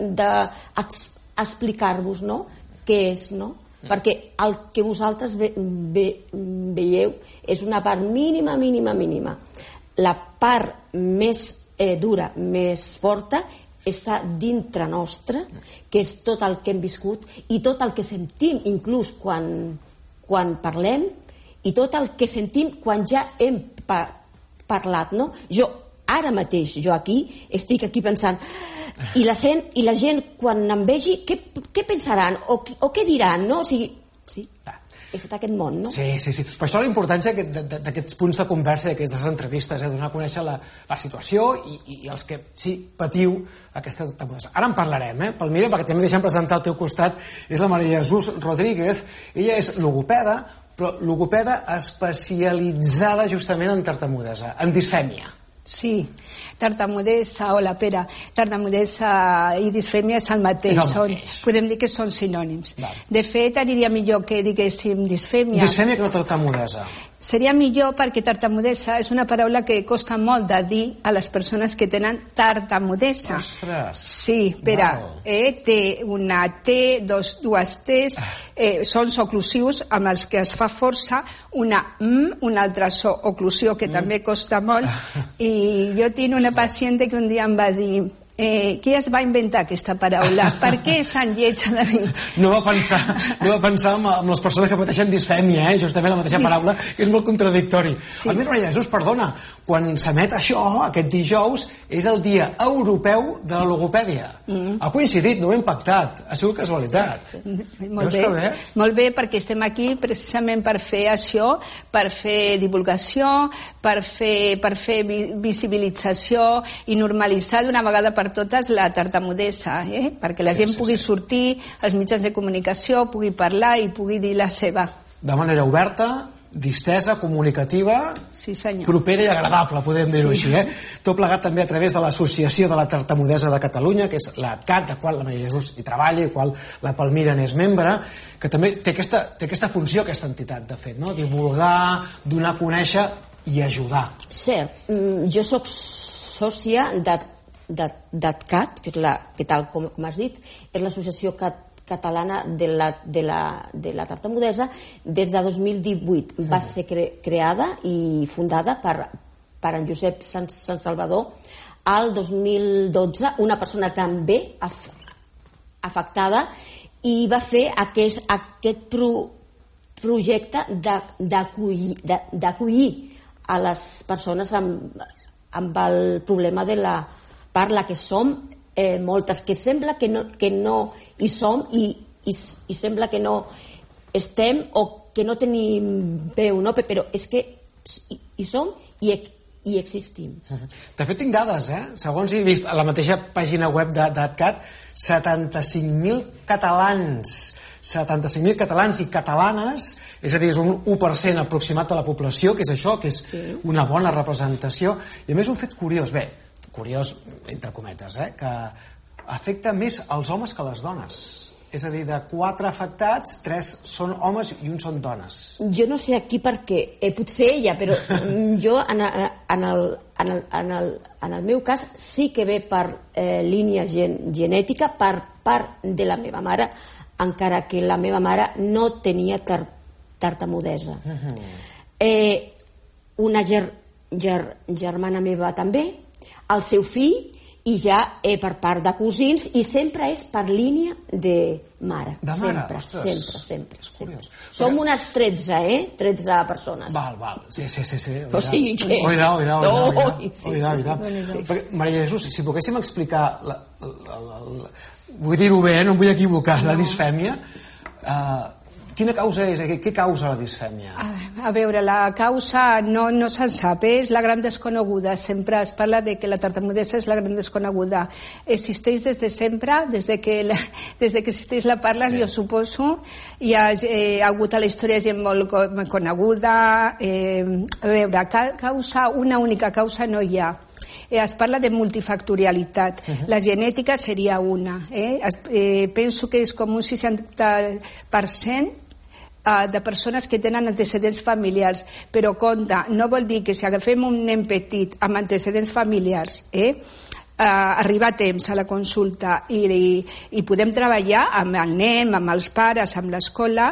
d'explicar-vos, no?, què és, no? Mm. Perquè el que vosaltres ve, ve, veieu és una part mínima, mínima, mínima. La part més eh, dura, més forta, està dintre nostre, que és tot el que hem viscut i tot el que sentim inclús quan, quan parlem i tot el que sentim quan ja hem pa parlat, no? Jo ara mateix, jo aquí, estic aquí pensant i la, gent, i la gent quan em vegi, què, què pensaran o, o què diran, no? O sigui, sí, és tot aquest món, no? Sí, sí, sí. Per això la importància d'aquests punts de conversa i d'aquestes entrevistes, eh, donar a conèixer la, la situació i, i els que sí patiu aquesta tartamudesa. Ara en parlarem, eh, Palmira, perquè també deixem presentar al teu costat, és la Maria Jesús Rodríguez. Ella és logopeda, però logopeda especialitzada justament en tartamudesa, en disfèmia. Sí, tartamudesa, hola Pere, tartamudesa i disfèmia és el mateix, És el són, mateix. podem dir que són sinònims. De fet, aniria millor que diguéssim disfèmia. Disfèmia que no tartamudesa. Seria millor perquè tartamudesa és una paraula que costa molt de dir a les persones que tenen tartamudesa. Ostres! Sí, Pere, eh, té una T, dos, dues T's, eh, són oclusius amb els que es fa força, una M, una altra so, oclusió que mm. també costa molt, i jo tinc una pacient que un dia em va dir Eh, qui es va inventar aquesta paraula? Per què és tan lletja de mi? No va pensar, no va pensar amb, amb les persones que pateixen disfèmia, eh? Justament la mateixa paraula, que és molt contradictori. Sí. A més, Maria Jesús, perdona, quan s'emet això, aquest dijous, és el Dia Europeu de la Logopèdia. Mm. Ha coincidit, no ho hem pactat, ha sigut casualitat. Sí. Molt bé, bé, molt bé, perquè estem aquí precisament per fer això, per fer divulgació, per fer, per fer visibilització i normalitzar d'una vegada per totes la tartamudesa, eh? Perquè la sí, gent sí, pugui sí. sortir als mitjans de comunicació, pugui parlar i pugui dir la seva. De manera oberta, distesa, comunicativa, sí, propera i agradable, podem dir-ho sí. així. Eh? Tot plegat també a través de l'Associació de la Tartamudesa de Catalunya, que és l'A T C A T, de qual la Maria Jesús hi treballa i qual la Palmira n'és membre, que també té aquesta, té aquesta funció, aquesta entitat, de fet, no? Divulgar, donar a conèixer i ajudar. Cert, jo sóc sòcia de d'A T C A T, que, és la, que tal com, com has dit, és l'associació cat, catalana de la, de, la, de la tartamudesa des de dos mil divuit. Va ser cre, creada i fundada per, per en Josep Sant, Sant Salvador al dos mil dotze, una persona també af, afectada, i va fer aquest, aquest pro, projecte d'acollir a les persones amb, amb el problema de la parla, que som eh, moltes, que sembla que no, que no hi som i, i, i sembla que no estem o que no tenim veu, no? Però és que hi, hi som i, i existim. De fet, tinc dades, eh? Segons he vist a la mateixa pàgina web d'A T C A T, setanta-cinc mil catalans setanta-cinc mil catalans i catalanes, és a dir, és un u per cent aproximat de la població, que és això, que és sí. una bona representació, i a més un fet curiós, bé, curiós, entre cometes, eh, que afecta més els homes que les dones. És a dir, de quatre afectats, tres són homes i un són dones. Jo no sé aquí per què, eh, potser ella, però jo en, en, el, en, el, en, el, en el meu cas sí que ve per eh, línia gen, genètica, per part de la meva mare, encara que la meva mare no tenia tar, tartamudesa. Uh-huh. eh, una ger, ger, germana meva també, el seu fill, i ja eh, per part de cosins, i sempre és per línia de mare. De mare? Sempre, Ostres. sempre, sempre. sempre. Som unes tretze, eh? tretze persones. Val, val. Sí, sí, sí. sí. O sigui que... Oida, oida, oida. No, oida, sí, oida, sí, oida. sí, sí. Perquè, Maria Jesús, si poguéssim explicar, la, la, la, la, vull dir-ho bé, no em vull equivocar, no. La disfèmia, uh, quina causa és? Què causa la disfèmia? A, a veure, la causa no, no se'n sap, eh? És la gran desconeguda. Sempre es parla de que la tartamudesa és la gran desconeguda. Existeix des de sempre, des de que, la, des de que existeix la parla, sí. Jo suposo. Hi ha, eh, ha hagut a la història gent molt coneguda. Eh, a veure, causa, una única causa no hi ha. Eh, es parla de multifactorialitat. Uh-huh. La genètica seria una. Eh? Es, eh, penso que és com un seixanta per cent de persones que tenen antecedents familiars, però compte, no vol dir que si agafem un nen petit amb antecedents familiars, eh, Uh, arribar a temps a la consulta i, i, i podem treballar amb el nen, amb els pares, amb l'escola,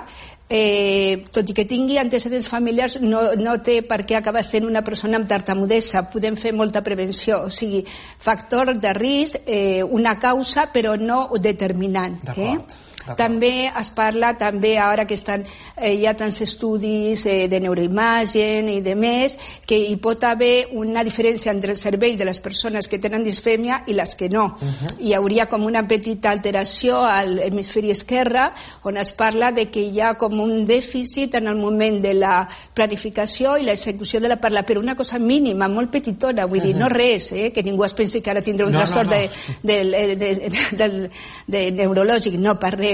eh, tot i que tingui antecedents familiars no, no té per què acabar sent una persona amb tartamudesa. Podem fer molta prevenció, o sigui, factor de risc, eh, una causa però no determinant. Eh? També es parla, també ara que estan, eh, hi ha tants estudis eh, de neuroimagen i de més, que hi pot haver una diferència entre el cervell de les persones que tenen disfèmia i les que no. Uh-huh. Hi hauria com una petita alteració a l'hemisferi esquerre, on es parla de que hi ha com un dèficit en el moment de la planificació i l'execució de la parla, però una cosa mínima, molt petitona, vull uh-huh. dir, no res, eh, que ningú es pensi que ara tindrà un no, trastorn no, no. De, de, de, de, de, de neurològic, no, per res.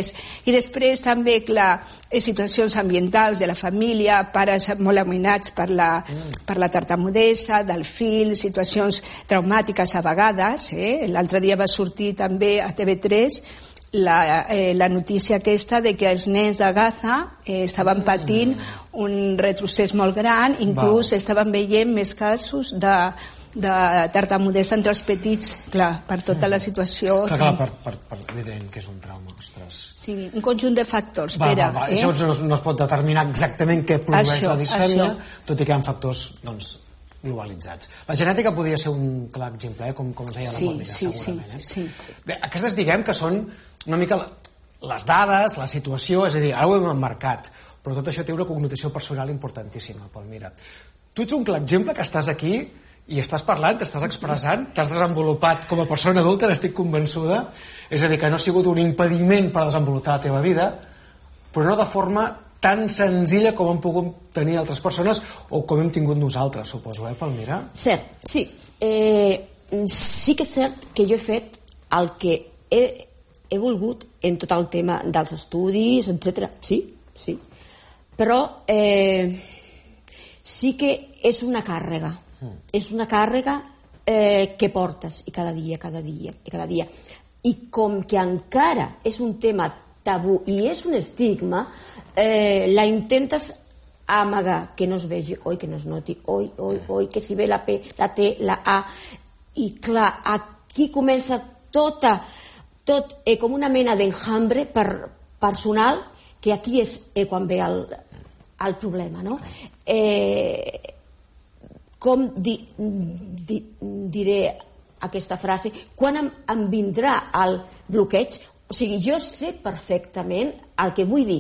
més. I després també, clar, situacions ambientals de la família, pares molt amoïnats per la, per la tartamudesa, del fill, situacions traumàtiques a vegades. Eh? L'altre dia va sortir també a T V tres la, eh, la notícia aquesta de que els nens de Gaza eh, estaven patint un retrocés molt gran, inclús Va. estaven veient més casos de, de tartamudesa entre els petits, clar, per tota la situació. Clar, clar, per, per, per evident que és un trauma, ostres. Sí, un conjunt de factors, va, Pere. Va, va. Eh? Llavors no, no es pot determinar exactament què produeix això, la disfèmia, això. tot i que hi ha factors, doncs, globalitzats. La genètica podria ser un clar exemple, eh? com, com ens deia sí, la Palmira, sí, segurament. Sí, eh? sí. Bé, aquestes diguem que són una mica les dades, la situació, és a dir, ara ho hem emmarcat, però tot això té una connotació personal importantíssima, Palmira. Tu ets un clar exemple que estàs aquí i estàs parlant, t'estàs expressant, t'has desenvolupat com a persona adulta, n'estic convençuda, és a dir, que no ha sigut un impediment per desenvolupar la teva vida, però no de forma tan senzilla com han pogut tenir altres persones o com hem tingut nosaltres, suposo, eh, Palmira? Cert, sí. Eh, sí que és cert que jo he fet el que he, he volgut en tot el tema dels estudis, etcètera. Sí, sí. Però eh, sí que és una càrrega. Mm. És una càrrega eh, que portes i cada dia, cada dia, i cada dia. I com que encara és un tema tabú i és un estigma, eh, la intentes amagar, que no es vegi, oi, que no es noti, oi, oi, oi, que si ve la P, la T, la A, i clar, aquí comença tota, tot eh, com una mena d'enjambre per, personal, que aquí és eh, quan ve el, el problema, no? Eh, com di, di, diré aquesta frase, quan em, em vindrà el bloqueig? O sigui, jo sé perfectament el que vull dir.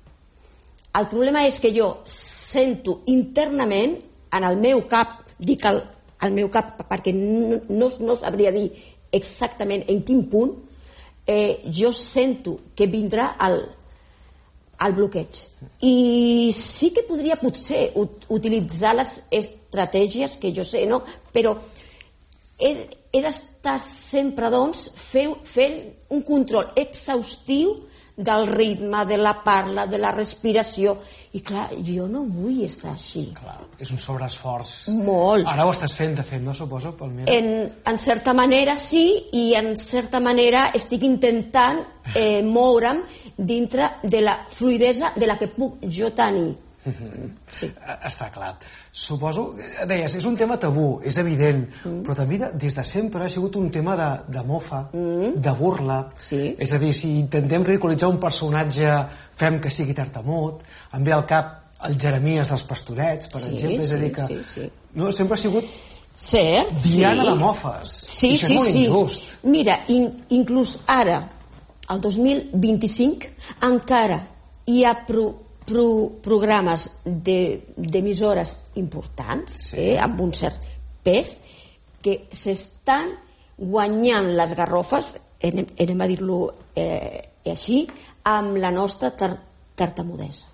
El problema és que jo sento internament, en el meu cap, dic el, el meu cap perquè no, no, no sabria dir exactament en quin punt, eh, jo sento que vindrà el, el bloqueig. I sí que podria potser ut utilitzar les estratègies que jo sé, no? Però he, he d'estar sempre, doncs, fe, fent un control exhaustiu del ritme, de la parla, de la respiració. I clar, jo no vull estar així. Clar, és un sobreesforç. Molt. Ara ho estàs fent, de fet, no suposo, Palmira? En, en certa manera sí, i en certa manera estic intentant eh, moure'm dintre de la fluidesa de la que puc jo tenir. Sí. Està clar. Suposo, deies, és un tema tabú, és evident, mm. però també de, des de sempre ha sigut un tema de, de mofa, mm. de burla. Sí. És a dir, si intentem ridiculitzar un personatge, fem que sigui tartamut, em ve al cap el Jeremies dels Pastorets, per sí, exemple, és a dir que sí, sí. No, sempre ha sigut cert, diana sí. de mofes. Sí, I això sí, és molt sí. injust. Mira, in, inclús ara, el dos mil vint-i-cinc, encara hi ha pro Pro, programes d'emissores de, importants, sí. eh, amb un cert pes, que s'estan guanyant les garrofes, anem, anem a dir-lo eh, així, amb la nostra tar tartamudesa.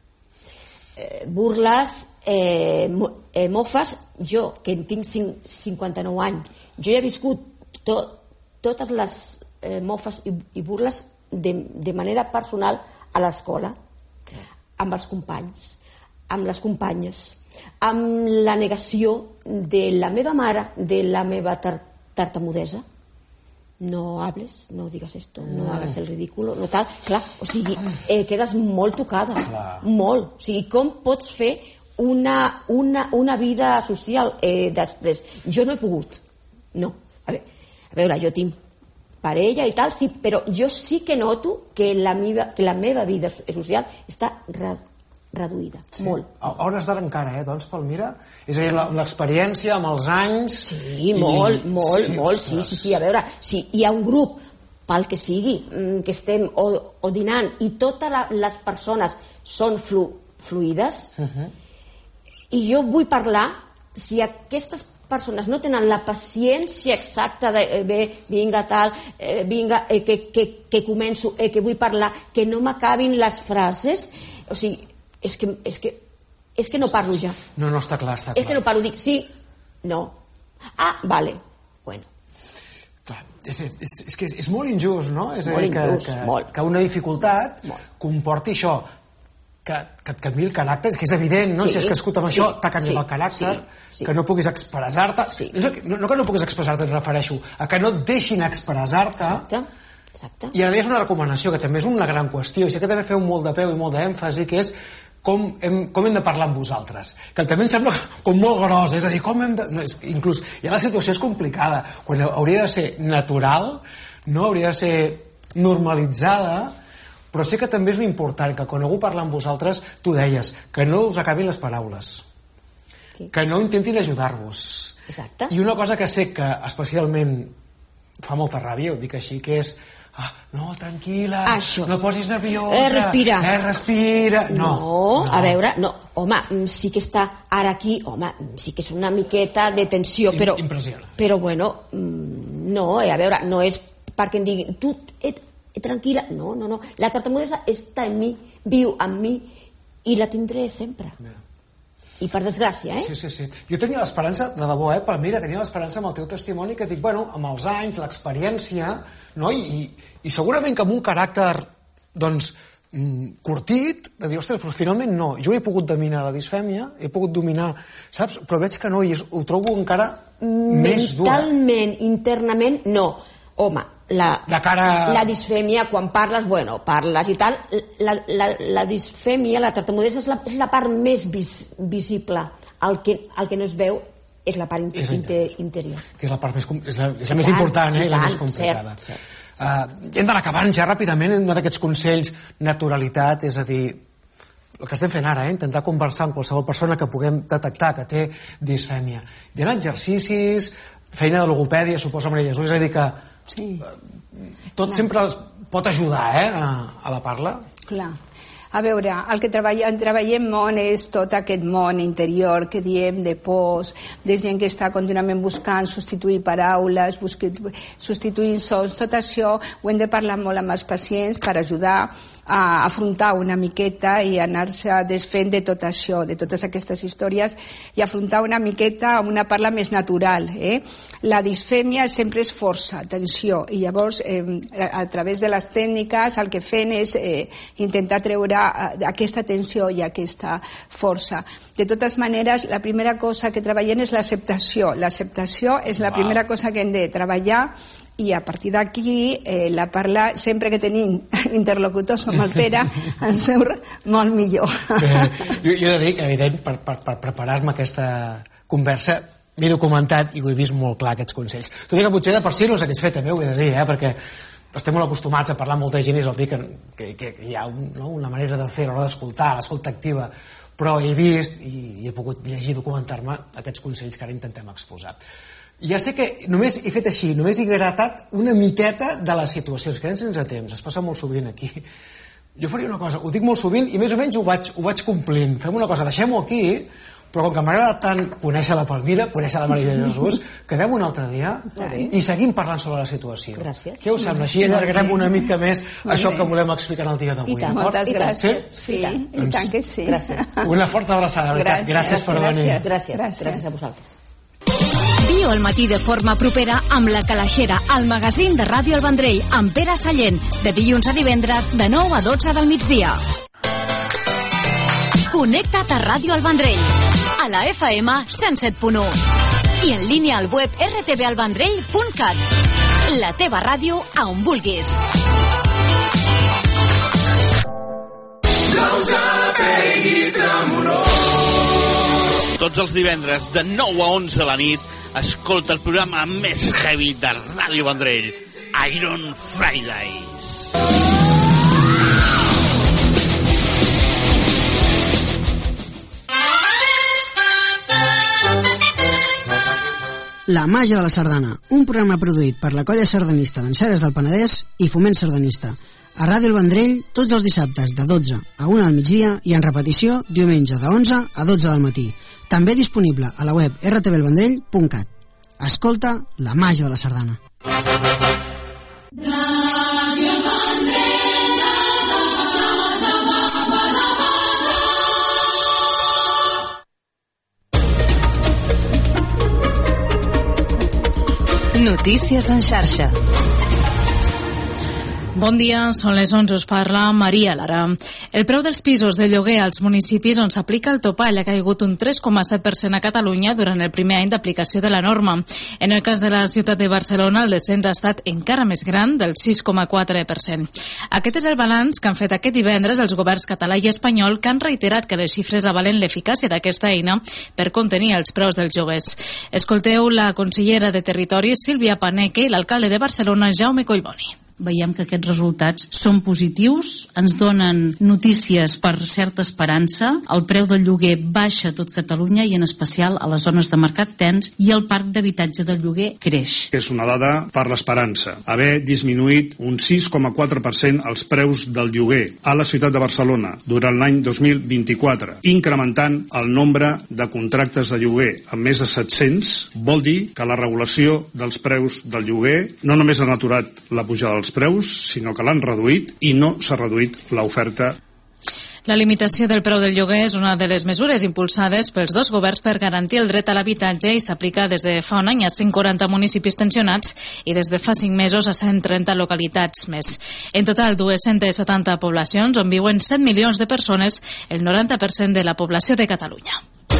Eh, burles, eh, mo, eh, mofes, jo, que en tinc cinquanta-nou anys, jo he viscut to, totes les eh, mofes i, i burles de, de manera personal a l'escola, amb els companys, amb les companyes, amb la negació de la meva mare, de la meva tar tartamudesa. No hables, no digues esto, no mm. hagas el ridículo, no tal. Clar, o sigui, eh, quedes molt tocada, Clar. molt. O sigui, com pots fer una, una, una vida social eh, després? Jo no he pogut, no. A veure, a veure, jo tinc parella i tal, sí, però jo sí que noto que la meva, que la meva vida social està re, reduïda, sí. molt. A hores d'ara encara, eh, doncs, Palmira? És a dir, l'experiència amb els anys... Sí, molt, i... molt, sí, molt, sí, sí, sí, a veure, si hi ha un grup, pel que sigui, que estem o, o dinant, i totes la, les persones són flu, fluides, uh -huh. i jo vull parlar, si aquestes persones no tenen la paciència exacta de eh, bé, vinga tal, eh, vinga eh, que, que, que començo, eh, que vull parlar, que no m'acabin les frases, o sigui, és que, és que, és que no parlo ja. No, no, està clar, està clar. És que no parlo, dic sí, no. Ah, vale, bueno. Clar, és, és, és que és, és molt injust, no? És, és molt que, injust, que, molt. Que una dificultat molt. Comporti això, que, que et canvi el caràcter, que és evident, no? Sí, si has crescut amb sí, això, t'ha canviat sí, el caràcter, sí, sí. Que no puguis expressar-te. Sí. No, no que no puguis expressar-te, em refereixo, a que no et deixin expressar-te. Exacte. Exacte. I ara és una recomanació, que també és una gran qüestió, i sé que també feu molt de peu i molt d'èmfasi, que és com hem, com hem de parlar amb vosaltres, que també em sembla com molt gros, és a dir, com hem de... No, és, inclús, ja la situació és complicada, quan hauria de ser natural, no hauria de ser normalitzada, però sé que també és important que quan algú parla amb vosaltres, tu deies, que no us acabin les paraules, sí. Que no intentin ajudar-vos. Exacte. I una cosa que sé que especialment fa molta ràbia, ho dic així, que és ah, no, tranquil·la, Això. no posis nerviosa, eh, respira, eh, respira. No, no, no, a veure, no, home, sí que està ara aquí, home, sí que és una miqueta de tensió, però, però bueno, no, eh, a veure, no és perquè em diguin, tu, eh, eh, tranquil·la, no, no, no, la tartamudesa està en mi, viu en mi, i la tindré sempre. Bé. I per desgràcia, eh? Sí, sí, sí. Jo tenia l'esperança, de debò, eh? Però mira, tenia l'esperança amb el teu testimoni que dic, bueno, amb els anys, l'experiència, no? I, i segurament que amb un caràcter, doncs, curtit, de dir, ostres, però finalment no. Jo he pogut dominar la disfèmia, he pogut dominar, saps? Però veig que no, i ho trobo encara més dur. Mentalment, internament, no. Home, la, de cara... la disfèmia, quan parles, bueno, parles i tal, la, la, la disfèmia, la tartamudesa és la, és la part més vis, visible. El que, el que no es veu és la part inter, inter, interior. Que és la part més, és la, és la més important, eh? I la més complicada. Cert, cert, cert. Uh, hem d'anar acabant ja ràpidament en un d'aquests consells, naturalitat, és a dir, el que estem fent ara, eh? Intentar conversar amb qualsevol persona que puguem detectar que té disfèmia. Hi ha exercicis, feina de logopèdia, suposo, Maria Jesús, és a dir que sí. tot sempre pot ajudar, eh, a, a la parla. Clar. A veure, el que treballem, treballem molt és tot aquest món interior que diem de pors, de gent que està contínuament buscant substituir paraules, substituint sons, tot això ho hem de parlar molt amb els pacients per ajudar a afrontar una miqueta i anar-se desfent de tot això, de totes aquestes històries, i afrontar una miqueta amb una parla més natural. Eh? La disfèmia sempre és força, tensió, i llavors eh, a través de les tècniques el que fem és eh, intentar treure aquesta tensió i aquesta força. De totes maneres, la primera cosa que treballem és l'acceptació. L'acceptació és la primera cosa que hem de treballar, i a partir d'aquí eh, la parla, sempre que tenim interlocutors com el Pere, ens surt molt millor. Eh, jo, jo he de dir que, evident, per, per, per preparar-me aquesta conversa, m'he documentat i ho he vist molt clar, aquests consells. Tot i que potser de per si no els hagués fet, també ho he de dir, eh, perquè estem molt acostumats a parlar amb molta gent i és obvi que, que, que hi ha un, no, una manera de fer a l'hora d'escoltar, l'escolta activa, però he vist i, i he pogut llegir, documentar-me aquests consells que ara intentem exposar. Ja sé que només he fet així, només he gratat una miqueta de les situacions, queden sense temps, es passa molt sovint aquí. Jo faria una cosa, ho dic molt sovint i més o menys ho vaig, ho vaig complint. Fem una cosa, deixem-ho aquí, però com que m'agrada tant conèixer la Palmira, conèixer la Maria Jesús, quedem un altre dia i seguim parlant sobre la situació. Gràcies. Què us sembla? Així allargarem una mica més això que volem explicar en el dia d'avui. I tant, moltes gràcies. Sí, i tant que sí. Gràcies. Una forta abraçada, veritat. Gràcies per venir. Gràcies, gràcies a vosaltres. Viu al matí de forma propera amb La Calaixera, el magazín de Ràdio El Vendrell, amb Pere Sallent, de dilluns a divendres, de nou a dotze del migdia. Connecta't a Ràdio El Vendrell, a la F M cent set punt u i en línia al web r t v el vendrell punt cat. La teva ràdio a on vulguis. Tots els divendres de nou a onze a la nit escolta el programa més heavy de Ràdio Vendrell, Iron Fridays. La màgia de la sardana, un programa produït per la colla sardanista d'en Ceres del Penedès i Foment Sardanista. A Ràdio El Vendrell, tots els dissabtes de dotze a una del migdia i en repetició diumenge de onze a dotze del matí. També disponible a la web r t v el vendrell punt cat. Escolta la màgia de la sardana. Ràdio El Vendrell. Notícies en xarxa. Bon dia, són les onze, us parla Maria Lara. El preu dels pisos de lloguer als municipis on s'aplica el topall ha caigut un tres coma set per cent a Catalunya durant el primer any d'aplicació de la norma. En el cas de la ciutat de Barcelona, el descens ha estat encara més gran, del sis coma quatre per cent. Aquest és el balanç que han fet aquest divendres els governs català i espanyol, que han reiterat que les xifres avalen l'eficàcia d'aquesta eina per contenir els preus dels lloguers. Escolteu la consellera de Territori, Sílvia Paneque, i l'alcalde de Barcelona, Jaume Collboni. Veiem que aquests resultats són positius, ens donen notícies per certa esperança, el preu del lloguer baixa a tot Catalunya i en especial a les zones de mercat tens, i el parc d'habitatge del lloguer creix. És una dada per l'esperança. Haver disminuït un sis coma quatre per cent els preus del lloguer a la ciutat de Barcelona durant l'any dos mil vint-i-quatre, incrementant el nombre de contractes de lloguer amb més de set-cents, vol dir que la regulació dels preus del lloguer no només han aturat la pujada dels preus, sinó que l'han reduït i no s'ha reduït l'oferta. La limitació del preu del lloguer és una de les mesures impulsades pels dos governs per garantir el dret a l'habitatge i s'aplica des de fa un any a cent quaranta municipis tensionats i des de fa cinc mesos a cent trenta localitats més. En total, dues-centes setanta poblacions on viuen set milions de persones, el noranta per cent de la població de Catalunya.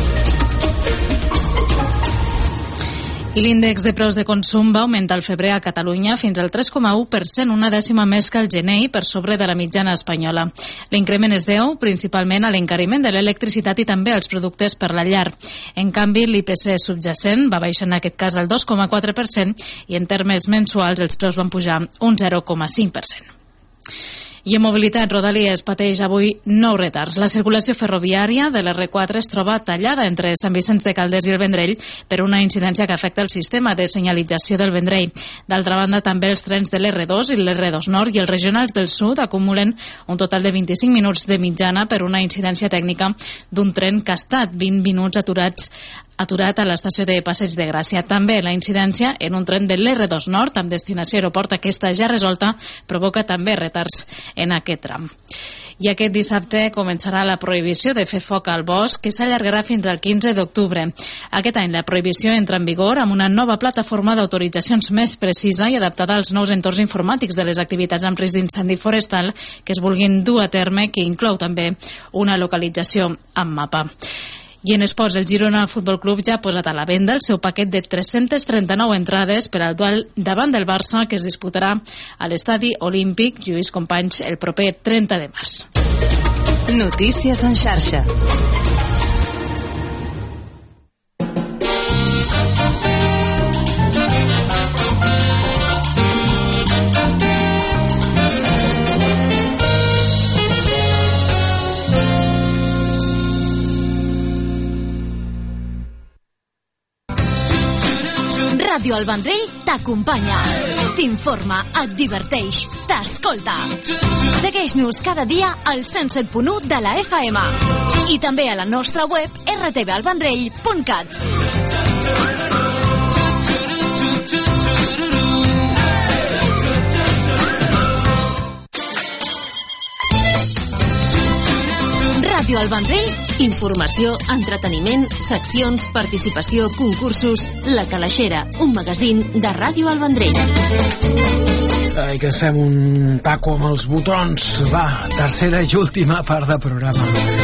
I l'índex de preus de consum va augmentar al febrer a Catalunya fins al tres coma u per cent, una dècima més que el gener i per sobre de la mitjana espanyola. L'increment es deu principalment a l'encariment de l'electricitat i també als productes per la llar. En canvi, l'I P C subjacent va baixar en aquest cas al dos coma quatre per cent i en termes mensuals els preus van pujar un zero coma cinc per cent. I en mobilitat, Rodalies pateix avui nou retards. La circulació ferroviària de l'R quatre es troba tallada entre Sant Vicenç de Calders i el Vendrell per una incidència que afecta el sistema de senyalització del Vendrell. D'altra banda, també els trens de l'R dos i l'R dos Nord i els regionals del Sud acumulen un total de vint-i-cinc minuts de mitjana per una incidència tècnica d'un tren que ha estat vint minuts aturats aturat a l'estació de Passeig de Gràcia. També la incidència en un tren de l'R dos Nord amb destinació aeroport, aquesta ja resolta, provoca també retards en aquest tram. I aquest dissabte començarà la prohibició de fer foc al bosc, que s'allargarà fins al quinze d'octubre. Aquest any la prohibició entra en vigor amb una nova plataforma d'autoritzacions més precisa i adaptada als nous entorns informàtics de les activitats amb risc d'incendi forestal que es vulguin dur a terme, que inclou també una localització amb mapa. I en esports, el Girona Futbol Club ja ha posat a la venda el seu paquet de tres-centes trenta-nou entrades per al duel davant del Barça, que es disputarà a l'estadi olímpic Lluís Companys el proper trenta de març. Notícies en xarxa. Ràdio El Vendrell t'acompanya, t'informa, et diverteix, t'escolta. Segueix-nos cada dia al cent set punt u de la F M i també a la nostra web r t v el vendrell punt cat. Ràdio El Vendrell, informació, entreteniment, seccions, participació, concursos. La Calaixera, un magazín de Ràdio El Vendrell. Ai, que fem un taco amb els botons. Va, tercera i última part de programa.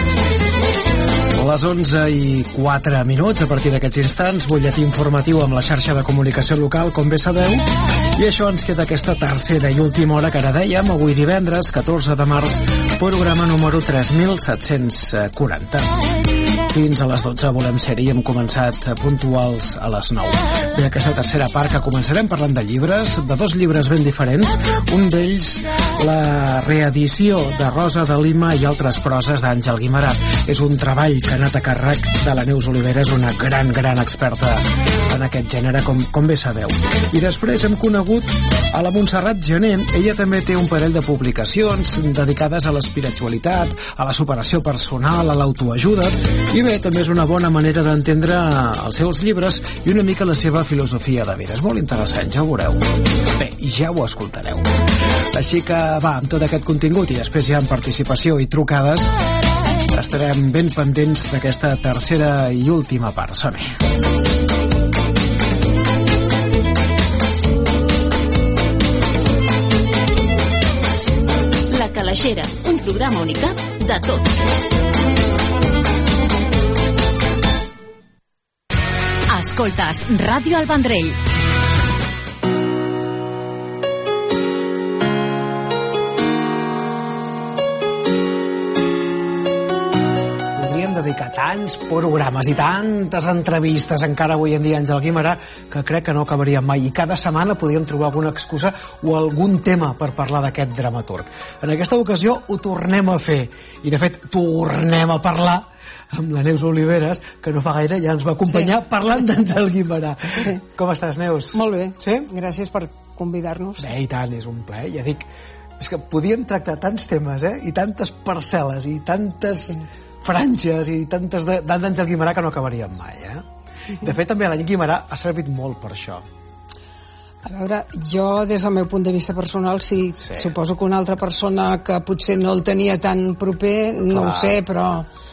A les onze i quatre minuts, a partir d'aquests instants, butlletí informatiu amb la xarxa de comunicació local, com bé sabeu, i això ens queda aquesta tercera i última hora que ara dèiem, avui divendres, catorze de març, programa número tres mil set-cents quaranta. Fins a les dotze volem ser-hi, hem començat puntuals a les nou. Bé, aquesta tercera part que començarem parlant de llibres, de dos llibres ben diferents, un d'ells la reedició de Rosa de Lima i altres proses d'Àngel Guimerà. És un treball que ha anat a càrrec de la Neus Olivera, és una gran, gran experta en aquest gènere, com, com bé sabeu. I després hem conegut a la Montserrat Gené. Ella també té un parell de publicacions dedicades a l'espiritualitat, a la superació personal, a l'autoajuda, i bé, també és una bona manera d'entendre els seus llibres i una mica la seva filosofia de vida. És molt interessant, ja ho veureu. Bé, ja ho escoltareu. Així que va, amb tot aquest contingut i després ja en participació i trucades estarem ben pendents d'aquesta tercera i última part. Som-hi. Calaixera, un programa on hi cap de tot. Escoltes Ràdio El Vendrell. Dedicar tants programes i tantes entrevistes encara avui en dia a Àngel Guimerà que crec que no acabaríem mai, i cada setmana podríem trobar alguna excusa o algun tema per parlar d'aquest dramaturg. En aquesta ocasió ho tornem a fer, i de fet tornem a parlar amb la Neus Oliveres, que no fa gaire ja ens va acompanyar sí. parlant d'Àngel Guimerà. Sí. Com estàs, Neus? Molt bé, sí? Gràcies per convidar-nos. Bé, i tant, és un plaer, ja dic, és que podíem tractar tants temes, eh? I tantes parcel·les, i tantes... Sí. franges i tantes d'Àngel Guimerà que no acabaríem mai, eh? De fet, també l'any Guimerà ha servit molt per això. A veure, jo, des del meu punt de vista personal, sí, sí. suposo que una altra persona que potser no el tenia tan proper, Clar. no ho sé, però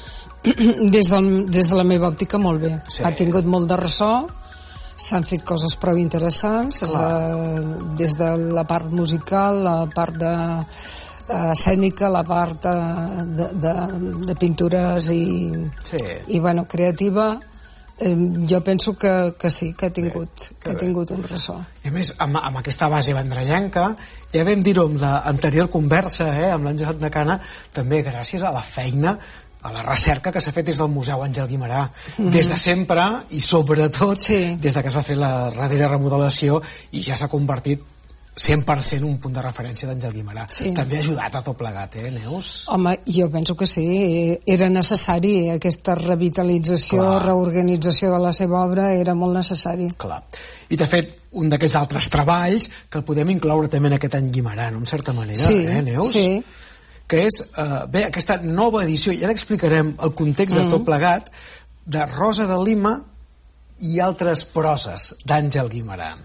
des, del, des de la meva òptica molt bé. Sí. Ha tingut molt de ressò, s'han fet coses prou interessants, eh, des de la part musical, la part de... escènica, la part de, de, de pintures i, sí. i bueno, creativa, eh, jo penso que, que sí, que ha tingut, bé, que ha tingut un ressò. I a més, amb, amb aquesta base vendrellenca, ja vam dir-ho amb l'anterior conversa, eh, amb l'Àngel Santacana, també gràcies a la feina, a la recerca que s'ha fet des del Museu Àngel Guimerà, mm-hmm. des de sempre i sobretot sí. des de que es va fer la darrera remodelació i ja s'ha convertit cent per cent un punt de referència d'Àngel Guimerà. Sí. També ha ajudat a tot plegat, eh, Neus? Home, jo penso que sí. Era necessari aquesta revitalització, Clar. reorganització de la seva obra, era molt necessari. Clar. I de fet, un d'aquests altres treballs que el podem incloure també en aquest any Guimerà, no? En certa manera, sí, eh, Neus? Sí. Que és, eh, bé, aquesta nova edició, i ara explicarem el context mm. de tot plegat, de Rosa de Lima i altres proses d'Àngel Guimerà.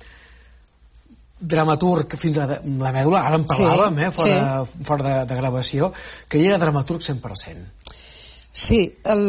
Dramaturg fins a la mèdula, ara en parlàvem, sí, eh, fora, sí. fora de, de gravació, que ell era dramaturg cent per cent. Sí, el,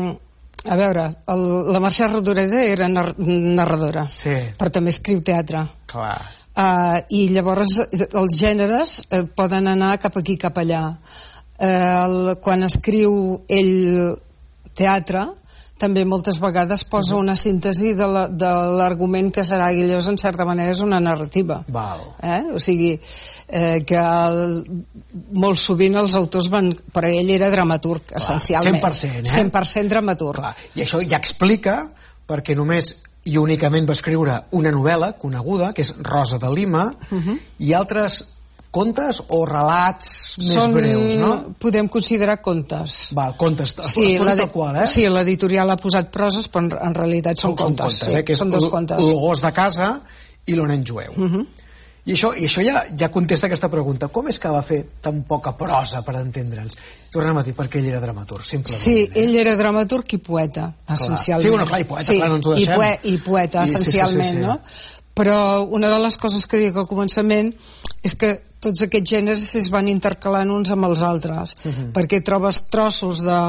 a veure, el, la Mercè Rodoreda era nar, narradora, sí. però també escriu teatre. Clar. Uh, I llavors els gèneres uh, poden anar cap aquí, cap allà. Uh, el, quan escriu ell teatre, també moltes vegades posa una síntesi de l'argument que serà, i llavors en certa manera és una narrativa. Val. Eh? O sigui, eh, que el, molt sovint els autors van... Però ell era dramaturg, Clar, essencialment. cent per cent, eh? cent per cent dramaturg. Clar. I això ja explica perquè només i únicament va escriure una novel·la coneguda, que és Rosa de Lima, uh-huh. i altres... contes o relats més Són, breus, no? Podem considerar contes. Val, contes, sí, es tal qual, eh? Sí, l'editorial ha posat proses, però en, en realitat són, són contes. Són contes, sí, eh? Que és són dos contes. El gos de casa i l'onen jueu. Uh -huh. I això, i això ja, ja contesta aquesta pregunta. Com és que va fer tan poca prosa per entendre'ns? Tornem a dir, perquè ell era dramaturg, simplement. Sí, eh? ell era dramaturg i poeta, clar. essencialment. Sí, bueno, clar, i poeta, sí, clar, no ens ho deixem. I, poe, i poeta, I, essencialment, sí, sí, sí, sí. no? Però una de les coses que dic al començament és que tots aquests gèneres es van intercalant uns amb els altres, uh-huh. perquè trobes trossos de,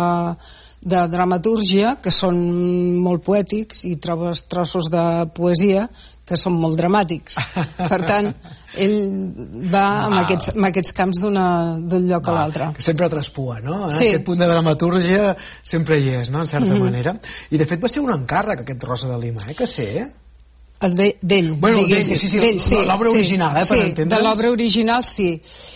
de dramatúrgia que són molt poètics i trobes trossos de poesia que són molt dramàtics. Per tant, ell va amb aquests, amb aquests camps d'un lloc Va, a l'altre. Que sempre traspua, no? Eh? Sí. Aquest punt de dramatúrgia sempre hi és, no? En certa uh-huh. manera. I de fet va ser un encàrrec aquest Rosa de Lima, eh? Que sé, eh? El d'ell, bueno, d'ell, sí, sí, sí, l'obra sí, original, eh, per sí, entendre'ns. De l'obra original, sí.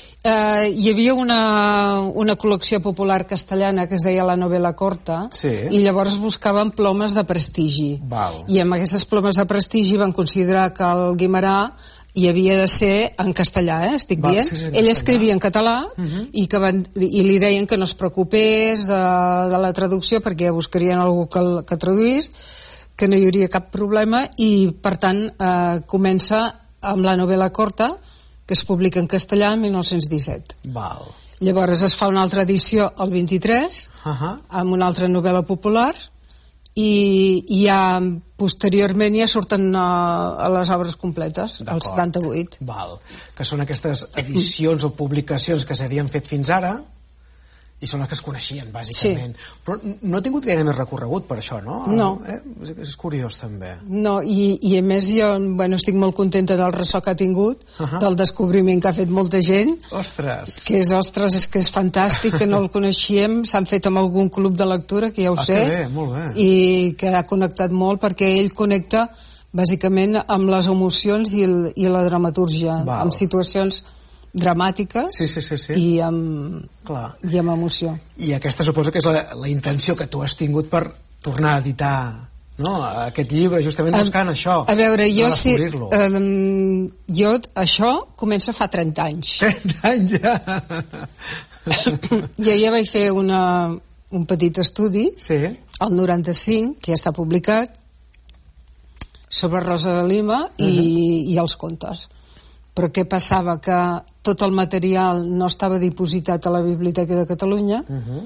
Uh, hi havia una, una col·lecció popular castellana que es deia La Novela Corta, sí. i llavors buscaven plomes de prestigi. Val. I amb aquestes plomes de prestigi van considerar que el Guimerà hi havia de ser en castellà, eh, estic Val, dient. sí, sí, Ell escrivia en català uh-huh. i, que van, i li deien que no es preocupés de, de la traducció perquè buscarien algú que, que traduís, que no hi hauria cap problema, i per tant eh, comença amb La Novela Corta, que es publica en castellà en mil nou-cents disset. Val. Llavors es fa una altra edició el vint-i-tres, uh-huh. amb una altra novel·la popular, i, i ja posteriorment ja surten a, a les obres completes, al setanta-vuit. Val. Que són aquestes edicions o publicacions que s'havien fet fins ara i són les que es coneixien, bàsicament. Sí. Però no ha tingut gaire més recorregut per això, no? No. Eh? És curiós, també. No, i, i a més jo bueno, estic molt contenta del ressò que ha tingut, uh -huh. del descobriment que ha fet molta gent. Ostres! Que és, ostres, és que és fantàstic, que no el coneixíem, s'han fet amb algun club de lectura, que ja ho ah, sé, que bé, molt bé. I que ha connectat molt, perquè ell connecta bàsicament amb les emocions i, el, i la dramatúrgia, Val. amb situacions dramàtiques sí, sí, sí, sí. I, amb, Clar. i amb emoció. I aquesta suposo que és la, la intenció que tu has tingut per tornar a editar, no? Aquest llibre, justament buscant a, això, a veure, jo, no sí, descobrir-lo. Um, jo, això comença fa trenta anys. trenta anys ja! Jo ja vaig fer una, un petit estudi, sí. el noranta-cinc, que ja està publicat, sobre Rosa de Lima i, uh-huh. i els contes. Però què passava? Que tot el material no estava dipositat a la Biblioteca de Catalunya uh-huh.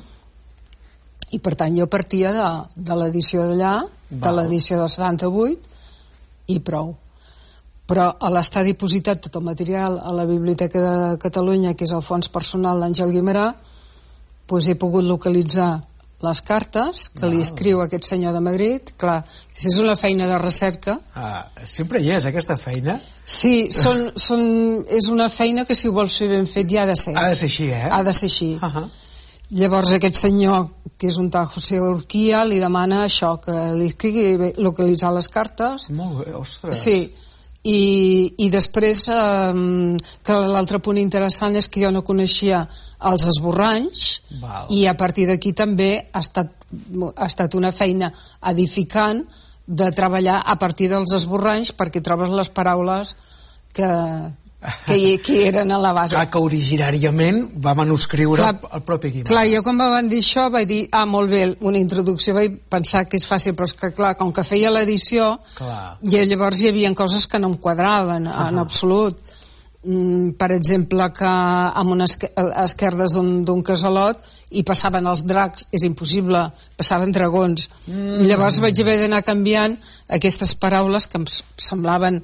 i per tant jo partia de, de l'edició d'allà, de l'edició del setanta-vuit i prou. Però a l'estar dipositat tot el material a la Biblioteca de Catalunya, que és el fons personal d'Àngel Guimerà, doncs he pogut localitzar les cartes que Val. li escriu aquest senyor de Madrid. Clar, és una feina de recerca. Ah, sempre hi és, aquesta feina? Sí, són, són, és una feina que si ho vols fer ben fet ja ha de ser. Ha de ser així, eh? Ha de ser així. Uh -huh. Llavors aquest senyor, que és un tal José Urquía, li demana això, que li escrigui localitzar les cartes. Molt bé, ostres. Sí, i, i després eh, que l'altre punt interessant és que jo no coneixia els esborranys. Val. I a partir d'aquí també ha estat, ha estat una feina edificant de treballar a partir dels esborranys, perquè trobes les paraules que, que, hi, que eren a la base. Clar, que originàriament va manuscriure clar, el propi Guimerà. Clar, jo quan me van dir això vaig dir, ah, molt bé, una introducció, vaig pensar que és fàcil, però és que clar, com que feia l'edició, i llavors hi havia coses que no em quadraven, uh -huh. en absolut. Mm, per exemple, que amb unes esquerdes d'un casalot i passaven els dracs, és impossible, passaven dragons. Mm. Llavors vaig haver d'anar canviant aquestes paraules que em semblaven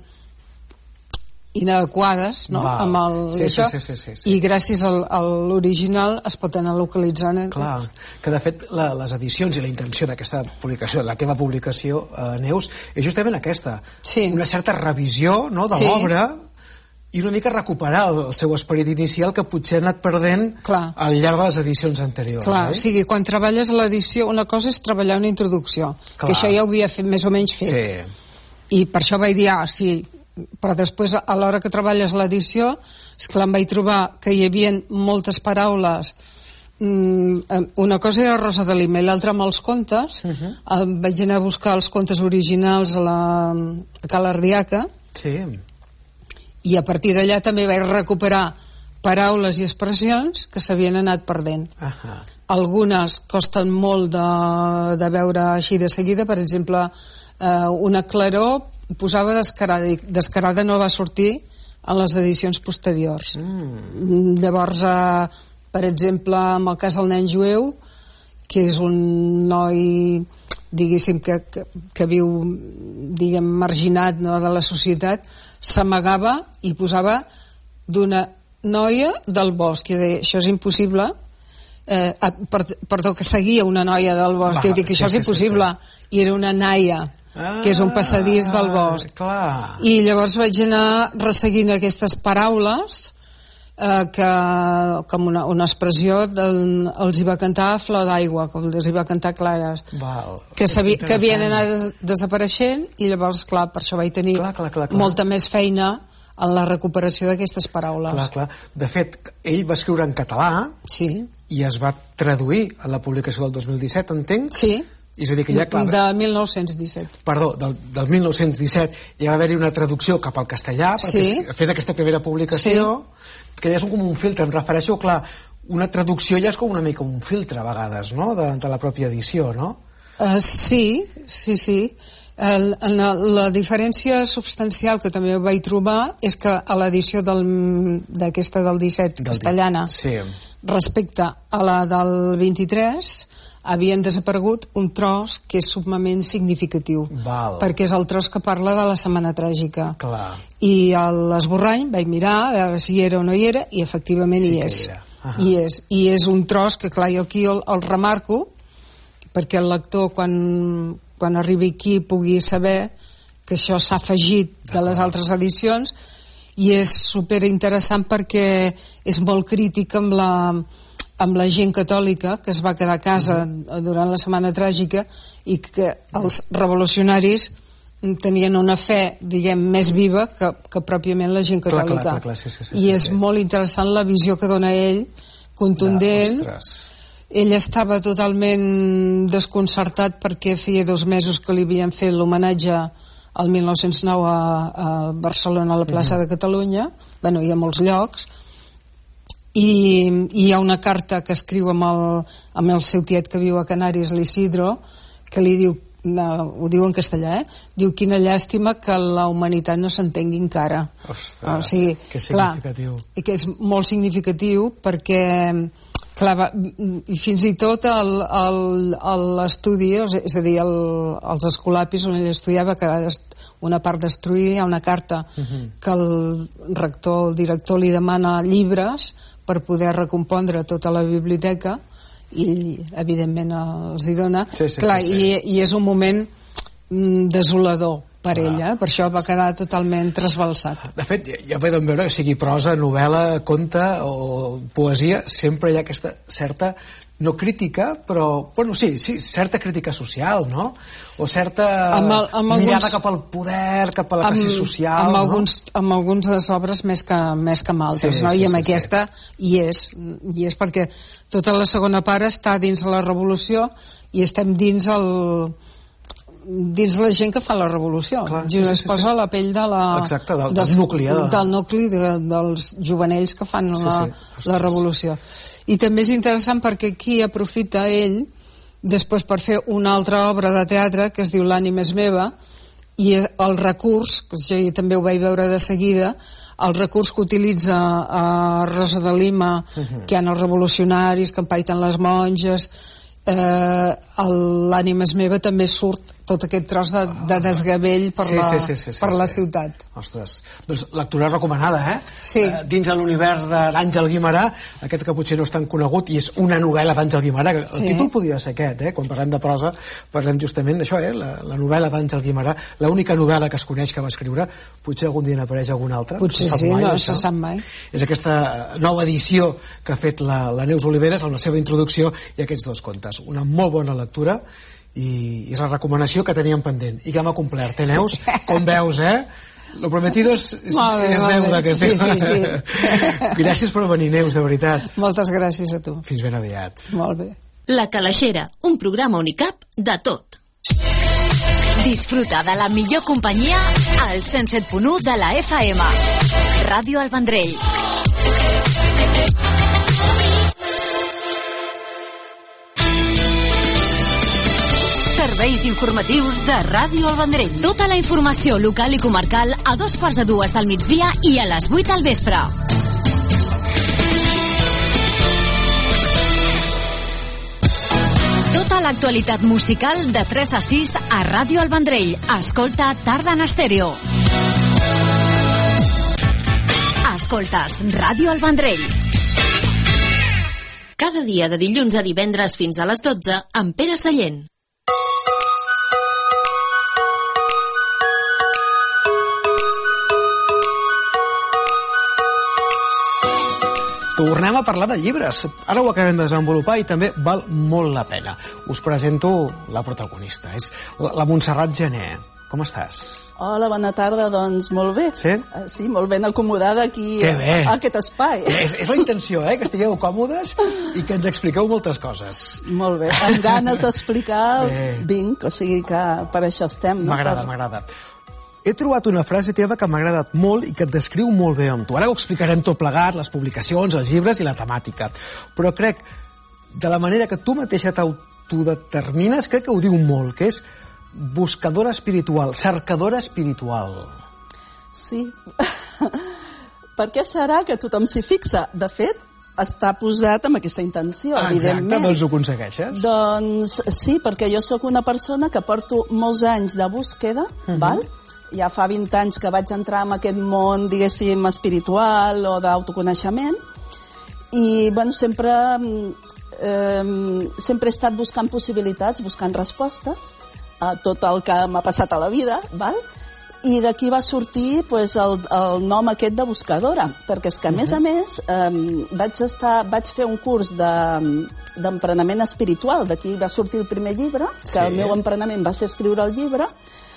inadequades, no? Val. Amb el, sí, això, sí, sí, sí, sí. I gràcies al, a l'original es pot anar localitzant. Eh? Clar, que de fet la, les edicions i la intenció d'aquesta publicació, la teva publicació, eh, Neus, és justament aquesta, sí. una certa revisió, no, de sí. l'obra, i una mica recuperar el, el seu esperit inicial que potser ha anat perdent Clar. al llarg de les edicions anteriors. Clar, eh? o sigui, quan treballes l'edició, una cosa és treballar una introducció, Clar. que això ja ho havia fet, més o menys fet. Sí. I per això vaig dir, ah, sí, però després a l'hora que treballes l'edició, esclar, em vaig trobar que hi havia moltes paraules. Una cosa era Rosa de Lima i l'altra amb els contes. Uh -huh. Vaig anar a buscar els contes originals a la a Ca l'Ardiaca. Sí. I a partir d'allà també vaig recuperar paraules i expressions que s'havien anat perdent. Uh -huh. Algunes costen molt de, de veure així de seguida. Per exemple, eh, una claror posava descarada, i descarada no va sortir en les edicions posteriors. Mm. Llavors, eh, per exemple, en el cas del nen jueu, que és un noi, diguéssim, que, que, que viu, diguem, marginat, no, de la societat, s'amagava i posava d'una noia del bosc, i deia, això és impossible, eh, perdó, que seguia una noia del bosc, Va, i dic, sí, això és impossible, sí, sí, sí. I era una naia, ah, que és un passadís del bosc. Clar. I llavors vaig anar resseguint aquestes paraules eh, que com una, una expressió del, els hi va cantar Flor d'Aigua, com els hi va cantar Clares. Val. Que, que havien anat des, desapareixent, i llavors, clar, per això vaig tenir clar, clar, clar, clar. molta més feina en la recuperació d'aquestes paraules. Clar, clar. De fet, ell va escriure en català, sí, i es va traduir a la publicació del dos mil disset, entenc? Sí. És a dir, que ja, clar, de mil nou-cents disset. Perdó, del, del mil nou-cents disset ja va haver-hi una traducció cap al castellà perquè sí. fes aquesta primera publicació, sí. que ja és com un filtre, em refereixo, clar, una traducció ja és com una mica un filtre a vegades, no?, de, de la pròpia edició, no? Uh, sí, sí, sí. El, la, la diferència substancial que també vaig trobar és que a l'edició d'aquesta del, del disset, del castellana, sí. respecte a la del vint-i-tres, havien desaparegut un tros que és sumament significatiu. Val. Perquè és el tros que parla de la Setmana Tràgica. Clar. I a l'esborrany vaig mirar a veure si hi era o no hi era, i efectivament sí hi és. Uh Uh-huh. I, és, I és un tros que, clar, jo aquí el, el remarco perquè el lector, quan, quan arribi aquí, pugui saber que això s'ha afegit de les altres edicions, i és superinteressant perquè és molt crític amb la, amb la gent catòlica que es va quedar a casa uh-huh. durant la Setmana Tràgica, i que els revolucionaris tenien una fe, diguem, més viva que, que pròpiament la gent catòlica. Clar, clar, clar, sí, sí, sí, I sí, és sí. molt interessant la visió que dona ell, contundent. Ja, ell estava totalment desconcertat perquè feia dos mesos que li havien fet l'homenatge al mil nou-cents nou a, a Barcelona, a la plaça de Catalunya, bueno, i a molts llocs, i, i hi ha una carta que escriu amb el, amb el seu tiet que viu a Canàries, l'Isidro, que li diu, no, ho diu en castellà, eh? Diu, quina llàstima que la humanitat no s'entengui encara. Ostres, o sigui, que significatiu. Clar, i que és molt significatiu perquè, clar, va, i fins i tot l'estudi, és a dir, el, els escolapis on ell estudiava, que una part destruïda, hi ha una carta uh-huh. que el rector, el director li demana llibres per poder recompondre tota la biblioteca, i evidentment els hi dona. Sí, sí, clar, sí, sí. I, i és un moment mm, desolador per ah. ella, per això va quedar totalment trasbalsat. De fet, ja, ja podem veure, sigui prosa, novel·la, conte o poesia, sempre hi ha aquesta certa, no crítica, però, bueno, sí, sí, certa crítica social, no? O certa amb el, amb mirada alguns, cap al poder, cap a la amb, classe social, amb no? Alguns, amb algunes obres més que, més que amb altres, sí, no? Sí, I amb sí, aquesta sí. hi és, hi és perquè tota la segona part està dins la revolució i estem dins el dins la gent que fa la revolució. Clar, sí, sí, sí, es posa sí. la pell de la, exacte, del, dels, del nucli de... del nucli de, dels jovenells que fan sí, la, sí. la revolució. I també és interessant perquè aquí aprofita ell després per fer una altra obra de teatre que es diu L'ànima és meva, i el recurs, que jo també ho vaig veure de seguida, el recurs que utilitza a Rosa de Lima, uh-huh. que hi ha els revolucionaris que empaiten les monges, eh, L'ànima és meva també surt tot aquest tros de, de desgavell per, sí, la, sí, sí, sí, sí, per sí. la ciutat. Ostres, doncs lectura recomanada, eh? Sí. Eh, dins de l'univers de l'Àngel Guimerà, aquest que potser no és tan conegut i és una novel·la d'Àngel Guimerà, el Sí. títol podria ser aquest, eh? Quan parlem de prosa parlem justament d'això, eh? La, la novel·la d'Àngel Guimerà, l'única novel·la que es coneix que va escriure, potser algun dia n'apareix alguna altra. Potser no sí, mai, no això. se sap mai. És aquesta nova edició que ha fet la, la Neus Oliveres amb la seva introducció i aquests dos contes. Una molt bona lectura i és la recomanació que teníem pendent i que m'ha complert, eh, Neus? Com veus, eh? Lo prometido és, és, bé, és deuda, que es sí, diu. sí, sí. Gràcies per venir, Neus, de veritat. Moltes gràcies a tu. Fins ben aviat. Molt bé. La Calaixera, un programa on hi cap de tot. Disfruta de la millor companyia al cent set punt u de la F M. Ràdio El Vendrell. Serveis informatius de Ràdio El Vendrell. Tota la informació local i comarcal a dos quarts de dues del migdia i a les vuit del vespre. Tota l'actualitat musical de tres a sis a Ràdio El Vendrell. Escolta Tarda en Estèreo. Escoltes Ràdio El Vendrell. Cada dia de dilluns a divendres fins a les dotze amb Pere Sallent. Tornem a parlar de llibres. Ara ho acabem de desenvolupar i també val molt la pena. Us presento la protagonista. És la, la Montserrat Gené. Com estàs? Hola, bona tarda. Doncs molt bé. Sí? Uh, sí, molt ben acomodada aquí Que bé. a, a aquest espai. És, és la intenció, eh? Que estigueu còmodes i que ens expliqueu moltes coses. Molt bé. Amb ganes d'explicar Bé. vinc, o sigui que per això estem. No? M'agrada, Per- m'agrada. He trobat una frase teva que m'ha agradat molt i que et descriu molt bé amb tu. Ara ho explicarem tot plegat, les publicacions, els llibres i la temàtica. Però crec, de la manera que tu mateixa t'autodetermines, crec que ho diu molt, que és buscadora espiritual, cercadora espiritual. Sí. Per què serà que tothom s'hi fixa? De fet, està posat amb aquesta intenció, Ah, exacte, evidentment. doncs ho aconsegueixes. Doncs sí, perquè jo sóc una persona que porto molts anys de búsqueda, Mhm. val? Ja fa vint anys que vaig entrar en aquest món, diguéssim, espiritual o d'autoconeixement, I, bueno, sempre, eh, sempre he estat buscant possibilitats, buscant respostes a tot el que m'ha passat a la vida, val? I d'aquí va sortir pues, el, el nom aquest de buscadora, perquè és que, a més a més, eh, vaig, estar, vaig fer un curs de, d'emprenament espiritual, d'aquí va sortir el primer llibre, que sí. El meu emprenament va ser escriure el llibre,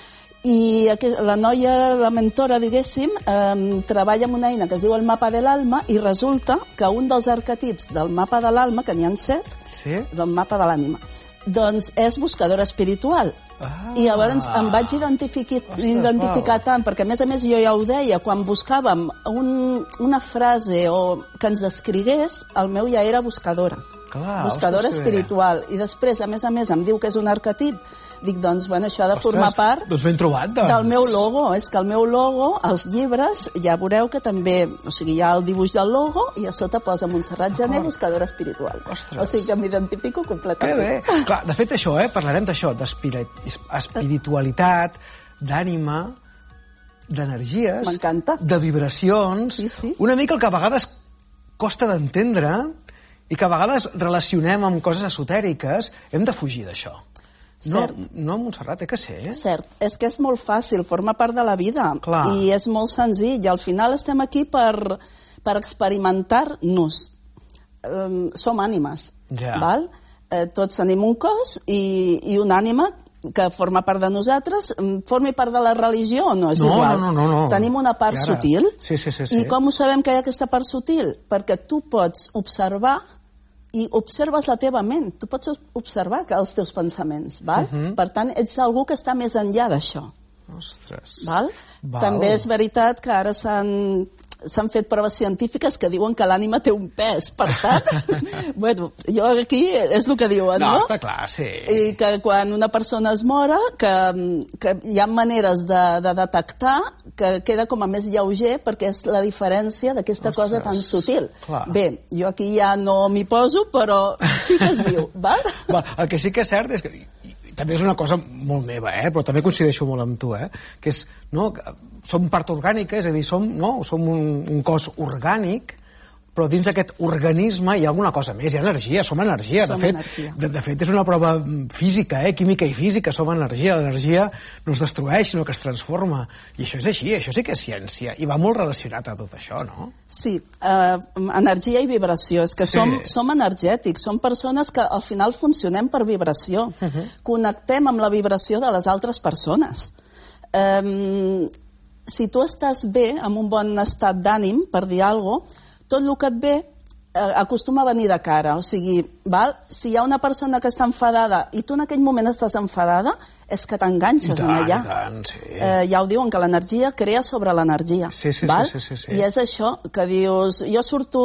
i la noia, la mentora, diguéssim, eh, treballa amb una eina que es diu el mapa de l'alma, i resulta que un dels arquetips del mapa de l'alma, que n'hi ha set, sí? del mapa de l'ànima, doncs és buscadora espiritual. Ah. I llavors em vaig identificar, identificar tant, perquè a més a més jo ja ho deia, quan buscàvem un, una frase o que ens escrigués, el meu ja era buscadora. Clar, buscadora espiritual. I després, a més a més, em diu que és un arquetip. Dic, doncs, bueno, això ha de Ostres, formar part doncs ben trobat, doncs. del meu logo. És que el meu logo, els llibres, ja veureu que també, o sigui, hi ha el dibuix del logo i a sota posa Montserrat Jané, buscadora espiritual. Ostres. O sigui que m'identifico completament. Que bé. Clar, de fet, això, eh, parlarem d'això, d'espiritualitat, d'ànima, d'energies, de vibracions, sí, sí. Una mica el que a vegades costa d'entendre i que a vegades relacionem amb coses esotèriques, hem de fugir d'això. No, no, Montserrat, eh que sé. Eh? Cert, és que és molt fàcil, forma part de la vida. Clar. I és molt senzill, i al final estem aquí per, per experimentar-nos. Um, som ànimes, ja. Val? Eh, tots tenim un cos i, i una ànima que forma part de nosaltres, formi part de la religió o no, és no, igual. No, no, no, no. Tenim una part sutil. Sí, sí, sí, sí. I com ho sabem que hi ha aquesta part sutil? Perquè tu pots observar i observes la teva ment. Tu pots observar que els teus pensaments, val? Uh-huh. Per tant, ets algú que està més enllà d'això. Ostres. Val? Val. També és veritat que ara s'han s'han fet proves científiques que diuen que l'ànima té un pes, per tant, bueno, jo aquí és el que diuen, no? No, està clar, sí. I que quan una persona es mora, que, que hi ha maneres de, de detectar que queda com a més lleuger perquè és la diferència d'aquesta cosa tan sutil. Clar. Bé, jo aquí ja no m'hi poso, però sí que es diu, val? Va, el que sí que és cert és que també és una cosa molt meva, eh? Però també coincideixo molt amb tu, eh? Que és, no, som part orgànica, és a dir, som, no, som un, un cos orgànic, però dins d'aquest organisme hi ha alguna cosa més, hi ha energia, som energia. Som de, fet, energia. De, de fet, és una prova física, eh? Química i física, som energia. L'energia no es destrueix, sinó que es transforma. I això és així, això sí que és ciència. I va molt relacionat a tot això, no? Sí, eh, energia i vibració. És que Sí. som, som energètics, som persones que al final funcionem per vibració. Uh-huh. Connectem amb la vibració de les altres persones. Eh, si tu estàs bé, amb un bon estat d'ànim, per dir alguna cosa, tot el que et ve eh, acostuma a venir de cara. O sigui, val? Si hi ha una persona que està enfadada i tu en aquell moment estàs enfadada, és que t'enganxes en allà. I tant, sí. Eh, ja ho diuen, que l'energia crea sobre l'energia. Sí, sí, val? sí, sí, sí. I és això, que dius... Jo surto...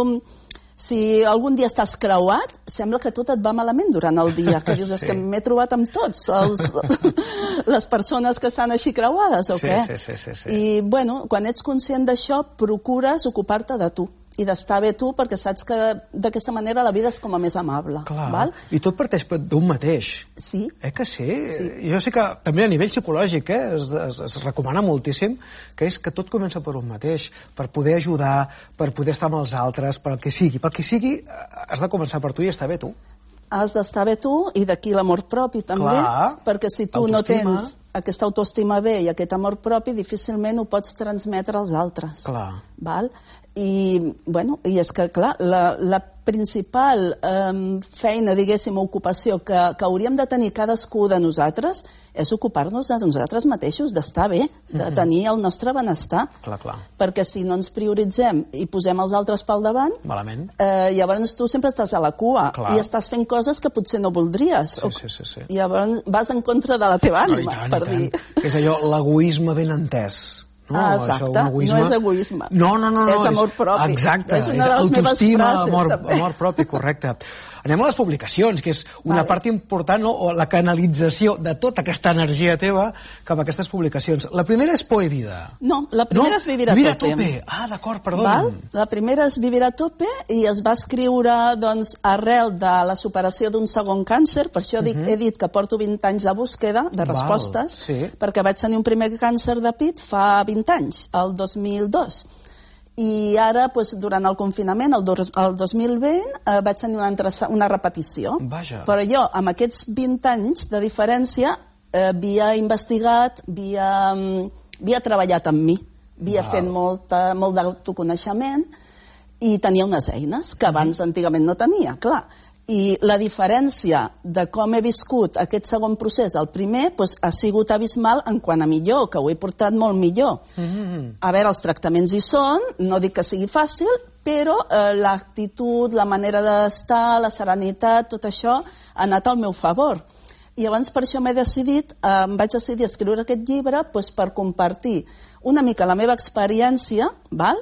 Si algun dia estàs creuat, sembla que tot et va malament durant el dia, que dius, Sí. és que m'he trobat amb tots els, les persones que estan així creuades, o Sí, què? sí, sí, sí, sí. I, bueno, quan ets conscient d'això, procures ocupar-te de tu i d'estar bé tu, perquè saps que d'aquesta manera la vida és com a més amable. Clar. Val? I tot parteix d'un mateix. Sí. Eh que sí? Sí. Jo sé que també a nivell psicològic eh, es, es, es recomana moltíssim que és que tot comença per un mateix, per poder ajudar, per poder estar amb els altres, per el que sigui. Per el que sigui, eh, has de començar per tu i estar bé tu. Has d'estar bé tu, i d'aquí l'amor propi també, Clar. perquè si tu no Autoestima. tens aquesta autoestima bé i aquest amor propi, difícilment ho pots transmetre als altres. Clar. Val? I, bueno, i és que, clar, la, la principal eh, feina, diguéssim, ocupació que, que hauríem de tenir cadascú de nosaltres és ocupar-nos de nosaltres mateixos, d'estar bé, de Mhm. tenir el nostre benestar. Clar, clar. Perquè si no ens prioritzem i posem els altres pel davant, Malament. eh, llavors tu sempre estàs a la cua Clar. i estàs fent coses que potser no voldries. Sí, sí, sí, sí. I llavors vas en contra de la teva No, i ànima, tant, per i tant. dir. És allò, l'egoisme ben entès. No? Ah, Això, exacte, un egoisme... no és egoisme. No, no, no, no. És amor propi. Exacte, És una és de les meves autoestima, frases, amor, també. amor propi, correcte. Anem a les publicacions, que és una Vale. part important, no? O la canalització de tota aquesta energia teva cap a aquestes publicacions. La primera és Poe Vida. No, la primera No? és Vivir a Vivir a tope. tope. Ah, d'acord, Val? perdona'm. La primera és Vivir a tope i es va escriure doncs, arrel de la superació d'un segon càncer, per això dic, Mhm. he dit que porto vint anys de búsqueda, de Val, respostes, sí. perquè vaig tenir un primer càncer de pit fa vint anys, el dos mil dos. i ara, doncs, durant el confinament, el, do, el dos mil vint, eh, vaig tenir una, altra, una repetició. Vaja. Però jo, amb aquests vint anys de diferència, eh, havia investigat, havia, havia treballat amb mi, havia Val. fet molta, molt d'autoconeixement i tenia unes eines que abans antigament no tenia, clar. I la diferència de com he viscut aquest segon procés, el primer, doncs, ha sigut abismal en quant a millor, que ho he portat molt millor. Mm-hmm. A veure, els tractaments hi són, no dic que sigui fàcil, però eh, l'actitud, la manera d'estar, la serenitat, tot això ha anat al meu favor. I llavors per això m'he decidit, eh, em vaig decidir a escriure aquest llibre doncs, per compartir una mica la meva experiència, val?,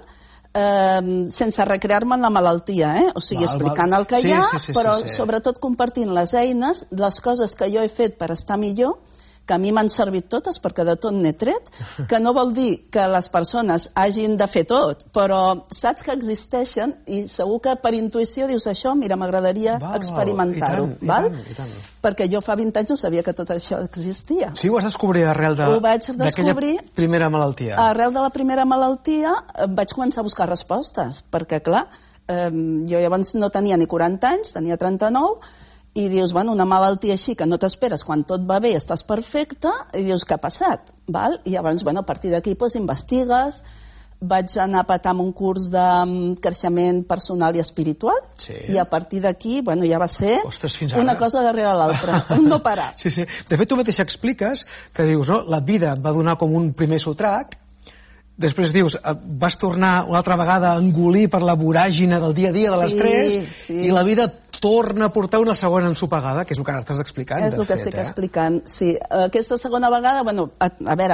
Eh, sense recrear-me en la malaltia, eh? O sigui, val, explicant val. el que sí, hi ha, sí, sí, però sí, sí. sobretot compartint les eines, les coses que jo he fet per estar millor, que a mi m'han servit totes, perquè de tot n'he tret, que no vol dir que les persones hagin de fer tot, però saps que existeixen i segur que per intuïció dius això, mira, m'agradaria experimentar-ho, val? I tant, i tant. Perquè jo fa vint anys no sabia que tot això existia. Sí, ho vas descobrir arrel de, d'aquella primera malaltia. Arrel de la primera malaltia vaig començar a buscar respostes, perquè clar, eh, jo llavors no tenia ni quaranta anys, tenia trenta-nou, i dius, bueno, una malaltia així que no t'esperes, quan tot va bé estàs perfecte, i dius, què ha passat? Val? I llavors, bueno, a partir d'aquí doncs, investigues, vaig anar a petar amb un curs de creixement personal i espiritual, sí. i a partir d'aquí, bueno, ja va ser Ostres, una cosa darrere l'altra, un no parar. Sí, sí. De fet, tu mateix expliques que dius, no, la vida et va donar com un primer sotrac, després dius, vas tornar una altra vegada a engolir per la voràgina del dia a dia de l'estrès, sí, sí. i la vida torna a portar una segona ensopegada, que és el que ara estàs explicant. És el que estic eh? explicant, sí. Aquesta segona vegada, bueno, a, a veure,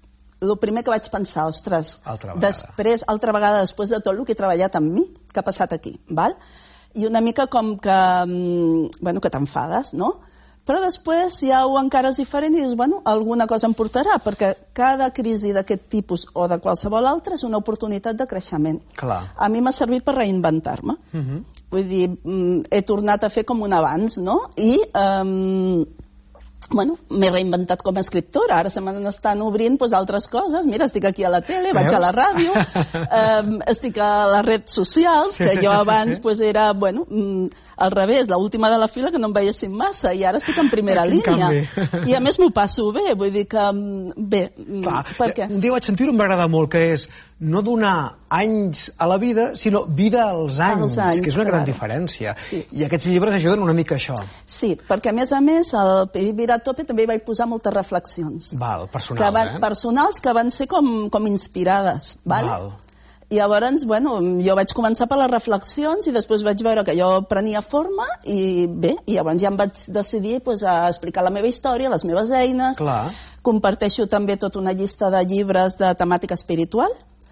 el primer que vaig pensar, ostres, altra després, altra vegada, després de tot el que he treballat amb mi, què ha passat aquí, val? I una mica com que, bueno, que t'enfades, no? Però després ja ho encares diferent i dius, bueno, alguna cosa em portarà, perquè cada crisi d'aquest tipus o de qualsevol altra és una oportunitat de creixement. Clar. A mi m'ha servit per reinventar-me. Uh-huh. Vull dir, he tornat a fer com un abans, no? I, um, bueno, m'he reinventat com a escriptora. Ara se m'estan obrint pues, altres coses. Mira, estic aquí a la tele, Veus? vaig a la ràdio, um, estic a les redes socials, sí, que sí, jo sí, abans sí, sí. Pues, era, bueno... Um, al revés, l'última de la fila que no em veiessin massa i ara estic en primera en línia canvi. I a més m'ho passo bé, vull dir que bé, clar, perquè un dia vaig sentir-ho, em va agradar molt, que és no donar anys a la vida sinó vida als anys, als anys que és una gran clar. diferència, sí. i aquests llibres ajuden una mica a això. Sí, perquè a més a més al Virat Tope també hi vaig posar moltes reflexions. Val, personals, que van, eh? Personals que van ser com, com inspirades, val? Val. I llavors, bueno, jo vaig començar per les reflexions i després vaig veure que jo prenia forma i bé, i llavors ja em vaig decidir pues, a explicar la meva història, les meves eines. Clar. Comparteixo també tota una llista de llibres de temàtica espiritual.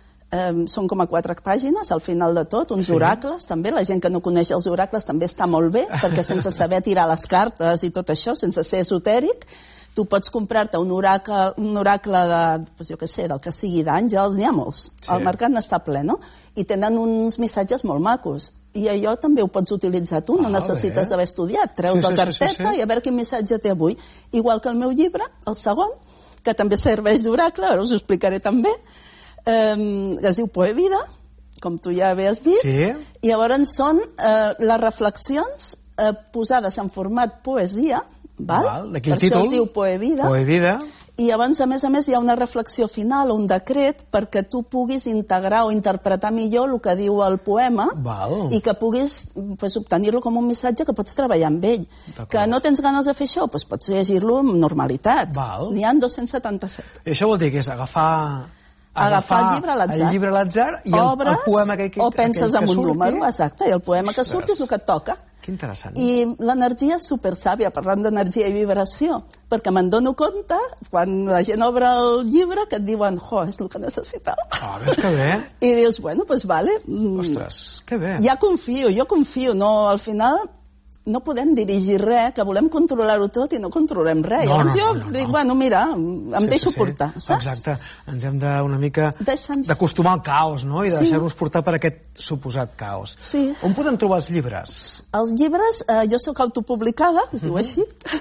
Eh, són com a quatre pàgines al final de tot, uns sí. oracles també, la gent que no coneix els oracles també està molt bé, perquè sense saber tirar les cartes i tot això, sense ser esotèric, tu pots comprar-te un oracle, un oracle de, doncs jo què sé, del que sigui d'àngels, n'hi ha molts. Sí. El mercat n'està ple, no? I tenen uns missatges molt macos. I allò també ho pots utilitzar tu, no ah, necessites bé. haver estudiat. Treus sí, sí, la carteta sí, sí, sí. i a veure quin missatge té avui. Igual que el meu llibre, el segon, que també serveix d'oracle, ara us ho explicaré també, eh, que es diu Poevida, com tu ja havies dit, sí. i llavors són eh, les reflexions eh, posades en format poesia, val? Val, d'aquí el per títol, això es diu Poevida. Poevida. I llavors, a més a més, hi ha una reflexió final o un decret perquè tu puguis integrar o interpretar millor el que diu el poema Val. i que puguis pues, obtenir-lo com un missatge que pots treballar amb ell. Que no tens ganes de fer això, pues, pots llegir-lo amb normalitat. N'hi ha dos-cents setanta-set. I això vol dir que és agafar... Agafar, agafar el llibre a l'atzar. El llibre a l'atzar i el, Obres, el poema que, que, o penses en un surti. número, exacte, i el poema que surti és el que et toca. Que interessant. I l'energia és supersàvia, parlant d'energia i vibració, perquè me'n dono compte, quan la gent obre el llibre, que et diuen, jo, és el que necessitava. Ah, ves que bé. I dius, bueno, doncs pues, vale. Ostres, que bé. Ja confio, jo confio, no, al final no podem dirigir res, que volem controlar-ho tot i no controlem res. No, Llavors no, jo no, no, dic, no. bueno, mira, em sí, deixo sí, sí. portar, saps? Exacte, ens hem de una mica Deixa'ns... d'acostumar al caos, no? I de sí. deixar-nos portar per aquest suposat caos. Sí. On podem trobar els llibres? Els llibres, eh, jo sóc autopublicada, es diu uh-huh. així,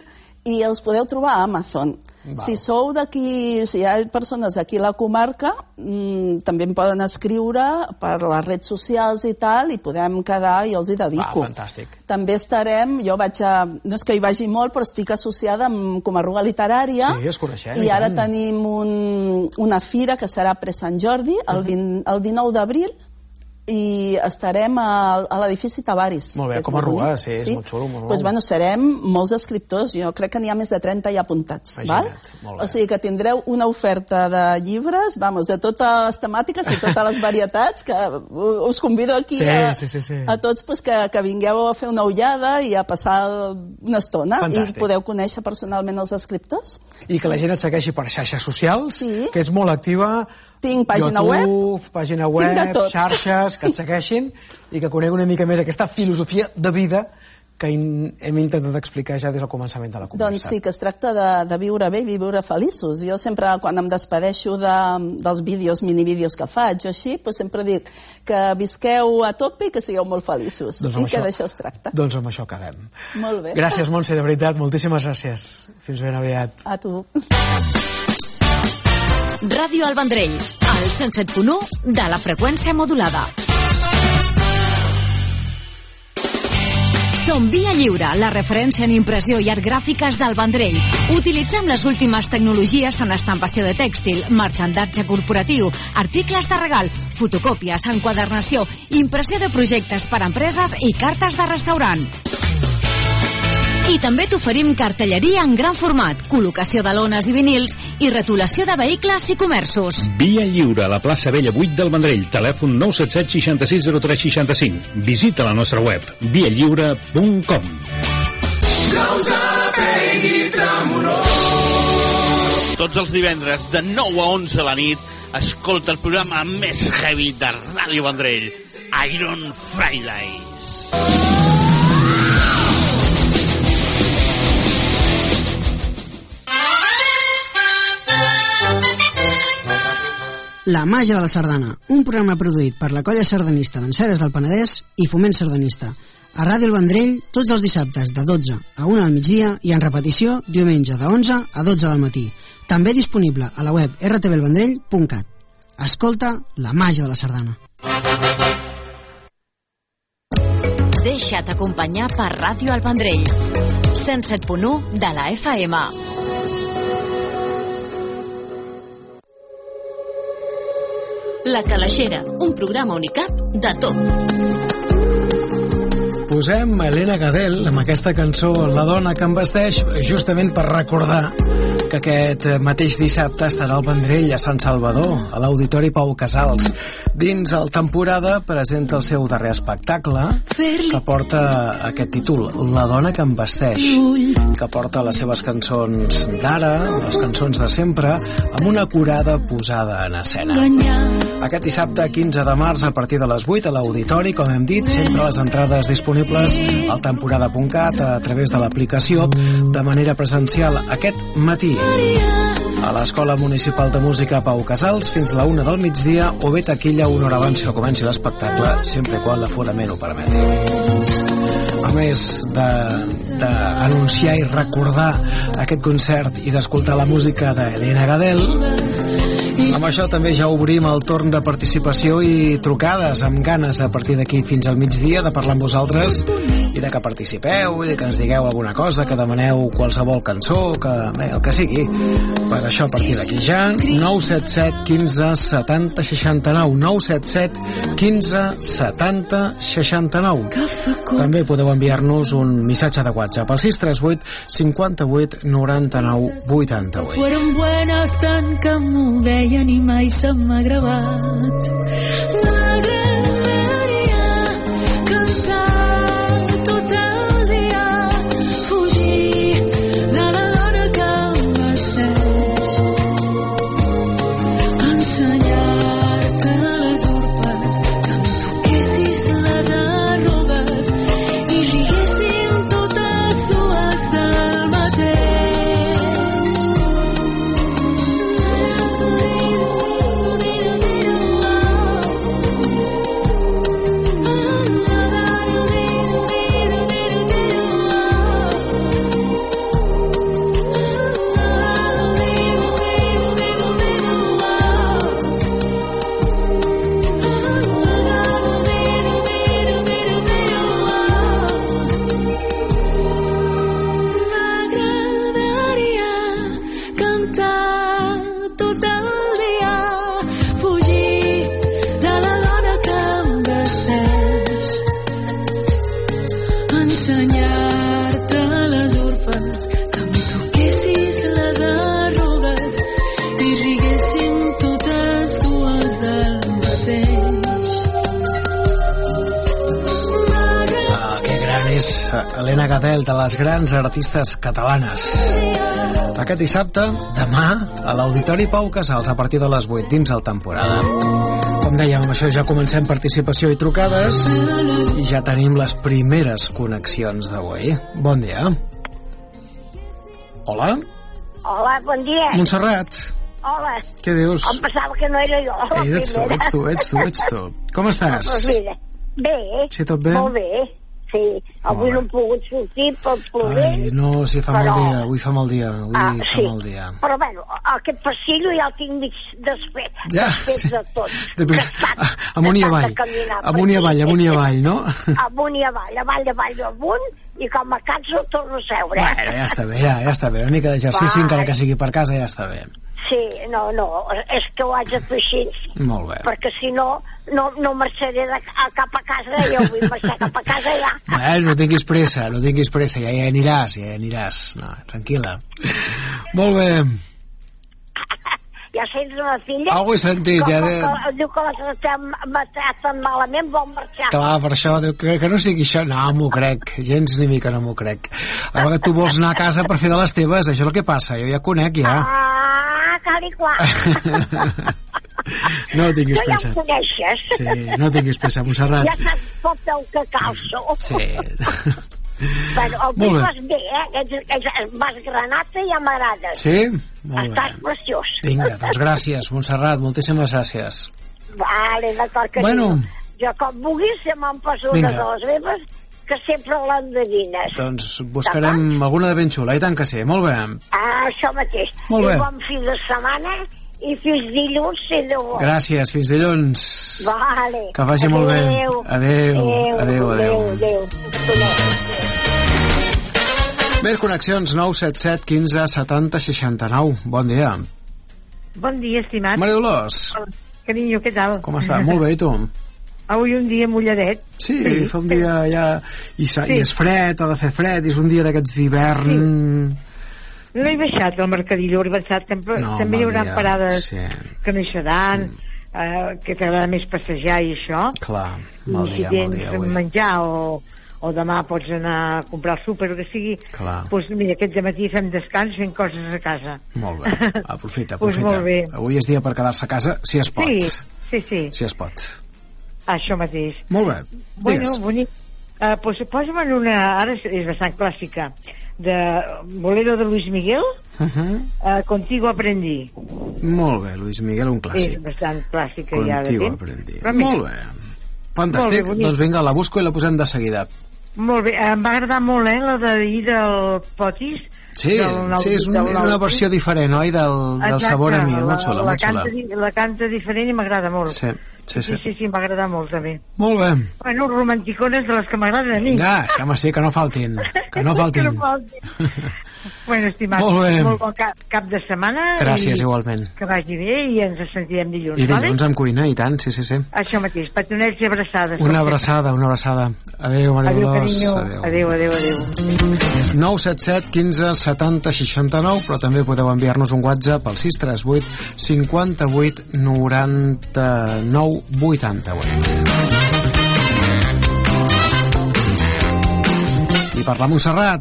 i els podeu trobar a Amazon. Val. Si sou d'aquí, si hi ha persones d'aquí a la comarca, mmm, també em poden escriure per les redes socials i tal, i podem quedar i els hi dedico. Va, fantàstic. També estarem, jo vaig a, no és que hi vagi molt, però estic associada amb Comarruga Literària. Sí, es coneixem. I ara tenim un, una fira que serà pre-Sant Jordi, el, vint, el dinou d'abril, i estarem a, a l'edifici Tavaris. Molt bé, com a Ruga, sí, és molt xulo. Molt pues, bueno, serem molts escriptors, jo crec que n'hi ha més de trenta ja apuntats. Val? O sigui que tindreu una oferta de llibres, vamos, de totes les temàtiques i totes les varietats, que us convido aquí sí, a, sí, sí, sí. a tots pues, que, que vingueu a fer una ullada i a passar una estona. Fantàstic. I podeu conèixer personalment els escriptors. I que la gent et segueixi per xarxes socials, sí. que ets molt activa. Tinc pàgina YouTube, web. pàgina web, xarxes, que et segueixin i que conegui una mica més aquesta filosofia de vida que in, hem intentat explicar ja des del començament de la conversa. Doncs sí, que es tracta de, de viure bé i viure feliços. Jo sempre, quan em despedeixo de, dels vídeos, minivídeos que faig o així, doncs sempre dic que visqueu a tope i que sigueu molt feliços. Doncs I això, que d'això es tracta. Doncs amb això acabem. Molt bé. Gràcies, Montse, de veritat, moltíssimes gràcies. Fins ben aviat. A tu. Ràdio El Vendrell, al cent set punt u de la freqüència modulada. Som Via Lliure, la referència en impressió i art gràfiques del Vendrell. Utilitzem les últimes tecnologies en estampació de tèxtil, marxandatge corporatiu, articles de regal, fotocòpies, enquadernació, impressió de projectes per a empreses i cartes de restaurant. I també t'oferim cartelleria en gran format, col·locació de lones i vinils i retolació de vehicles i comerços. Via Lliure, a la plaça Vella vuit del Vendrell. Telèfon nou set set seixanta sis zero tres seixanta cinc. Visita la nostra web, via lliure punt com. Tots els divendres de nou a onze a la nit escolta el programa més heavy de Ràdio Vendrell, Iron Fridays. La màgia de la sardana, un programa produït per la colla sardanista d'Enceres del Penedès i Foment Sardanista. A Ràdio El Vendrell, tots els dissabtes de dotze a una del migdia i en repetició diumenge de onze a dotze del matí. També disponible a la web r t v el vendrell punt cat. Escolta la màgia de la sardana. Deixa't acompanyar per Ràdio El Vendrell, cent set punt u de la F M. La Calaixera, un programa Unicap de tot. Posem Helena Gadel amb aquesta cançó La dona que em vesteix, justament per recordar que aquest mateix dissabte estarà al Vendrell a Sant Salvador, a l'Auditori Pau Casals. Dins el Temporada presenta el seu darrer espectacle, que porta aquest títol, La dona que em vesteix, que porta les seves cançons d'ara, les cançons de sempre, amb una acurada posada en escena. Aquest dissabte, quinze de març, a partir de les vuit, a l'Auditori, com hem dit, sempre les entrades disponibles al temporada punt cat, a través de l'aplicació, de manera presencial aquest matí a l'Escola Municipal de Música Pau Casals fins la una del migdia, o bé taquilla una hora abans que comenci l'espectacle, sempre quan l'aforament ho permeti. A més d'anunciar i recordar aquest concert i d'escoltar la música d'Helena Gadel, amb això també ja obrim el torn de participació i trucades amb ganes a partir d'aquí fins al migdia de parlar amb vosaltres i de que participeu i de que ens digueu alguna cosa, que demaneu qualsevol cançó, que bé, el que sigui. Per això a partir d'aquí ja, nou set set quinze setanta seixanta nou, nou set set quinze setanta seixanta nou. També podeu enviar-nos un missatge de WhatsApp al sis tres vuit cinquanta-vuit noranta-nou vuitanta-vuit. Fueron buenas tant que m'ho deien i mai se m'ha gravat. M'agradaria cantar tot el dia, fugir de la dona que em vesteix, ensenyar-te les urpes, que em toquessis les arrugues i riguéssim totes dues del mateix. Helena Gadel, de les grans artistes catalanes. Aquest dissabte, demà, a l'Auditori Pau Casals, a partir de les vuit, dins el temporada. Com dèiem, amb això ja comencem participació i trucades, i ja tenim les primeres connexions d'avui. Bon dia. Hola. Hola, bon dia. Montserrat. Hola. Què dius? Em pensava que no era jo. Ei, ets tu, ets tu, ets tu, ets tu. Com estàs? Pues mira, bé. Sí, tot bé? Molt bé, sí. Avui no hem pogut sortir pel plovent. Ai, no, sí, fa però... mal dia, avui fa mal dia, avui ah, fa sí. mal dia. Però bueno, aquest passillo ja el tinc mig desfet, Ja, desfet sí. de tot. Després, Cansat, amunt i cansat avall, de caminar per amunt i aquí. avall, amunt i avall, no? Amunt i avall, avall, avall, amunt, i com me canso torno a seure. Bueno, ja està bé, ja, ja està bé. Una mica d'exercici, Va. encara que sigui per casa, ja està bé. Sí, no, no, és que ho haig de fer així. Molt bé. Perquè si no, no, no marxaré de, a, cap a casa, jo vull marxar cap a casa ja. Bueno, no tinguis pressa, no tinguis pressa, ja hi aniràs, ja hi aniràs. No, tranquil·la. Molt bé. Ja sents una filla... Ah, ho he sentit, com, ja com, de- com, diu que la tratem, me traten malament, vol marxar. Clar, per això, diu que, que no sigui això. No, m'ho crec, gens ni mica no m'ho crec. A vegades tu vols anar a casa per fer de les teves, això és el que passa, jo ja conec, ja. Ah, cal i clar. No tinguis Tu ja pressa. em coneixes. Sí, no tinguis pressa, Montserrat. Ja saps tot el que calço. Sí. Bueno, el Molt bé. vas bé, eh? Ets, ets, vas granata i ja m'agrades. Sí? Molt bé. Estàs preciós. Vinga, doncs gràcies, Montserrat, moltíssimes gràcies. Vale, d'acord, que Bueno. jo com vulguis, se me'n passo Vinga. una de les meves que sempre l'endevines. Doncs buscarem alguna de ben xula, i tant que sí, molt bé. Ah, això mateix. Molt bé. I bon fi de setmana i fins dilluns, si Déu vol. Gràcies, fins dilluns. Vale. Que vagi molt bé. Adéu, adéu, adéu. Adéu, adéu. Més connexions, nou set set quinze setanta seixanta-nou. Bon dia. Bon dia, estimat. Maria Dolors. Carinyo, què tal? Com està? Molt bé, i tu? Avui un dia mulladet. Sí, sí, fa un dia ja... I, sa, Sí. I és fred, ha de fer fred, i és un dia d'aquests d'hivern... No he baixat al mercadillo, he pensat que No, també hi mal haurà dia, parades sí. que no hi seran, eh, que t'agrada més passejar i això. Clar, I mal si dia, mal tens dia avui. menjar o, o demà pots anar a comprar al súper o que sigui, Clar. doncs mira, aquest matí fem descans fent coses a casa. Molt bé, aprofita, Pues aprofita. molt bé. Avui és dia per quedar-se a casa, si es pot. Sí, sí, sí, Si es pot. això mateix. Molt bé, Bueno, digues. bonic. Uh, pues posa'm en una... Ara és, és bastant clàssica. De Bolero de Luis Miguel, Uh -huh. uh, Contigo aprendí. Molt bé, Luis Miguel, un clàssic. És bastant clàssica ja de Contigo temps. aprendí. Però mira, Molt bé. Fantàstic, Molt bé, bonic. doncs vinga, la busco i la posem de seguida. Molt bé, em va agradar molt, eh, la d'ahir del Potis. Sí, del nou- sí, és, un, del és nou- una versió diferent, oi, del, del Exacte, sabor a mi, la, molt xula, la, molt xula. canta, di- la canta diferent i m'agrada molt. Sí, sí, sí. Sí, sí, sí, m'agrada molt també. Molt bé. Bueno, romanticones de les que m'agraden a mi. Vinga, sí, home, sí, que no faltin, que no faltin. Que no faltin. Bueno, estimat, Molt bé. molt bon cap, cap de setmana. Gràcies, i igualment. Que vagi bé i ens sentirem dilluns, I vale? dilluns amb cuina, i tant, sí, sí, sí. Això mateix, petonets i abraçades. Una abraçada, una abraçada. Adéu, Maria Adéu, Dolors. carinyo. Adéu, adéu, adéu. nou set set quinze setanta seixanta-nou, però també podeu enviar-nos un WhatsApp al sis tres vuit cinquanta-vuit noranta-nou vuitanta-vuit. I per la Montserrat,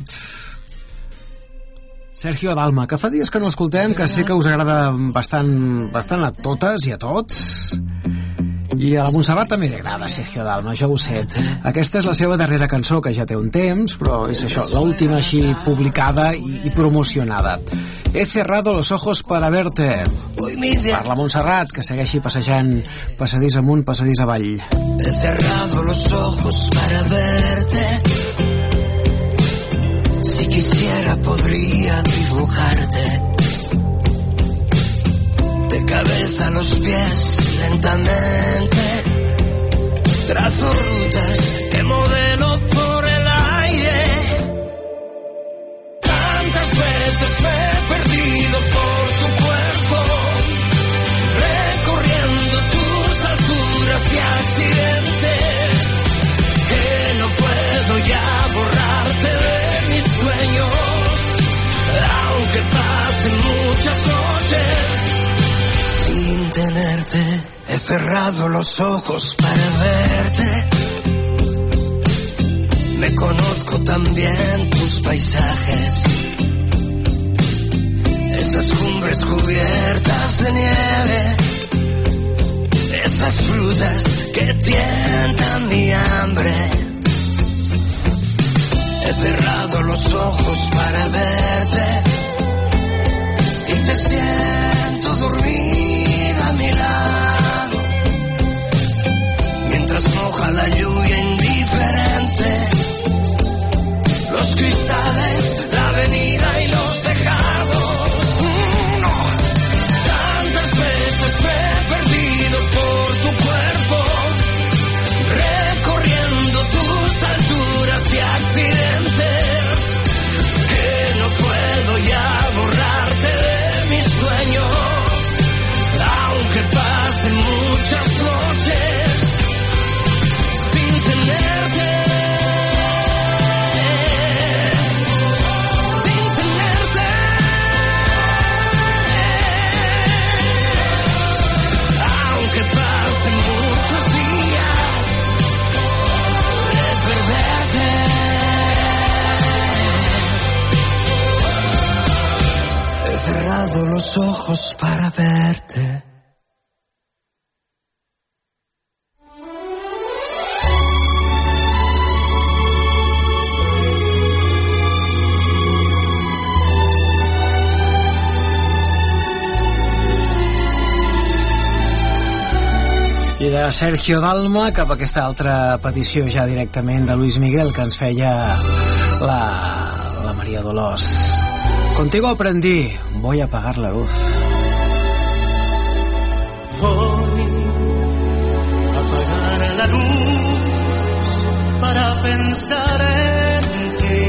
Sergio Dalma, que fa dies que no escoltem, que sé que us agrada bastant, bastant a totes i a tots. I a la Montserrat també li agrada Sergio Dalma, jo ho sé. Aquesta és la seva darrera cançó, que ja té un temps, però és això, l'última així publicada i, i promocionada. He cerrado los ojos para verte. Per la Montserrat, que segueixi passejant passadís amunt, passadís avall. He cerrado los ojos para verte. Si quisiera podría dibujarte de cabeza a los pies lentamente. Trazo rutas que modelo por el aire. Tantas veces me he perdido por tu cuerpo, recorriendo tus alturas y accidentes, que no puedo ya borrarte de mis sueños, aunque pasen muchas noches sin tenerte. He cerrado los ojos para verte, Me conozco también tus paisajes, esas cumbres cubiertas de nieve, esas frutas que tientan mi hambre. He cerrado los ojos para verte y te siento dormida a mi lado, mientras moja la lluvia indiferente los cristales, la avenida y los tejados. No, tantas veces me he perdido por tu cuerpo, recorriendo tus alturas y accidentes, que no puedo ya borrarte de mis sueños, aunque pasen muchas noches sin tenerte. He cerrado los ojos para verte. I de Sergio Dalma cap a aquesta altra petició ja directament de Luis Miguel que ens feia la, la María Dolors. Contigo aprendí, voy a apagar la luz. Voy a apagar la luz para pensar en ti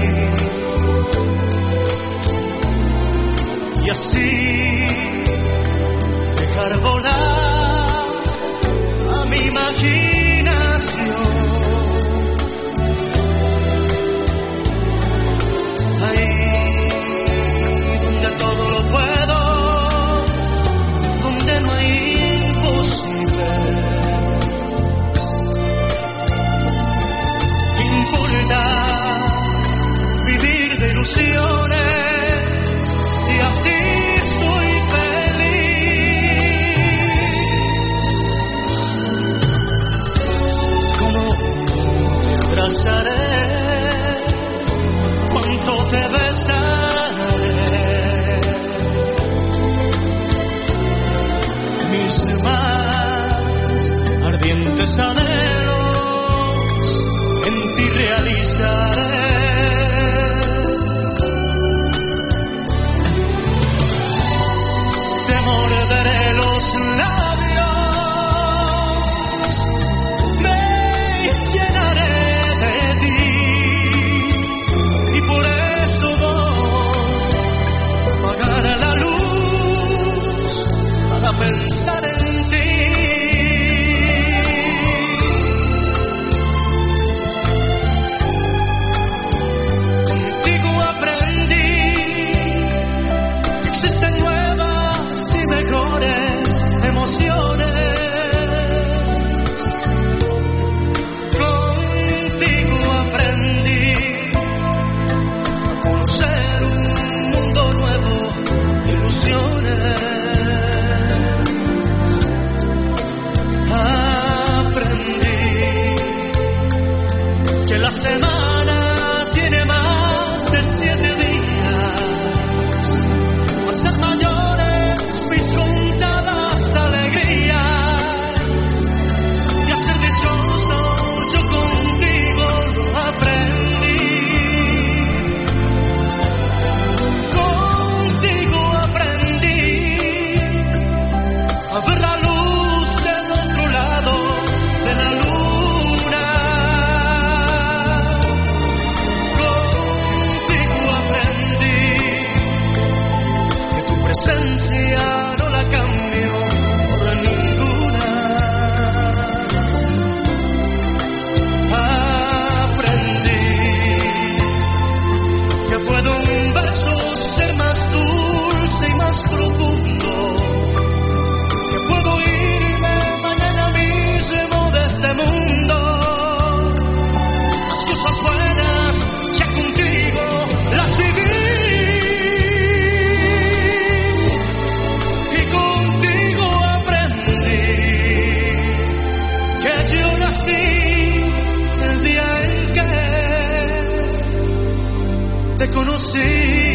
y así dejar volar a mi imaginación. Si así soy feliz, ¿cómo te abrazaré? ¿Cuánto te besaré? Mis más ardientes anhelos en ti realizaré. Los labios me llenaré de ti y por eso voy a apagar la luz para pensar en ti. sí.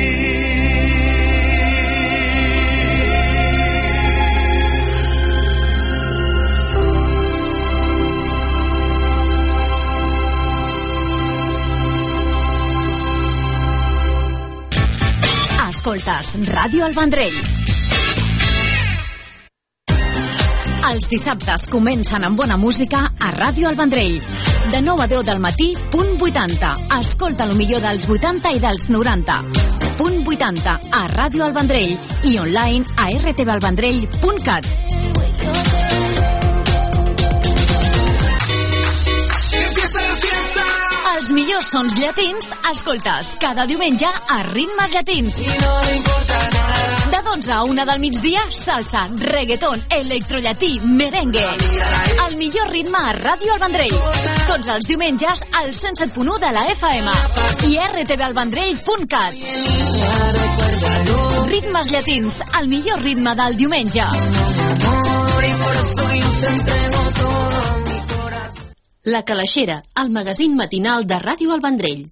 Escoltes Ràdio El Vendrell. Els dissabtes comencen amb bona música a Ràdio El Vendrell. De nou a deu del matí, punt vuitanta. Escolta el millor dels vuitanta i dels noranta. Punt vuitanta a Ràdio El Vendrell i online a r t v el vendrell punt cat. Els millors sons llatins escoltes cada diumenge a Ritmes Llatins. De dotze a una del migdia, salsa, reggaeton, electrollatí, merengue. El millor ritme a Ràdio El Vendrell. Tots els diumenges al cent set punt u de la F M i r t v el vendrell punt cat. Ritmes Llatins, el millor ritme del diumenge. La Calaixera, el magazín matinal de Ràdio El Vendrell.